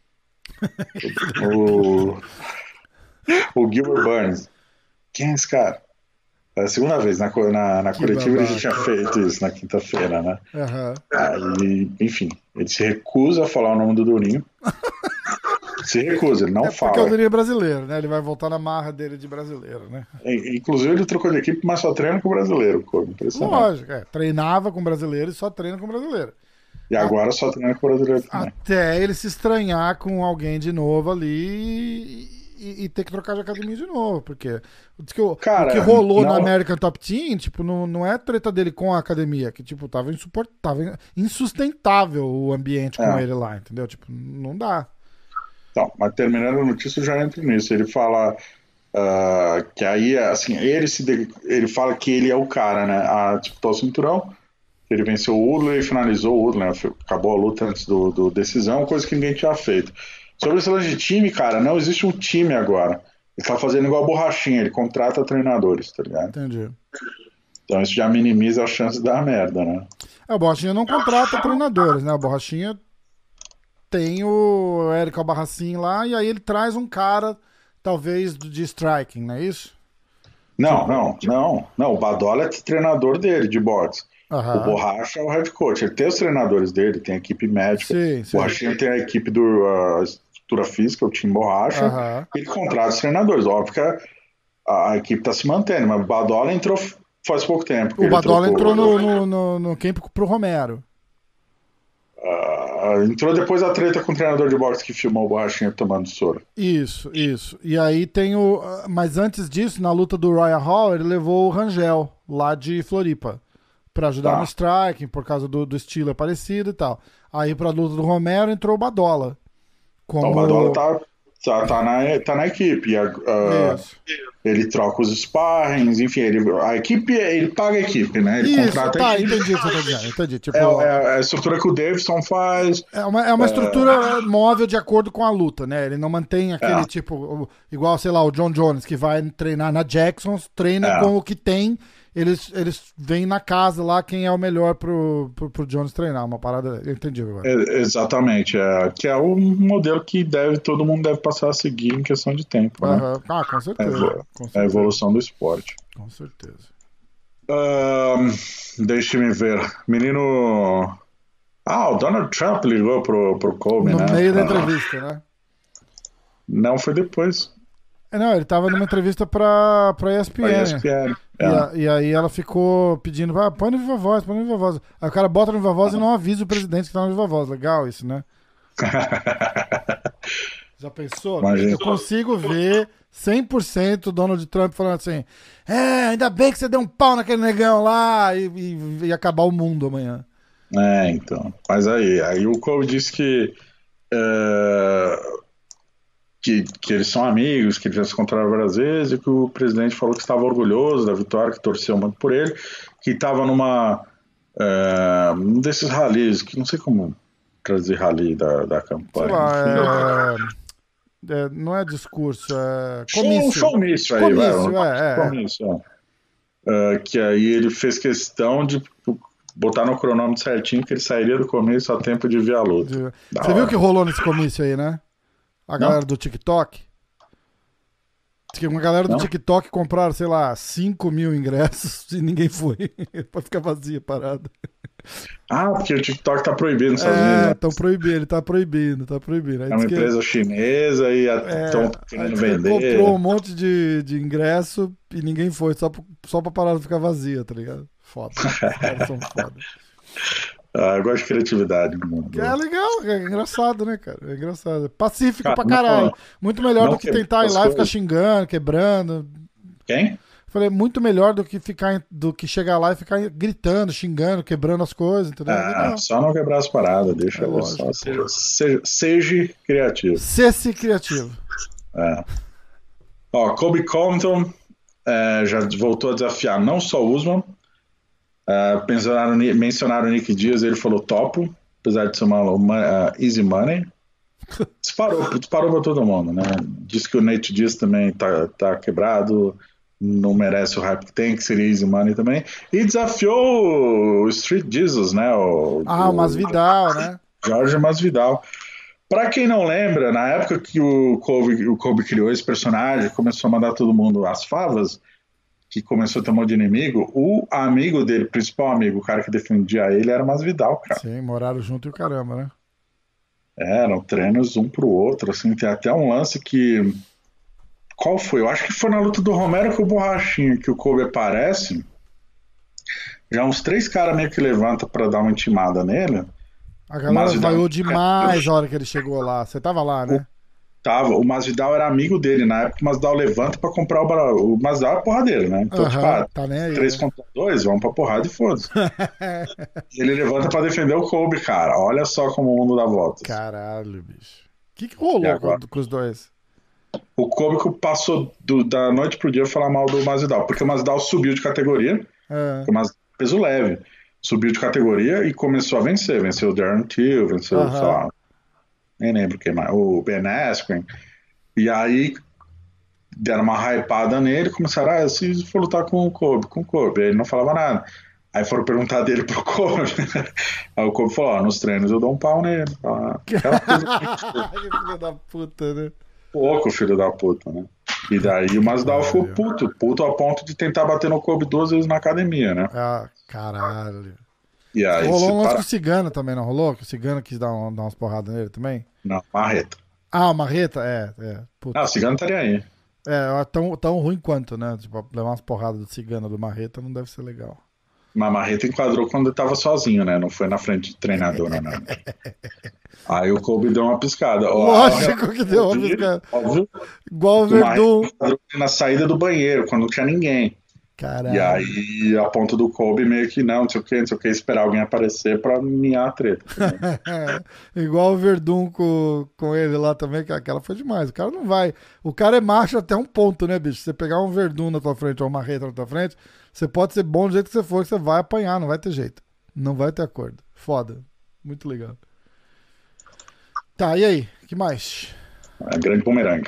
Speaker 6: o, o Gilbert Burns. Quem é esse cara? É a segunda vez na, co- na, na coletiva ele já tinha feito isso na quinta-feira, né?
Speaker 5: Aham.
Speaker 6: Aí, enfim, ele se recusa a falar o nome do Durinho. Se recusa, ele não
Speaker 5: É porque
Speaker 6: fala.
Speaker 5: eu diria brasileiro, né? Ele vai voltar na marra dele de brasileiro, né?
Speaker 6: E- Inclusive, ele trocou de equipe, mas só treina com o brasileiro. Pô, impressionante.
Speaker 5: Lógico, é. Treinava com brasileiro e só treina com brasileiro.
Speaker 6: E agora só treina com o brasileiro também.
Speaker 5: Até ele se estranhar com alguém de novo ali e, e ter que trocar de academia de novo. Porque diz que o,
Speaker 6: Cara,
Speaker 5: o que rolou
Speaker 6: não-
Speaker 5: no American Top Team, tipo, não, não é treta dele com a academia, que, tipo, tava insuportável, insustentável o ambiente com
Speaker 6: É.
Speaker 5: ele lá, entendeu? Tipo, não dá.
Speaker 6: Então, mas terminando a notícia, eu já entro nisso. Ele fala ah, que aí, assim, ele, se de- ele fala que ele é o cara, né? A disputar o cinturão. Ele venceu o Woodley e finalizou o Woodley, né? Foi- Acabou a luta antes do, do decisão, coisa que ninguém tinha feito. Sobre esse lance de time, cara, não existe um time agora. Ele tá fazendo igual a borrachinha, ele contrata treinadores, tá ligado?
Speaker 5: Entendi.
Speaker 6: Então isso já minimiza a chance de dar merda, né?
Speaker 5: A Borrachinha não contrata treinadores, né? A Borrachinha tem o Érico Albarracin lá e aí ele traz um cara, talvez, de striking, não é isso?
Speaker 6: Não, não, não. Não, o Badola é treinador dele, de boxe.
Speaker 5: Aham.
Speaker 6: O Borracha é o head coach. Ele tem os treinadores dele, tem a equipe médica.
Speaker 5: Sim,
Speaker 6: O
Speaker 5: sim.
Speaker 6: Borrachinha tem a equipe do a estrutura física, o time Borracha.
Speaker 5: Aham.
Speaker 6: Ele contrata os treinadores. Óbvio que a, a equipe está se mantendo, mas o Badola entrou f- faz pouco tempo.
Speaker 5: O
Speaker 6: Ele
Speaker 5: Badola
Speaker 6: trocou-
Speaker 5: entrou no, no, no, no camp pro Romero.
Speaker 6: ah, entrou depois da treta com o treinador de boxe que filmou o Borrachinha tomando soro.
Speaker 5: Isso, isso. E aí tem o. Mas antes disso, na luta do Royal Hall, ele levou o Rangel, lá de Floripa, pra ajudar
Speaker 6: Tá.
Speaker 5: no striking, por causa do, do estilo parecido e tal. Aí pra luta do Romero entrou o Badola. Como...
Speaker 6: Então, o Badola tá, tá, tá, na, tá na equipe. E a- ah,
Speaker 5: Isso.
Speaker 6: ele troca os sparrings, enfim, ele, a equipe, ele paga a equipe, né? Ele
Speaker 5: Isso,
Speaker 6: contrata
Speaker 5: tá,
Speaker 6: a equipe.
Speaker 5: entendi o que você tá dizendo. Entendi. Tipo,
Speaker 6: É, é a estrutura que o Davidson faz.
Speaker 5: É uma, é uma estrutura móvel de acordo com a luta, né? Ele não mantém aquele
Speaker 6: É.
Speaker 5: tipo, o- igual, sei lá, o John Jones, que vai treinar na Jacksons, treina
Speaker 6: É.
Speaker 5: com o que tem, eles, eles vêm na casa lá quem é o melhor pro, pro, pro Jones treinar, uma parada, eu entendi agora.
Speaker 6: É, exatamente, é, que é o modelo que deve, todo mundo deve passar a seguir em questão de tempo, né?
Speaker 5: Aham. Ah, com
Speaker 6: É,
Speaker 5: certeza.
Speaker 6: evo-
Speaker 5: Com
Speaker 6: é a
Speaker 5: certeza.
Speaker 6: evolução do esporte.
Speaker 5: Com certeza.
Speaker 6: Ahn, deixa-me ver. Menino. Ah, o Donald Trump ligou pro, pro Colby,
Speaker 5: No
Speaker 6: né?
Speaker 5: meio da
Speaker 6: Ah,
Speaker 5: entrevista, né?
Speaker 6: Não, foi depois.
Speaker 5: É, não, ele tava numa entrevista pra, pra E S P
Speaker 6: Pra
Speaker 5: N.
Speaker 6: E S P N.
Speaker 5: E,
Speaker 6: É.
Speaker 5: a- e aí ela ficou pedindo, ah, põe no Viva Voz, põe no Viva Voz. Aí o cara bota no Viva Voz e não avisa o presidente que tá no Viva Voz. Legal isso, né? Já pensou?
Speaker 6: Imagina.
Speaker 5: Eu consigo ver cem por cento o Donald Trump falando assim, é, ainda bem que você deu um pau naquele negão lá e, e, e acabar o mundo amanhã.
Speaker 6: É, então. Mas aí, aí o Kobe disse que, é, que que eles são amigos, que ele já se encontraram várias vezes e que o presidente falou que estava orgulhoso da vitória, que torceu muito por ele, que estava numa é, um desses ralis, que não sei como trazer rally da, da campanha.
Speaker 5: Sei lá, é, é, não é discurso, é comício.
Speaker 6: Um showmício aí,
Speaker 5: comício,
Speaker 6: vai.
Speaker 5: É, é.
Speaker 6: Comício, é. É, que aí ele fez questão de botar no cronômetro certinho que ele sairia do comício a tempo de ver a luta.
Speaker 5: De...
Speaker 6: Da
Speaker 5: Você
Speaker 6: hora.
Speaker 5: viu o que rolou nesse comício aí, né? A galera
Speaker 6: Não.
Speaker 5: do TikTok. Diz que uma galera do
Speaker 6: Não.
Speaker 5: TikTok compraram, sei lá, cinco mil ingressos e ninguém foi. Pra ficar vazia, parada.
Speaker 6: Ah, porque o TikTok tá proibido nos Estados Unidos,
Speaker 5: É,
Speaker 6: né?
Speaker 5: estão proibindo, ele tá proibindo, tá proibindo. Aí
Speaker 6: É uma
Speaker 5: diz que-
Speaker 6: empresa chinesa e
Speaker 5: É,
Speaker 6: estão
Speaker 5: aí
Speaker 6: querendo
Speaker 5: diz que ele
Speaker 6: vender.
Speaker 5: comprou um monte de, de ingresso e ninguém foi, só, pro- só pra parar de ficar vazia, tá ligado? Foda. Os caras são foda.
Speaker 6: Ah, eu gosto de criatividade no mundo.
Speaker 5: É legal, é engraçado, né, cara? É engraçado. Pacífico
Speaker 6: Cara,
Speaker 5: pra
Speaker 6: não-
Speaker 5: caralho. Muito melhor
Speaker 6: não
Speaker 5: do que
Speaker 6: quebra
Speaker 5: tentar ir
Speaker 6: as
Speaker 5: lá e ficar
Speaker 6: coisas.
Speaker 5: xingando, quebrando.
Speaker 6: Quem?
Speaker 5: Falei, muito melhor do que ficar do que chegar lá e ficar gritando, xingando, quebrando as coisas, entendeu?
Speaker 6: Ah,
Speaker 5: Legal.
Speaker 6: só não quebrar as paradas, deixa
Speaker 5: É
Speaker 6: ela
Speaker 5: lógico.
Speaker 6: só. Seja, seja, seja criativo.
Speaker 5: Ser-se criativo.
Speaker 6: É. Ó, Kobe Compton é, já voltou a desafiar não só o Usman. É, mencionaram, mencionaram o Nick Diaz, ele falou topo, apesar de ser uma, uma uh, easy money. Disparou, disparou pra todo mundo, né? Diz que o Nate Diaz também tá, tá quebrado, não merece o hype que tem, que seria easy money também. E desafiou o Street Jesus, né? O,
Speaker 5: Ah, o Masvidal, né?
Speaker 6: Jorge Masvidal. Pra quem não lembra, na época que o Kobe, o Kobe criou esse personagem, começou a mandar todo mundo às favas, que começou a ter um monte de inimigo, o amigo dele, principal amigo, o cara que defendia ele, era o Masvidal, cara.
Speaker 5: Sim, moraram junto e o caramba, né?
Speaker 6: Eram treinos um pro outro, assim, tem até um lance que... Qual foi? Eu acho que foi na luta do Romero com o Borrachinha, que o Kobe aparece, já uns três caras meio que levantam pra dar uma intimada nele.
Speaker 5: A galera
Speaker 6: Masvidal-
Speaker 5: vaiou demais a hora que ele chegou lá. Você tava lá, né?
Speaker 6: Tava, o Masvidal era amigo dele, na época o Masvidal levanta pra comprar o bra- o Masvidal é a porradeiro, né? Então,
Speaker 5: Aham,
Speaker 6: tipo, ah,
Speaker 5: tá nem aí,
Speaker 6: três
Speaker 5: né?
Speaker 6: contra dois, vamos pra porrada e foda-se. E ele levanta pra defender o Kobe, cara. Olha só como o mundo dá voltas.
Speaker 5: Caralho, bicho. O que, que
Speaker 6: E
Speaker 5: rolou
Speaker 6: agora?
Speaker 5: com, com os dois?
Speaker 6: O Kobe que passou do- da noite pro dia falar mal do Masvidal, porque o Masvidal subiu de categoria,
Speaker 5: É.
Speaker 6: porque o Masvidal é peso leve, subiu de categoria e começou a vencer. Venceu o Darren Till, venceu,
Speaker 5: Aham.
Speaker 6: sei lá, nem lembro quem mais, o Ben Askren. E aí deram uma hypada nele, começaram, ah, se for lutar com o Kobe, com o Kobe. Aí ele não falava nada. Aí foram perguntar dele pro Kobe. Aí o Kobe falou, ó, nos treinos eu dou um pau nele. Ah, aquela coisa
Speaker 5: Que filho da puta, né?
Speaker 6: pouco, filho da puta, né? E daí o Masvidal ficou puto, puto a ponto de tentar bater no Kobe duas vezes na academia, né?
Speaker 5: Ah, caralho.
Speaker 6: E aí
Speaker 5: Rolou um lance
Speaker 6: separa...
Speaker 5: com o Cigano também, não rolou? Que o Cigano quis dar, um- dar umas porradas nele também?
Speaker 6: Não, marreta.
Speaker 5: Ah, o Marreta? É, é. Puta.
Speaker 6: Ah, o Cigano estaria aí.
Speaker 5: É, tão, tão ruim quanto, né? Tipo, levar umas porradas do Cigano do Marreta não deve ser legal.
Speaker 6: Mas Marreta enquadrou quando ele tava sozinho, né? Não foi na frente do treinador, né? Não. Aí o Kobe deu uma piscada. Ó,
Speaker 5: Lógico
Speaker 6: ó,
Speaker 5: que deu uma
Speaker 6: óbvio,
Speaker 5: piscada.
Speaker 6: Óbvio.
Speaker 5: Igual o
Speaker 6: O Marreta
Speaker 5: Verdun.
Speaker 6: enquadrou na saída do banheiro, quando não tinha ninguém.
Speaker 5: Caralho.
Speaker 6: E aí, a ponto do Kobe meio que não, não sei o que, não sei o que, esperar alguém aparecer pra miar a treta.
Speaker 5: Igual o Verdun com, com ele lá também, que aquela foi demais. O cara não vai. O cara é macho até um ponto, né, bicho? Você pegar um Verdun na tua frente ou uma Marreta na tua frente, você pode ser bom do jeito que você for, que você vai apanhar, não vai ter jeito. Não vai ter acordo. Foda. Muito legal. Tá, e aí? Que mais?
Speaker 6: É grande bumerangue.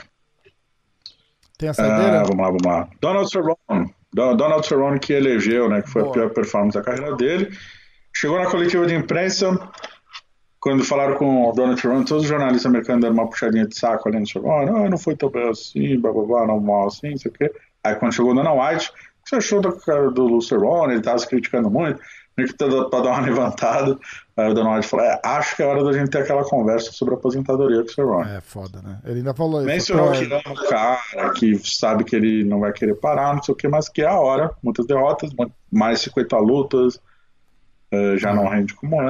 Speaker 5: Tem a saideira?
Speaker 6: Ah, vamos lá, vamos lá. Donald Cerrone. Don- Donald Cerrone que elegeu, né, que foi
Speaker 5: Boa.
Speaker 6: a pior performance da carreira dele. Chegou na coletiva de imprensa, quando falaram com o Donald Cerrone, todos os jornalistas americanos deram uma puxadinha de saco ali no Cerrone. Não, não foi tão bem assim, blá, blá, blá, não mal assim, não sei o quê. Aí quando chegou o Dana White, o que você achou do, cara do Cerrone? Ele estava se criticando muito, meio que para dar uma levantada. Aí o Dana White falou, é, acho que é hora da gente ter aquela conversa sobre a aposentadoria com o Cerrone.
Speaker 5: É foda, né? Ele ainda falou isso.
Speaker 6: Mencionou
Speaker 5: Pô,
Speaker 6: que ama o cara, que sabe que ele não vai querer parar, não sei o que, mas que é a hora. Muitas derrotas, mu- mais cinquenta lutas, eh, já não rende como antes.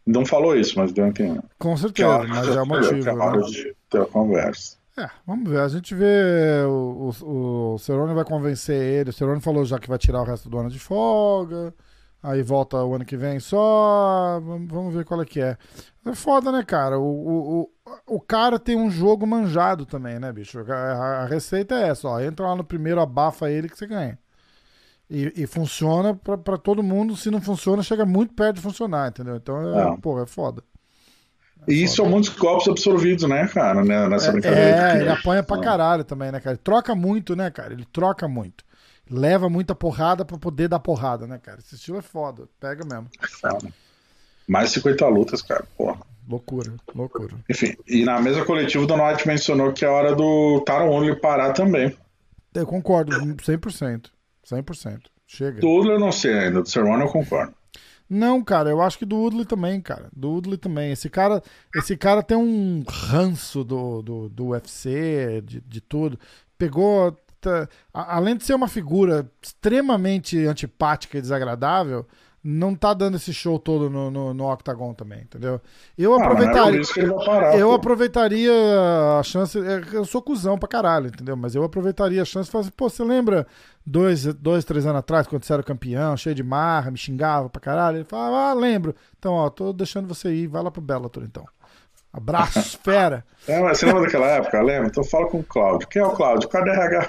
Speaker 6: Não falou isso, mas deu a entender.
Speaker 5: Com
Speaker 6: Que
Speaker 5: certeza,
Speaker 6: hora
Speaker 5: mas
Speaker 6: já
Speaker 5: é o
Speaker 6: falou,
Speaker 5: motivo.
Speaker 6: que é a hora
Speaker 5: Né?
Speaker 6: de ter a conversa.
Speaker 5: É, vamos ver. A gente vê. O, o, o Cerrone vai convencer ele. O Cerrone falou já que vai tirar o resto do ano de folga. Aí volta o ano que vem só. Vamos, vamos ver qual é que é. É foda, né, cara? O, o, o, o cara tem um jogo manjado também, né, bicho? A, a receita é essa, ó. Entra lá no primeiro, abafa ele que você ganha. E, e funciona pra, pra todo mundo. Se não funciona, chega muito perto de funcionar, entendeu? Então, é,
Speaker 6: É.
Speaker 5: pô, é foda.
Speaker 6: E isso são muitos golpes absorvidos, né, cara, né, nessa brincadeira.
Speaker 5: É,
Speaker 6: de
Speaker 5: ele apanha pra
Speaker 6: É.
Speaker 5: caralho também, né, cara? Ele troca muito, né, cara? Ele troca muito. Leva muita porrada pra poder dar porrada, né, cara? Esse estilo é foda. Pega mesmo.
Speaker 6: Mais cinquenta lutas, cara, porra.
Speaker 5: Loucura, loucura.
Speaker 6: Enfim, e na mesa coletiva o Don White mencionou que é hora do Tyron Woodley parar também.
Speaker 5: Eu concordo, cem por cento. cem por cento. Chega.
Speaker 6: Do Woodley eu não sei ainda, do Cerrone eu concordo.
Speaker 5: Não, cara, eu acho que do Woodley também, cara. Do Woodley também. Esse cara, esse cara tem um ranço do, do, do U F C, de, de tudo. Pegou. Tá, a, além de ser uma figura extremamente antipática e desagradável, não tá dando esse show todo no, no, no Octagon também, entendeu? Eu
Speaker 6: Ah, mas não é por
Speaker 5: aproveitaria.
Speaker 6: isso que ele vai parar,
Speaker 5: Eu
Speaker 6: pô.
Speaker 5: aproveitaria a chance. Eu sou cuzão pra caralho, entendeu? Mas eu aproveitaria a chance e falaria assim, pô, você lembra dois, dois, três anos atrás, quando você era campeão, cheio de marra, me xingava pra caralho? Ele falava, ah, lembro. Então, ó, tô deixando você ir, vai lá pro Bellator, então. Abraços, fera.
Speaker 6: É, mas você lembra daquela época, lembra? Então fala com o Cláudio. Quem é o Cláudio? Cadê R H?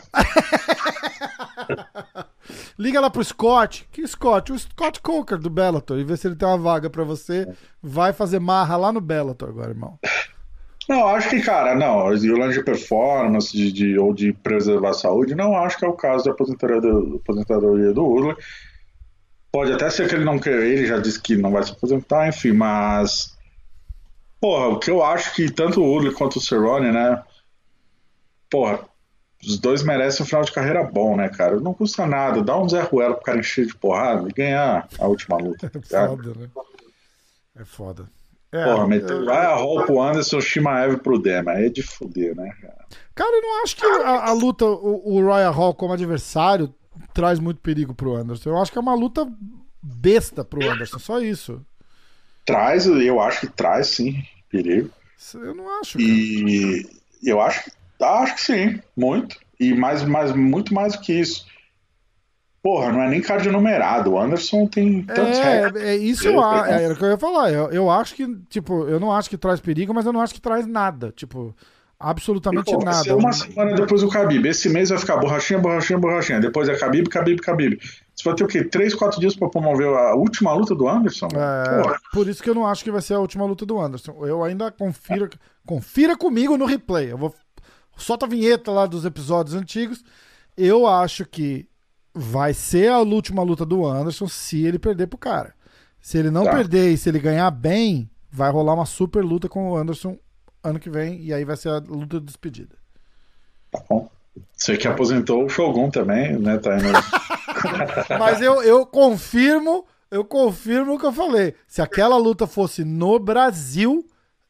Speaker 5: Liga lá pro Scott. Que Scott? O Scott Coker do Bellator. E vê se ele tem uma vaga pra você. Vai fazer marra lá no Bellator agora, irmão.
Speaker 6: Não, acho que, cara, não. E o lance de performance de, de, ou de preservar a saúde, não acho que é o caso da aposentadoria do, aposentadoria do Woodley. Pode até ser que ele não quer, ele já disse que não vai se aposentar, enfim, mas. Porra, o que eu acho que tanto o Woodley quanto o Cerrone, né? Porra, os dois merecem um final de carreira bom, né, cara? Não custa nada, dá um Zé Ruela pro cara encher de porrada e ganhar a última luta.
Speaker 5: É
Speaker 6: Tá?
Speaker 5: foda, né? É foda. É,
Speaker 6: Porra, meter
Speaker 5: eu-
Speaker 6: vai a Hall pro Anderson, Shimaev pro Dema. Aí é de fuder, né, cara?
Speaker 5: Cara, eu não acho que a, a luta, o, o Royal Hall como adversário, traz muito perigo pro Anderson. Eu acho que é uma luta besta pro Anderson, só isso.
Speaker 6: Traz, eu acho que traz, sim, perigo.
Speaker 5: Eu não acho, cara.
Speaker 6: E eu acho que, acho que sim, muito. E mais, mais, muito mais do que isso. Porra, não é nem card numerado. O Anderson tem tantos recordes.
Speaker 5: É, é isso eu acho. Era o que eu ia falar. Eu, eu acho que, tipo, eu não acho que traz perigo, mas eu não acho que traz nada. Tipo, absolutamente
Speaker 6: Pô, vai
Speaker 5: nada.
Speaker 6: ser uma semana depois do Khabib. Esse mês vai ficar borrachinha, borrachinha, borrachinha. Depois é Khabib, Khabib, Khabib. Você vai ter o quê? Três, quatro dias pra promover a última luta do Anderson?
Speaker 5: É,
Speaker 6: Porra.
Speaker 5: por isso que eu não acho que vai ser a última luta do Anderson. Eu ainda confiro. Confira comigo no replay. Eu vou. Solta a vinheta lá dos episódios antigos. Eu acho que vai ser a última luta do Anderson se ele perder pro cara. Se ele não
Speaker 6: Tá.
Speaker 5: perder e se ele ganhar bem, vai rolar uma super luta com o Anderson ano que vem. E aí vai ser a luta de despedida.
Speaker 6: Tá bom. Você que aposentou o Shogun também, né? Tá indo...
Speaker 5: Mas eu, eu confirmo, eu confirmo o que eu falei. Se aquela luta fosse no Brasil,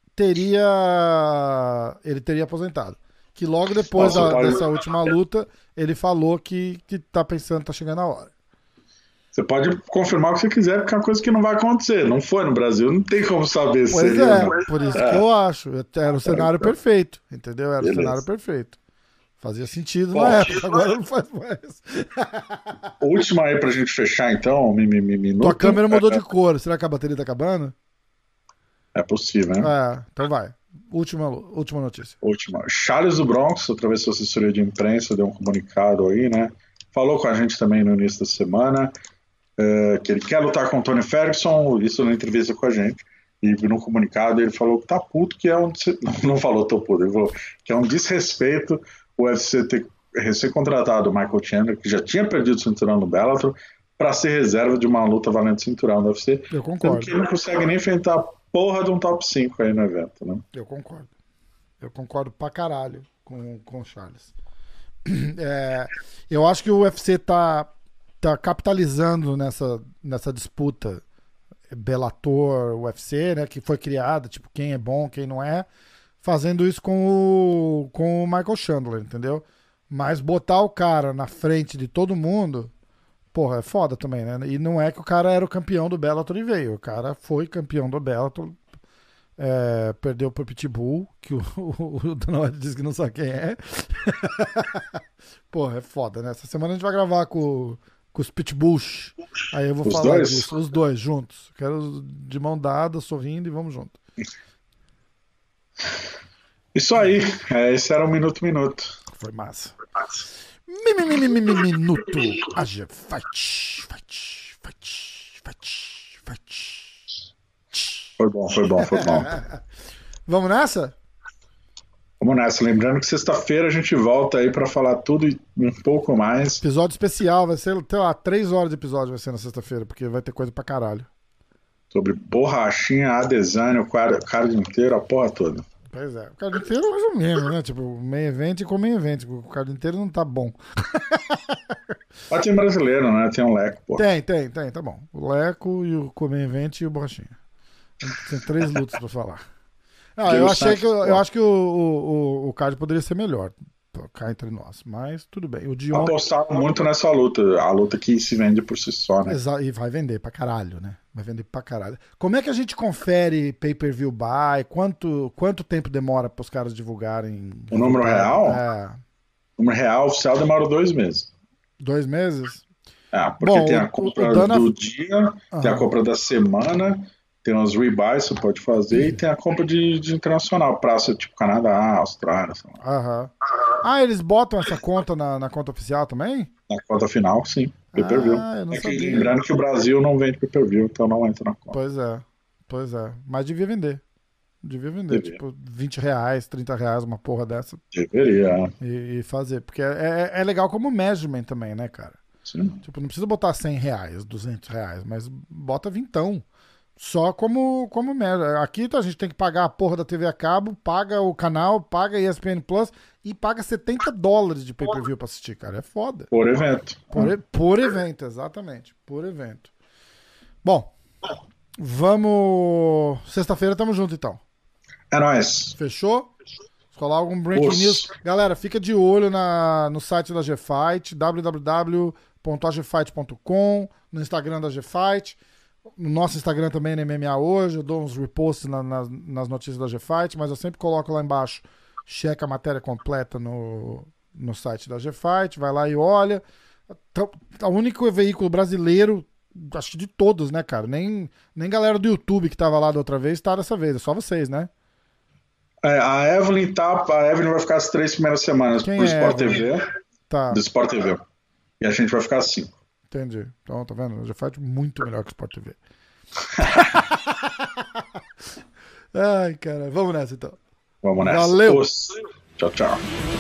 Speaker 5: teria. Ele teria aposentado. Que logo depois
Speaker 6: Nossa,
Speaker 5: da-
Speaker 6: pode-
Speaker 5: dessa última luta, ele falou que, que tá pensando, tá chegando a hora.
Speaker 6: Você pode confirmar o que você quiser, porque é uma coisa que não vai acontecer. Não foi no Brasil, não tem como saber se
Speaker 5: Pois
Speaker 6: seria,
Speaker 5: é,
Speaker 6: né?
Speaker 5: por isso
Speaker 6: É.
Speaker 5: que eu acho. Era o cenário perfeito, entendeu? Era
Speaker 6: Beleza.
Speaker 5: o cenário perfeito. Fazia sentido
Speaker 6: Bom.
Speaker 5: na época, agora não faz mais.
Speaker 6: Última aí pra gente fechar, então. Mi, mi, mi, minuto.
Speaker 5: Tua câmera mudou de cor. Será que a bateria tá acabando?
Speaker 6: É possível, né?
Speaker 5: É, então vai. Última, última notícia.
Speaker 6: Última. Charles do Bronx, através da sua assessoria de imprensa, deu um comunicado aí, né? Falou com a gente também no início da semana, é, que ele quer lutar com o Tony Ferguson, isso na entrevista com a gente. E no comunicado ele falou que tá puto, que é um. Não falou tô puto, ele falou que é um desrespeito o U F C ter recém-contratado o Michael Chandler, que já tinha perdido o cinturão no Bellator, para ser reserva de uma luta valendo cinturão do U F C.
Speaker 5: Eu
Speaker 6: Tanto
Speaker 5: concordo.
Speaker 6: que ele não consegue nem enfrentar a porra de um top cinco aí no evento, né?
Speaker 5: Eu concordo. Eu concordo pra caralho com, com o Charles. É, eu acho que o U F C tá, tá capitalizando nessa, nessa disputa Bellator, U F C, né, que foi criada, tipo, quem é bom, quem não é, fazendo isso com o, com o Michael Chandler, entendeu? Mas botar o cara na frente de todo mundo, porra, é foda também, né? E não é que o cara era o campeão do Bellator e veio. O cara foi campeão do Bellator, é, perdeu pro Pitbull, que o, o, o Dana White disse que não sabe quem é. Porra, é foda, né? Essa semana a gente vai gravar com, com os Pitbulls. Aí eu vou
Speaker 6: Os
Speaker 5: falar
Speaker 6: dois?
Speaker 5: disso. Os dois, juntos. Quero de mão dada, sorrindo e vamos junto.
Speaker 6: Isso aí. É, esse era o Minuto Minuto.
Speaker 5: Foi massa. Mi, mi, mi, mi, mi, mi, Minuto A G Fight. Fight, fight, fight, fight.
Speaker 6: Foi bom, foi bom, foi bom.
Speaker 5: Vamos nessa?
Speaker 6: Vamos nessa. Lembrando que sexta-feira a gente volta aí pra falar tudo e um pouco mais.
Speaker 5: Episódio especial, vai ser, sei lá, três horas de episódio vai ser na sexta-feira, porque vai ter coisa pra caralho.
Speaker 6: Sobre borrachinha, adesânio, o card inteiro, a porra toda.
Speaker 5: Pois é. O card inteiro mais ou menos, né? Tipo, main event e com main event. O card inteiro não tá bom.
Speaker 6: Lá tem brasileiro, né? Tem um Leco, pô.
Speaker 5: Tem, tem, tem, tá bom. O Leco e o main event e o Borrachinha. Tem três lutas pra falar. Ah, eu achei que eu, eu acho que o, o, o card poderia ser melhor. Cá entre nós, mas tudo bem. O Dion...
Speaker 6: Apostaram muito nessa luta, a luta que se vende por si só, né?
Speaker 5: Exa- E vai vender pra caralho, né? Vai vender pra caralho. Como é que a gente confere pay-per-view buy? Quanto, quanto tempo demora pros caras divulgarem?
Speaker 6: O número real?
Speaker 5: É,
Speaker 6: O número real oficial demora dois meses.
Speaker 5: dois meses?
Speaker 6: É, porque
Speaker 5: Bom,
Speaker 6: tem
Speaker 5: o-
Speaker 6: a compra
Speaker 5: o Dana-
Speaker 6: do dia, tem a
Speaker 5: Aham.
Speaker 6: compra da semana, tem os rebuys que você pode fazer e tem a compra de, de internacional, praça tipo Canadá, Austrália, sei lá.
Speaker 5: Aham. Ah, eles botam essa conta na, na conta oficial também?
Speaker 6: Na conta final, sim, pay-per-view.
Speaker 5: Ah, eu não
Speaker 6: É que,
Speaker 5: sabia.
Speaker 6: lembrando que o Brasil não vende pay-per-view, então não entra na conta.
Speaker 5: Pois é, pois é. Mas devia vender. Devia vender,
Speaker 6: Devia.
Speaker 5: tipo, vinte reais, trinta reais, uma porra dessa.
Speaker 6: Deveria,
Speaker 5: E, e fazer. Porque é, é legal como measurement também, né, cara?
Speaker 6: sim.
Speaker 5: Tipo, não precisa botar cem reais, duzentos reais, mas bota vintão. Só como, como merda. Aqui a gente tem que pagar a porra da T V a cabo, paga o canal, paga E S P N Plus e paga setenta dólares de pay-per-view pra assistir, cara. É foda.
Speaker 6: Por evento.
Speaker 5: Por, e- por evento, exatamente. Por evento. Bom, vamos... Sexta-feira tamo junto, então.
Speaker 6: É nóis.
Speaker 5: Fechou? Se rolar algum breaking
Speaker 6: Nossa.
Speaker 5: news. Galera, fica de olho na, no site da G-Fight, w w w ponto a g fight ponto com, no Instagram da G-Fight, no nosso Instagram também, no M M A Hoje. Eu dou uns reposts na- nas- nas notícias da G-Fight, mas eu sempre coloco lá embaixo, checa a matéria completa no, no site da G-Fight, vai lá e olha. Então, o único veículo brasileiro, acho que de todos, né, cara? Nem, nem galera do YouTube que tava lá da outra vez tá dessa vez, é só vocês, né?
Speaker 6: É, a Evelyn tá. A Evelyn vai ficar as três primeiras semanas
Speaker 5: Quem
Speaker 6: pro
Speaker 5: é
Speaker 6: Sport
Speaker 5: Evelyn?
Speaker 6: T V.
Speaker 5: Tá.
Speaker 6: Do Sport T V. E a gente vai ficar assim.
Speaker 5: Entendi. Então, tá vendo? Já faz muito melhor que o Sport T V. Ai, cara. Vamos nessa, então.
Speaker 6: Vamos nessa.
Speaker 5: Valeu.
Speaker 6: Os. Tchau, tchau.